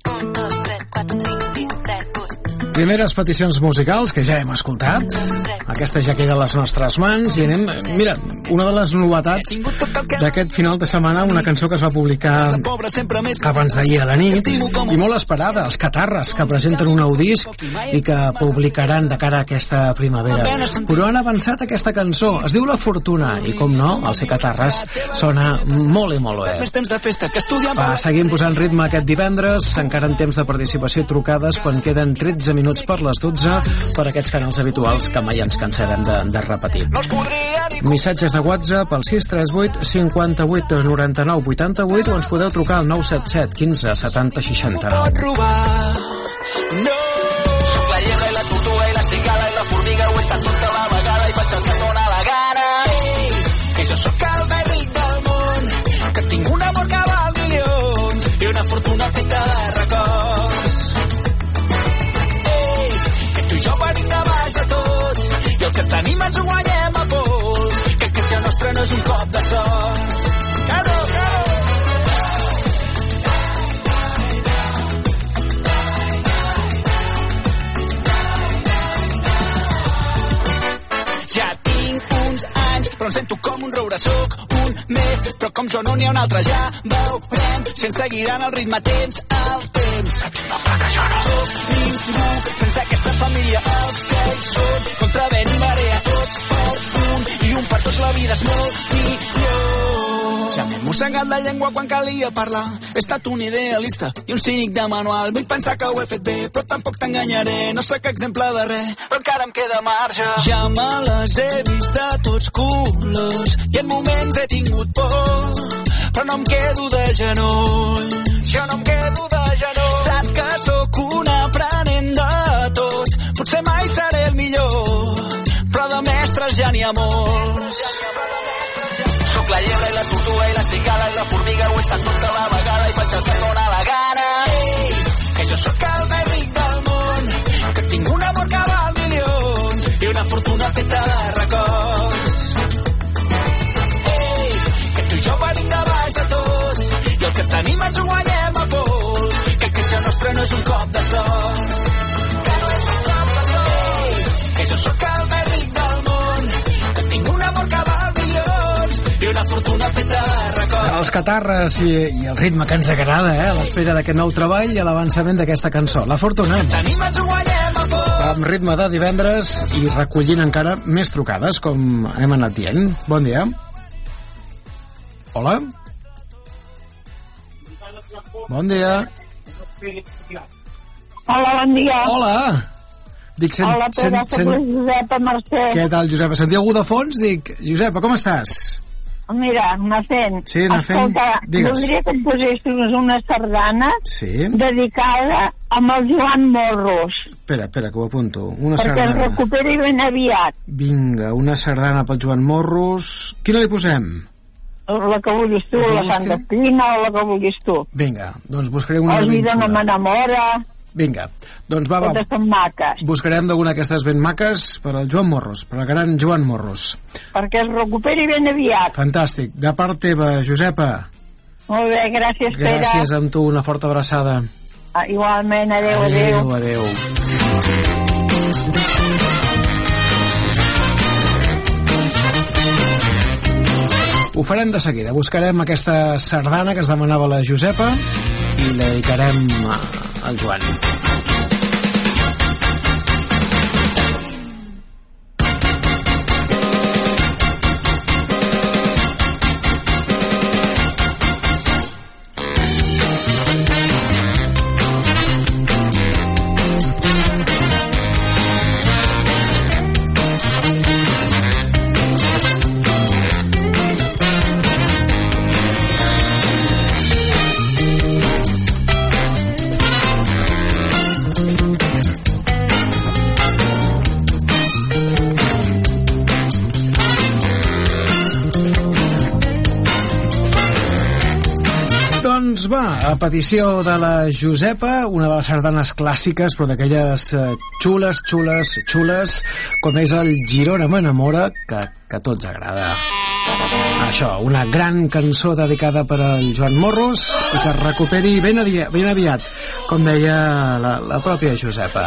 Primeres peticions musicals que ja hem escoltat. Aquesta ja queda a les nostres mans i anem... Mira, una de les novetats d'aquest final de setmana, una cançó que es va publicar abans d'ahir a la nit i molt esperada, els Catarres, que presenten un nou disc i que publicaran de cara a aquesta primavera. Però han avançat aquesta cançó, es diu La Fortuna i, com no, el ser Catarres sona molt i molt bé. Va, seguim posant ritme aquest divendres, encara en temps de participació i trucades quan queden tretze minuts minuts per les dotze per aquests canals habituals que mai ens cansarem de, de repetir. Missatges de WhatsApp al sis tres vuit cinquanta-vuit noranta-nou vuitanta-vuit o ens podeu trucar al nou set set quinze setanta seixanta-nou. No, soc la llebre i la tortuga i la cigala i la formiga, ho he estat tot a la vegada i faig el que em dóna la gana. Ei, que jo sóc el més ric del món, que tinc un amor que val milions i una fortuna feta de records. Jo venim de baix de tot i el que tenim ens ho guanyem a pols, que el que sia nostre no és un cop de sort. Caro, caro. Ja tinc uns anys, però em sento com un roure. Soc un més, però com jo no n'hi ha un altre. Ja veurem si ens seguiran el ritme temps al temps. No, que jo no soc ningú sense aquesta família. Els que hi són contra vent i marea, tots per un i un per tots la vida és molt millor. Ja m'he mossegat la llengua quan calia parlar. He estat un idealista i un cínic de manual. Vull pensar que ho he fet bé, però tampoc t'enganyaré. No sóc exemple de res, però encara em queda marge. Ja me les he vist de tots colors i en moments he tingut por, però no em quedo de genoll. Jo no em quedo de genoll. Saps que sóc un aprenent de tot. Potser mai seré el millor, però de mestres ja n'hi ha molts. Soc la llebre i la tortuga i la cigala i la formiga, ho he estat tot a la vegada i faig el que em dóna la gana. Ei, que jo sóc el més ric del món, que tinc un amor que val milions i una fortuna feta de records. Ei, que tu i jo venim de baix de tot i el que tenim ens ho guanyem a pols, que el que sia nostre no és un cop de sort. Que no és un cop de sort. Ei, que jo sóc el més ric del món, que tinc un amor que val milions i una fortuna feta de records. Els Catarres i, i el ritme que ens agrada, eh? A l'espera d'aquest nou treball i a l'avançament d'aquesta cançó, La Fortuna. Amb ritme de divendres i recollint encara més trucades, com hem anat dient. Bon dia. Hola. Bon dia. Hola, bon dia. Hola. Dic, sent, Hola, Pere, sent, sent... sent... Josepa Mercè. Què tal, Josepa? Sentia algú de fons? Dic, Josepa, com estàs? Mira, anar fent. Sí, anar fent. Escolta, Digues. voldria que em posessis una sardana sí. dedicada amb el Joan Morros. Espera, espera, que ho apunto. Una perquè sardana. el recuperi ben aviat. Vinga, una sardana pel Joan Morros. Quina li posem? La que vulguis tu, la, la Santa Espina o la que vulguis tu. Vinga, doncs buscaré una El ben vida no xula. m'enamora. Vinga, doncs va, va. Totes són maques. Buscarem d'alguna d'aquestes ben maques per al Joan Morros, per al gran Joan Morros. Perquè es recuperi ben aviat. Fantàstic. De part teva, Josepa. Molt bé, gràcies, Pere. Gràcies amb tu, una forta abraçada. Ah, igualment, adeu, adeu. Adeu, adeu. Ho farem de seguida. Buscarem aquesta sardana que es demanava la Josepa i la dedicarem al Joan. Doncs va, a petició de la Josepa, una de les sardanes clàssiques, però d'aquelles eh, xules, xules, xules, com és el Girona m'enamora, que, que a tots agrada. Això, una gran cançó dedicada per al Joan Morros i que es recuperi ben, aviat, ben aviat, com deia la, la pròpia Josepa.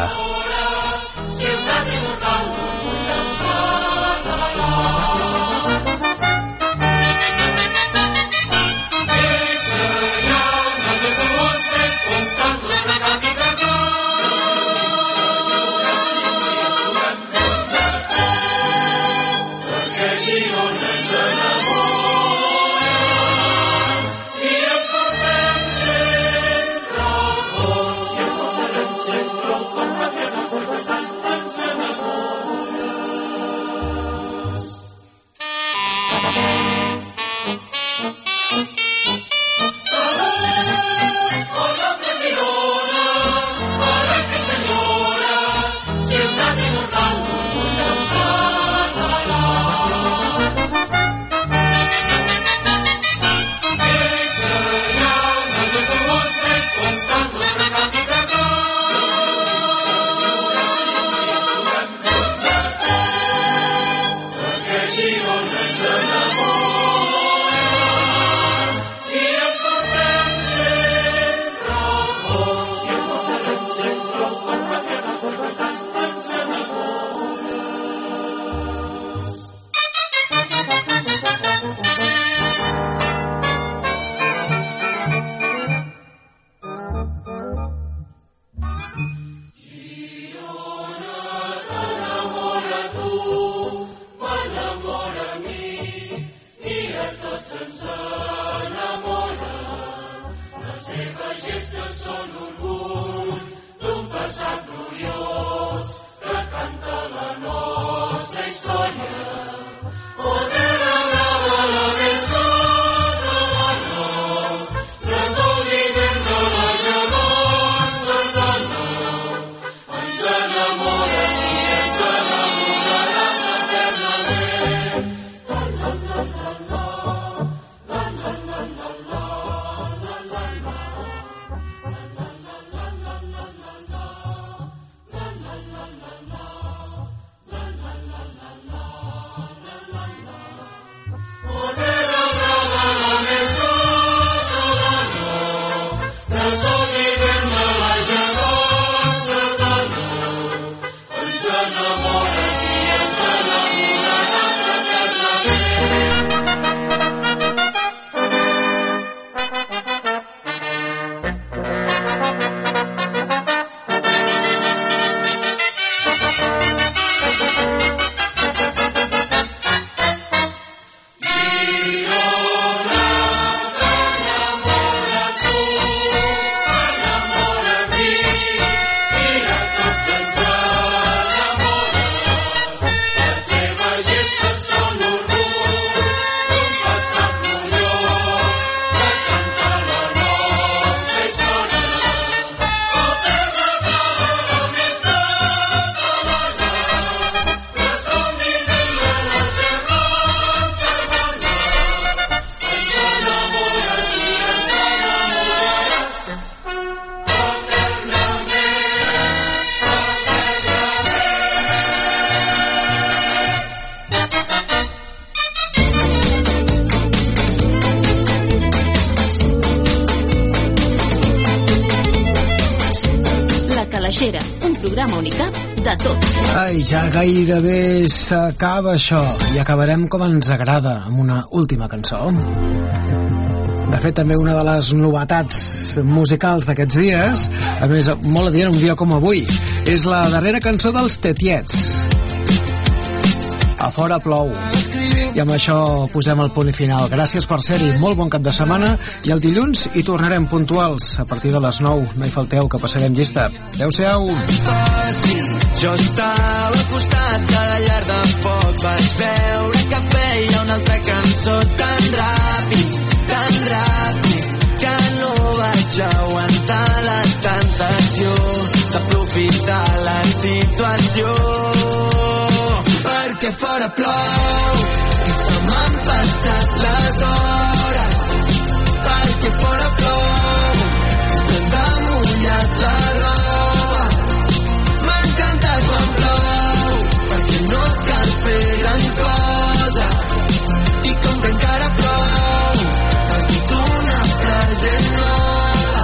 Calaixera, un programa Unicap de tot. Ai, ja gairebé s'acaba això i acabarem com ens agrada, amb una última cançó. De fet, també una de les novetats musicals d'aquests dies, a més, molt adient un dia com avui, és la darrera cançó dels Tetiets. A fora plou. I amb això posem el punt final. Gràcies per ser-hi, molt bon cap de setmana, i el dilluns hi tornarem puntuals a partir de les nou. No hi falteu, que passarem llista. Adéu-siau. Jo estava al costat de la llar de foc, vaig veure que feia una altra cançó tan ràpid, tan ràpid, que no vaig aguantar la tentació d'aprofitar la situació. Perquè fora plou i se m'han passat les hores, perquè fora plou i se'ns ha mullat la roba. M'encanta quan plou perquè no cal fer gran cosa, i com que encara plou has dit una frase nova.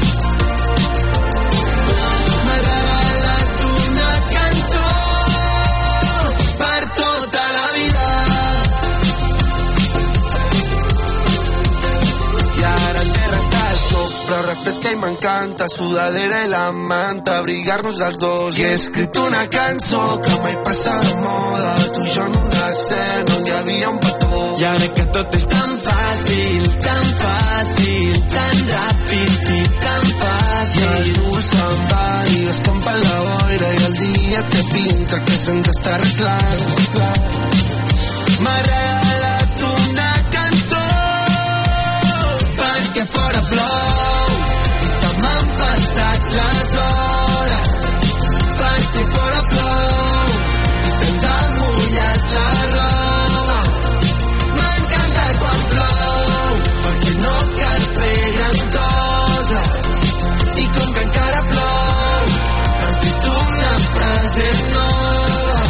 M'ha regalat una cançó per tota la vida, i ara en terra està el foc, però refresca i m'encanta, sudadera i la manta, abrigar-nos els dos. I he escrit una cançó que mai passa de moda, tu i jo en una escena on hi havia un petó. I ara que tot és tan fàcil, tan fàcil, tan ràpid i tan fàcil, i els núvols se'n van i escampa la boira, i el dia té pinta que se'ns està arreglant. M'ha regalat una cançó perquè fora plou i se m'han passat les hores, perquè fora plou i se'ns ha mullat la roba. M'encanta quan plou perquè no cal fer gran cosa, i com que encara plou has dit una frase nova.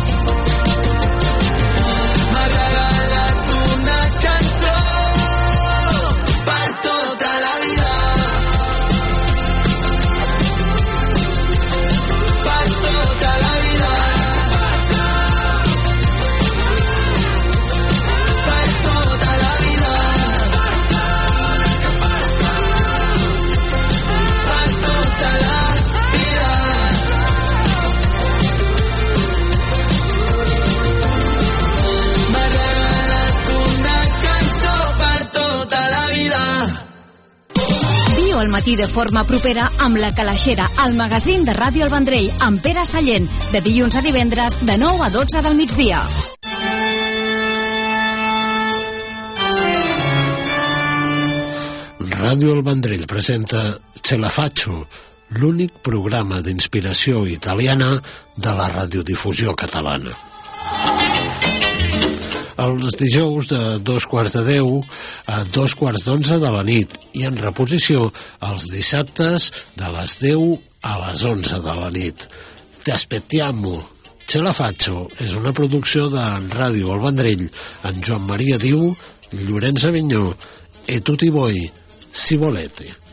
M'ha regalat una cançó per tota la vida, per tota la vida, per tota la vida, per tota la vida. M'ha regalat una cançó per tota la vida. Viu al matí de forma propera amb La Calaixera, el magazín de Ràdio El Vendrell, amb Pere Sallent, de dilluns a divendres, de nou a dotze del migdia. Ràdio El Vendrell presenta Ce la faccio, l'únic programa d'inspiració italiana de la radiodifusió catalana. Els dijous de dos quarts de deu a dos quarts d'onze de la nit, i en reposició els dissabtes de les deu a les onze de la nit. Te aspettiamo. Ce la faccio és una producció de Ràdio El Vendrell, en Joan Maria Diu, Llorenç Avinyó, e tutti voi, si volete.